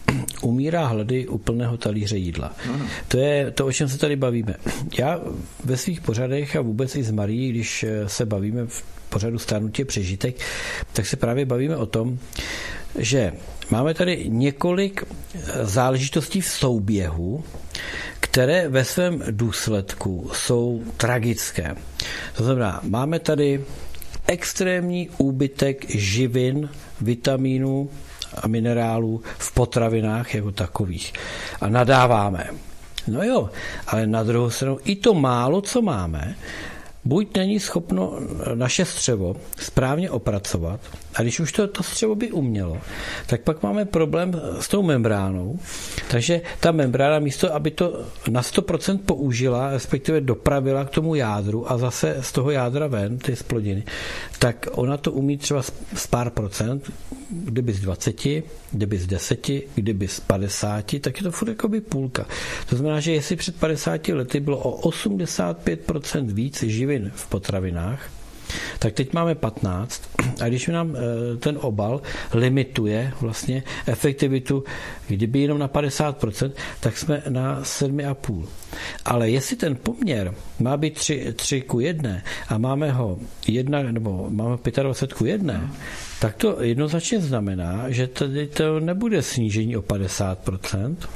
umírá hlady u plného talíře jídla. Ano. To je to, o čem se tady bavíme. Já ve svých pořadech a vůbec i s Marií, když se bavíme v pořadu Stárnutí přežitek, tak se právě bavíme o tom, že máme tady několik záležitostí v souběhu, které ve svém důsledku jsou tragické. To znamená, máme tady extrémní úbytek živin, vitamínů a minerálů v potravinách jako takových. A nadáváme. No jo, ale na druhou stranu i to málo, co máme, buď není schopno naše střevo správně opracovat, a když už to, to střevo by umělo, tak pak máme problém s tou membránou. Takže ta membrána místo, aby to na sto procent použila, respektive dopravila k tomu jádru a zase z toho jádra ven, ty splodiny, tak ona to umí třeba z pár procent, kdyby z dvaceti, kdyby z deseti, kdyby z padesáti, tak je to furt jako by půlka. To znamená, že jestli před padesáti lety bylo o osmdesát pět procent víc živin v potravinách, tak teď máme patnáct a když nám ten obal limituje vlastně efektivitu, kdyby jenom na padesát procent, tak jsme na sedm a půl. Ale jestli ten poměr má být tři ku jedné a máme ho jedna, nebo máme dvacet pět ku jedné, tak to jednoznačně znamená, že tady to nebude snížení o padesát procent,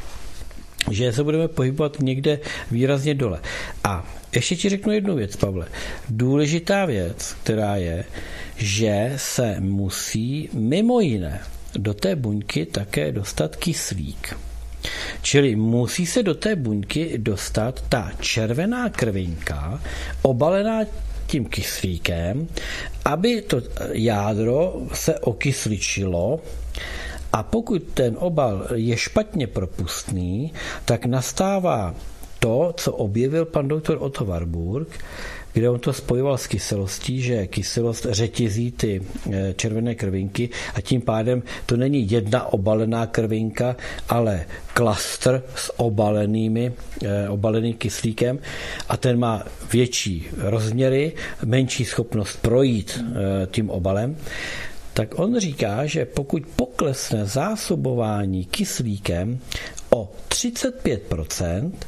že se budeme pohybovat někde výrazně dole. A ještě ti řeknu jednu věc, Pavle. Důležitá věc, která je, že se musí mimo jiné do té buňky také dostat kyslík. Čili musí se do té buňky dostat ta červená krvinka, obalená tím kyslíkem, aby to jádro se okysličilo. A pokud ten obal je špatně propustný, tak nastává to, co objevil pan doktor Otto Warburg, kde on to spojoval s kyselostí, že kyselost řetězí ty červené krvinky a tím pádem to není jedna obalená krvinka, ale klastr s obalenými, obaleným kyslíkem a ten má větší rozměry, menší schopnost projít tím obalem. Tak on říká, že pokud poklesne zásobování kyslíkem o třicet pět procent,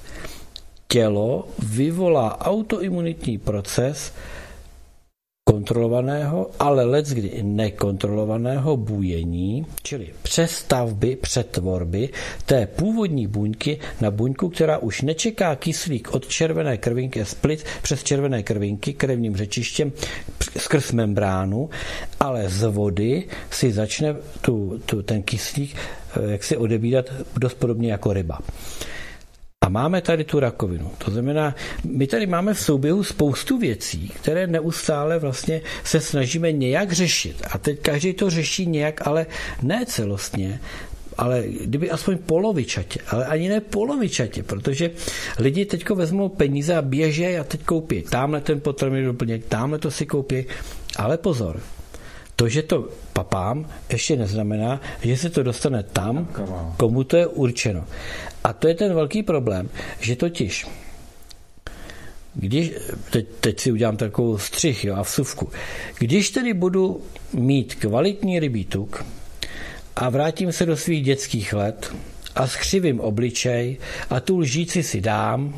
tělo vyvolá autoimunitní proces kontrolovaného, ale leckdy nekontrolovaného bujení, čili přestavby, přetvorby té původní buňky na buňku, která už nečeká kyslík od červené krvinky, split přes červené krvinky krevním řečištěm skrz membránu, ale z vody si začne tu, tu, ten kyslík jak si odebírat dost podobně jako ryba. A máme tady tu rakovinu. To znamená, my tady máme v souběhu spoustu věcí, které neustále vlastně se snažíme nějak řešit. A teď každý to řeší nějak, ale ne celostně, ale kdyby aspoň polovičatě, ale ani ne polovičatě, protože lidi teďko vezmou peníze a běží a teď koupí tamhle ten potravinový doplněk, tamhle to si koupí, ale pozor, to, že to papám, ještě neznamená, že se to dostane tam, komu to je určeno. A to je ten velký problém, že totiž, když, teď, teď si udělám takovou střih, jo, a vsuvku, když tedy budu mít kvalitní rybí tuk a vrátím se do svých dětských let a skřivím obličej a tu lžíci si dám,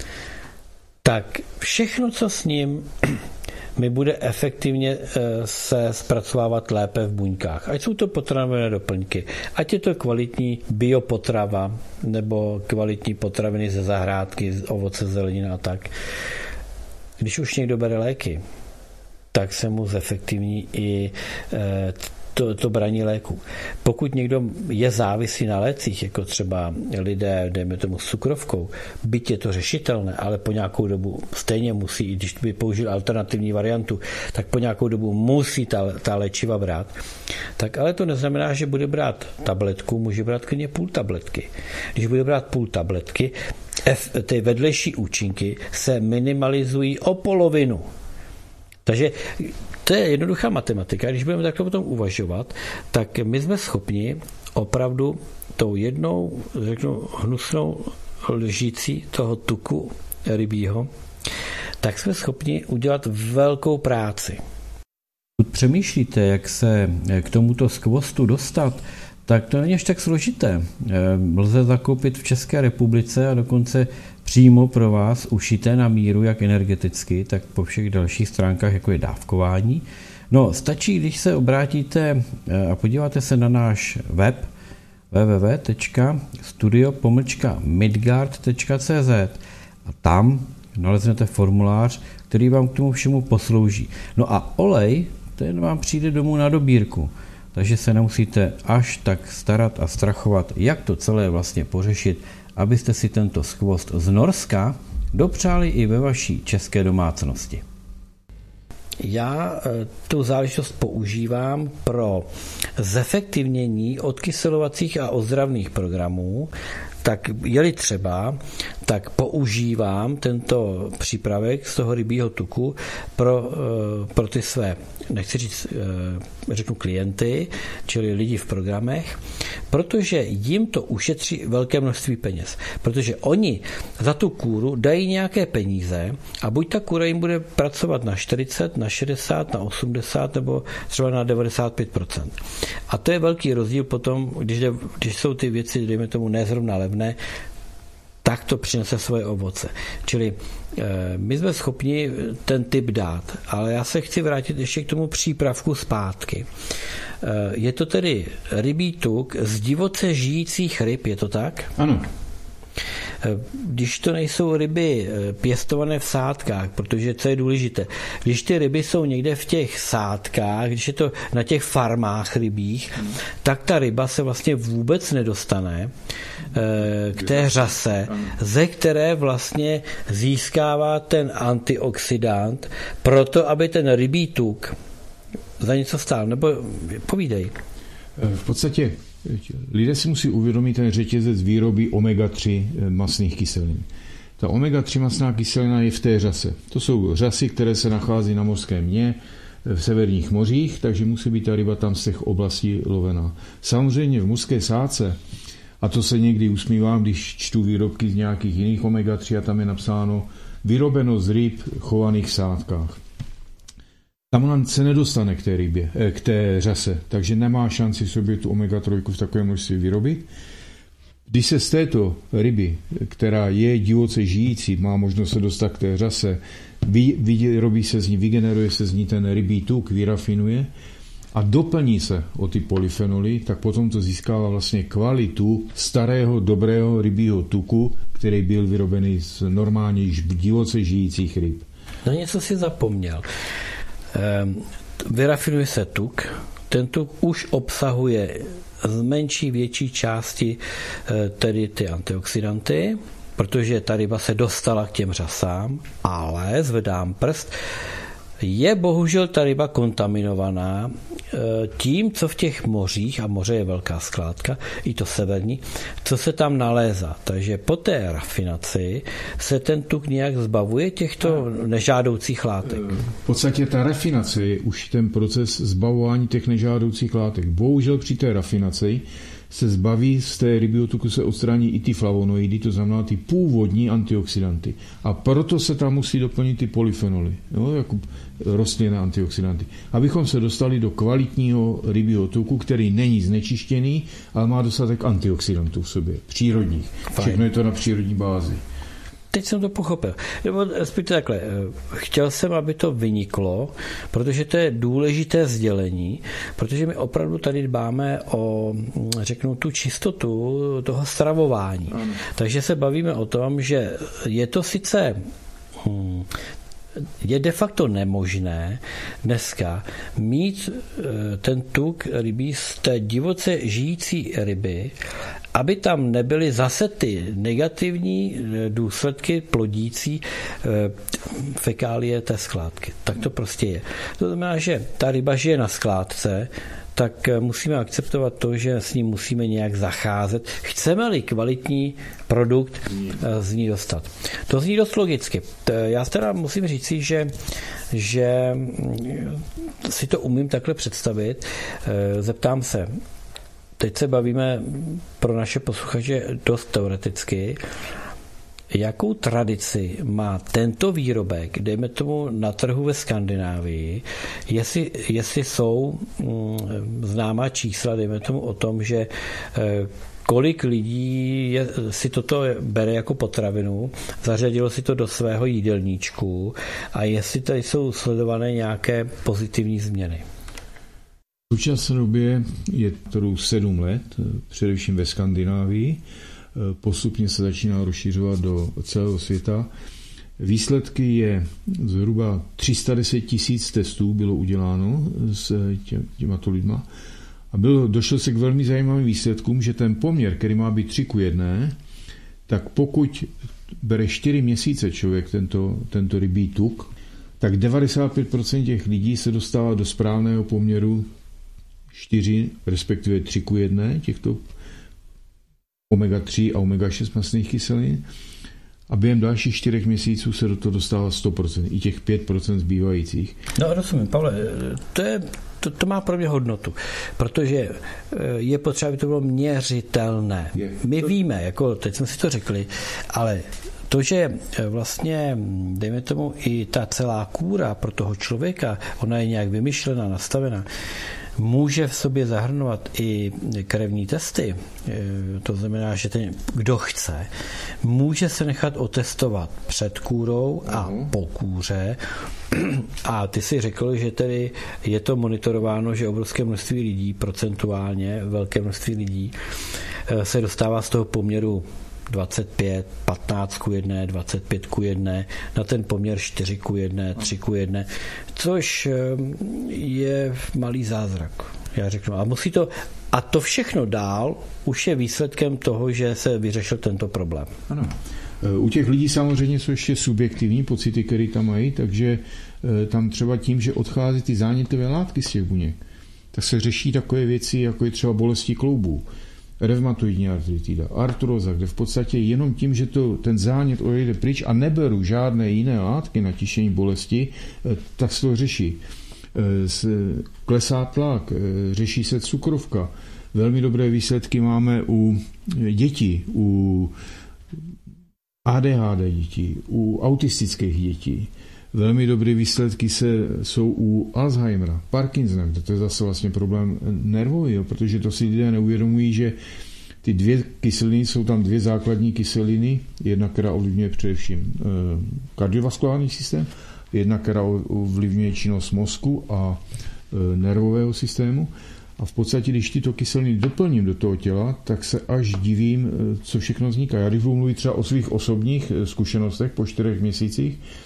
tak všechno, co s ním mi bude efektivně se zpracovávat lépe v buňkách. Ať jsou to potravinové doplňky, ať je to kvalitní biopotrava nebo kvalitní potraviny ze zahrádky, ovoce, zelenina a tak. Když už někdo bere léky, tak se mu zefektivní i to, to braní léku. Pokud někdo je závislý na lécích, jako třeba lidé, dejme tomu s cukrovkou, byť je to řešitelné, ale po nějakou dobu stejně musí, i když by použil alternativní variantu, tak po nějakou dobu musí ta, ta léčiva brát. Tak ale to neznamená, že bude brát tabletku, může brát klidně půl tabletky. Když bude brát půl tabletky, F, ty vedlejší účinky se minimalizují o polovinu. Takže to je jednoduchá matematika. Když budeme takhle o tom uvažovat, tak my jsme schopni opravdu tou jednou, řeknu, hnusnou lžící toho tuku rybího, tak jsme schopni udělat velkou práci. Pokud přemýšlíte, jak se k tomuto skvostu dostat, tak to není až tak složité. Lze zakoupit v České republice a dokonce přímo pro vás ušité na míru, jak energeticky, tak po všech dalších stránkách, jako je dávkování. No, stačí, když se obrátíte a podíváte se na náš web w w w tečka studio pomlčka midgard tečka c z a tam naleznete formulář, který vám k tomu všemu poslouží. No a olej, ten vám přijde domů na dobírku. Takže se nemusíte až tak starat a strachovat, jak to celé vlastně pořešit, abyste si tento skvost z Norska dopřáli i ve vaší české domácnosti. Já tu záležitost používám pro zefektivnění odkyselovacích a ozdravných programů, tak je-li třeba, tak používám tento přípravek z toho rybího tuku pro, pro ty své, nechci říct, řeknu klienty, čili lidi v programech, protože jim to ušetří velké množství peněz. Protože oni za tu kůru dají nějaké peníze a buď ta kůra jim bude pracovat na čtyřicet, na šedesát, na osmdesát nebo třeba na devadesát pět procent. A to je velký rozdíl potom, když, jde, když jsou ty věci, dejme tomu, nezrovna levné, tak to přinese svoje ovoce. Čili e, my jsme schopni ten tip dát, ale já se chci vrátit ještě k tomu přípravku zpátky. E, je to tedy rybí tuk z divoce žijících ryb, je to tak? Ano. Když to nejsou ryby pěstované v sádkách, protože co je důležité, když ty ryby jsou někde v těch sádkách, když je to na těch farmách rybích, tak ta ryba se vlastně vůbec nedostane k té řase, ze které vlastně získává ten antioxidant proto, aby ten rybí tuk za něco stál. Nebo povídej. V podstatě lidé si musí uvědomit ten řetězec výroby omega tři mastných kyselin. Ta omega tři mastná kyselina je v té řase. To jsou řasy, které se nachází na mořském dně, v severních mořích, takže musí být ta ryba tam z těch oblastí lovená. Samozřejmě v mořské sádce, a to se někdy usmívám, když čtu výrobky z nějakých jiných omega tři a tam je napsáno vyrobeno z ryb chovaných v sádkách. Tam on se nedostane k té rybě, k té řase, takže nemá šanci sobě tu omega tři v takovém množství vyrobit. Když se z této ryby, která je divoce žijící, má možnost se dostat k té řase, vyrobí se z ní, vygeneruje se z ní ten rybí tuk, vyrafinuje a doplní se o ty polyfenoly, tak potom to získává vlastně kvalitu starého, dobrého rybího tuku, který byl vyrobený z normálně divoce žijících ryb. No něco si zapomněl. vyrafinuje se tuk, ten tuk už obsahuje z menší větší části tedy ty antioxidanty, protože ta ryba se dostala k těm řasám, ale zvedám prst, je bohužel ta ryba kontaminovaná tím, co v těch mořích, a moře je velká skládka, i to severní, co se tam nalézá. Takže po té rafinaci se ten tuk nějak zbavuje těchto nežádoucích látek. V podstatě ta rafinace je už ten proces zbavování těch nežádoucích látek. Bohužel při té rafinaci se zbaví z té rybího tuku, se odstraní i ty flavonoidy, to znamená ty původní antioxidanty. A proto se tam musí doplnit ty polyfenoly, jo, jako rostlinné antioxidanty. Abychom se dostali do kvalitního rybího tuku, který není znečištěný, ale má dostatek antioxidantů v sobě, přírodních. Všechno je to na přírodní bázi. Teď jsem to pochopil. Nebo respektive takhle, chtěl jsem, aby to vyniklo, protože to je důležité sdělení, protože my opravdu tady dbáme o, řeknu, tu čistotu toho stravování. Ano. Takže se bavíme o tom, že je to sice hmm, je de facto nemožné dneska mít ten tuk rybí z té divoce žijící ryby, aby tam nebyly zase ty negativní důsledky plodící fekálie té skládky. Tak to prostě je. To znamená, že ta ryba žije na skládce, tak musíme akceptovat to, že s ním musíme nějak zacházet. Chceme-li kvalitní produkt z ní dostat. To zní dost logicky. Já teda musím říci, že, že si to umím takhle představit. Zeptám se, teď se bavíme pro naše posluchače dost teoreticky, jakou tradici má tento výrobek, dejme tomu na trhu ve Skandinávii, jestli, jestli jsou mm, známá čísla, dejme tomu o tom, že eh, kolik lidí je, si toto bere jako potravinu, zařadilo si to do svého jídelníčku a jestli tady jsou sledované nějaké pozitivní změny. V současné době je to sedm let, především ve Skandinávii. Postupně se začíná rozšiřovat do celého světa. Výsledky je zhruba tři sta deset tisíc testů bylo uděláno s těmato lidma a bylo, došlo se k velmi zajímavým výsledkům, že ten poměr, který má být tři ku jedné, tak pokud bere čtyři měsíce člověk tento, tento rybí tuk, tak devadesát pět procent těch lidí se dostává do správného poměru čtyři, respektive tři ku jedné těchto omega tři a omega šest mastných kyselin a během dalších čtyřech měsíců se do toho dostává sto procent, i těch pět procent zbývajících. No rozumím, Pavle, to, je, to, to má pro mě hodnotu, protože je potřeba, aby to bylo měřitelné. My víme, jako teď jsme si to řekli, ale to, že vlastně, dejme tomu, i ta celá kůra pro toho člověka, ona je nějak vymyšlená, nastavená, může v sobě zahrnovat i krevní testy, to znamená, že ten, kdo chce, může se nechat otestovat před kůrou a po kůře. A ty si řekl, že tedy je to monitorováno, že obrovské množství lidí, procentuálně velké množství lidí se dostává z toho poměru dvacet pět, patnáct ku jedné, dvacet pět ku jedné, na ten poměr čtyři ku jedné, tři ku jedné, což je malý zázrak. Já řeknu, a musí to, a to všechno dál už je výsledkem toho, že se vyřešil tento problém. Ano. U těch lidí samozřejmě jsou ještě subjektivní pocity, které tam mají, takže tam třeba tím, že odchází ty zánětlivé látky z těch buněk, tak se řeší takové věci, jako je třeba bolesti kloubů, revmatoidní artritida, artroza, kde v podstatě jenom tím, že to, ten zánět odejde pryč a neberu žádné jiné látky na tišení bolesti, tak se to řeší. Klesá tlak, řeší se cukrovka. Velmi dobré výsledky máme u dětí, u A D H D dětí, u autistických dětí. Velmi dobré výsledky se, jsou u Alzheimera, Parkinsona, kde to je zase vlastně problém nervový, jo, protože to si lidé neuvědomují, že ty dvě kyseliny, jsou tam dvě základní kyseliny, jedna, která ovlivňuje především eh, kardiovaskulární systém, jedna, která ovlivňuje činnost mozku a eh, nervového systému. A v podstatě, když tyto kyseliny doplním do toho těla, tak se až divím, co všechno vzniká. Já když budu mluvit třeba o svých osobních zkušenostech po čtyřech měsících,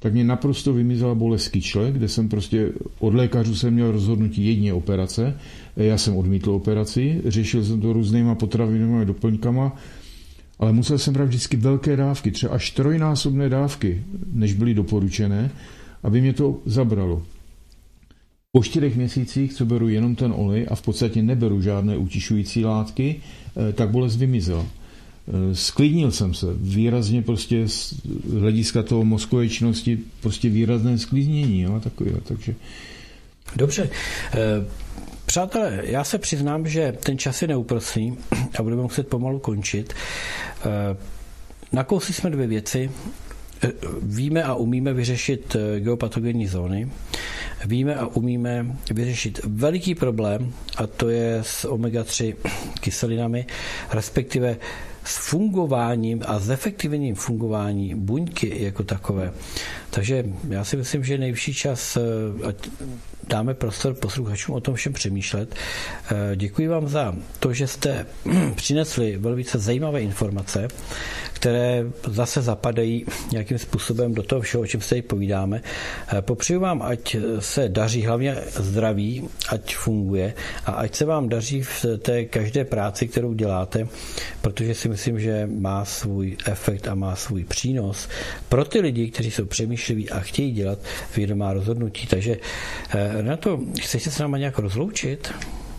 tak mě naprosto vymizela bolest kyčle, kde jsem prostě od lékařů jsem měl rozhodnutí jedině operace. Já jsem odmítl operaci, řešil jsem to různýma potravinovými doplňkama, ale musel jsem brát vždycky velké dávky, třeba až trojnásobné dávky, než byly doporučené, aby mě to zabralo. Po čtyřech měsících, co beru jenom ten olej a v podstatě neberu žádné utišující látky, tak bolest vymizela. Sklidnil jsem se, výrazně prostě z hlediska toho mozkové činnosti prostě výrazné sklidnění, jo, takový, takže... Dobře. Přátelé, já se přiznám, že ten čas je neúprosný a budeme muset pomalu končit. Nakousli jsme dvě věci. Víme a umíme vyřešit geopatogenní zóny. Víme a umíme vyřešit veliký problém, a to je s omega tři kyselinami, respektive s fungováním a zefektivněním fungování buňky jako takové. Takže já si myslím, že je nejvyšší čas, ať dáme prostor posluchačům o tom všem přemýšlet. Děkuji vám za to, že jste přinesli velice zajímavé informace, které zase zapadají nějakým způsobem do toho všeho, o čem se tady povídáme. Popřeju vám, ať se daří, hlavně zdraví, ať funguje a ať se vám daří v té každé práci, kterou děláte, protože si myslím, že má svůj efekt a má svůj přínos pro ty lidi, kteří jsou přemýšliví a chtějí dělat vědomá rozhodnutí. Takže Renato, chceš se s náma nějak rozloučit?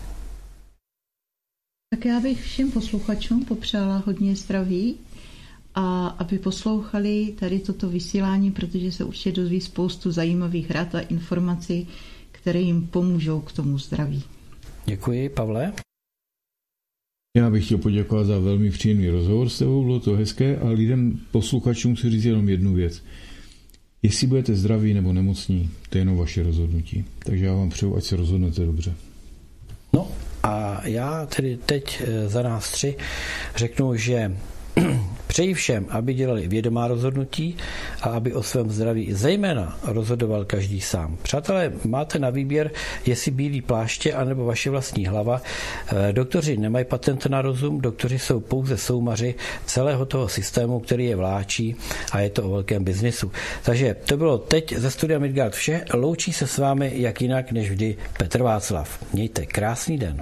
Tak já bych všem posluchačům popřála hodně zdraví a aby poslouchali tady toto vysílání, protože se určitě dozví spoustu zajímavých rad a informací, které jim pomůžou k tomu zdraví. Děkuji, Pavle. Já bych chtěl poděkovat za velmi příjemný rozhovor s tebou, bylo to hezké a lidem, posluchačům chci říct jenom jednu věc. Jestli budete zdraví nebo nemocní, to je jenom vaše rozhodnutí. Takže já vám přeju, ať se rozhodnete dobře. No a já tedy teď za nás tři řeknu, že přeji všem, aby dělali vědomá rozhodnutí a aby o svém zdraví zejména rozhodoval každý sám. Přátelé, máte na výběr, jestli bílý pláště anebo vaše vlastní hlava. Doktoři nemají patent na rozum, doktoři jsou pouze soumaři celého toho systému, který je vláčí a je to o velkém biznisu. Takže to bylo teď ze studia Midgard vše. Loučí se s vámi jak jinak než vždy Petr Václav. Mějte krásný den.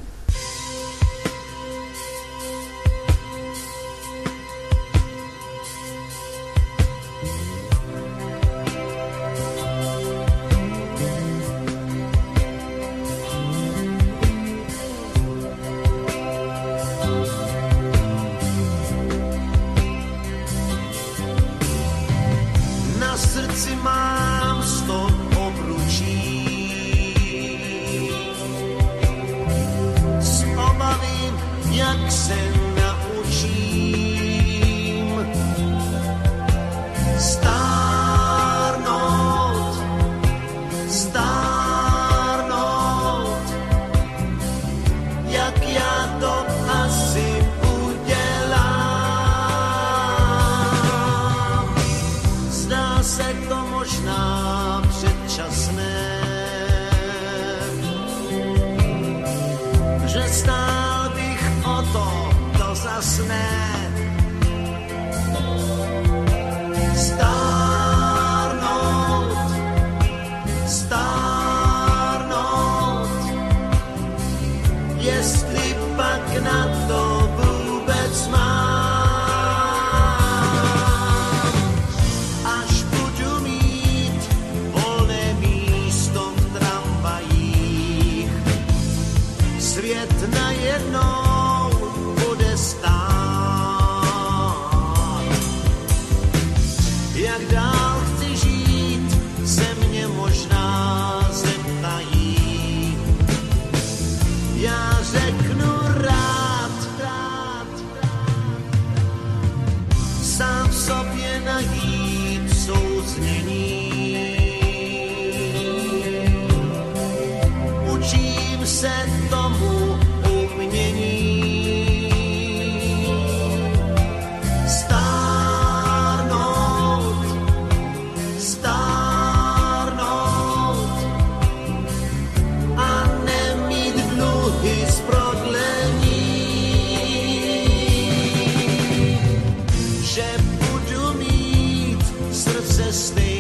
Stay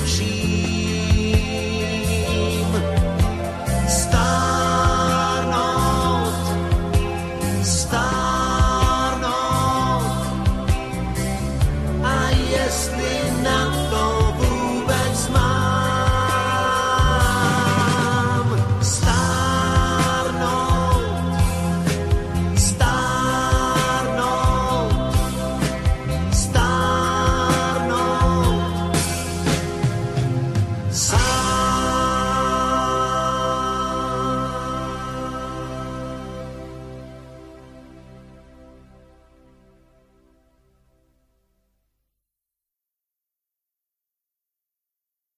učím. Stárnout, stárnout. A jestli na to vůbec mám. Stárnout, stárnout, stárnout.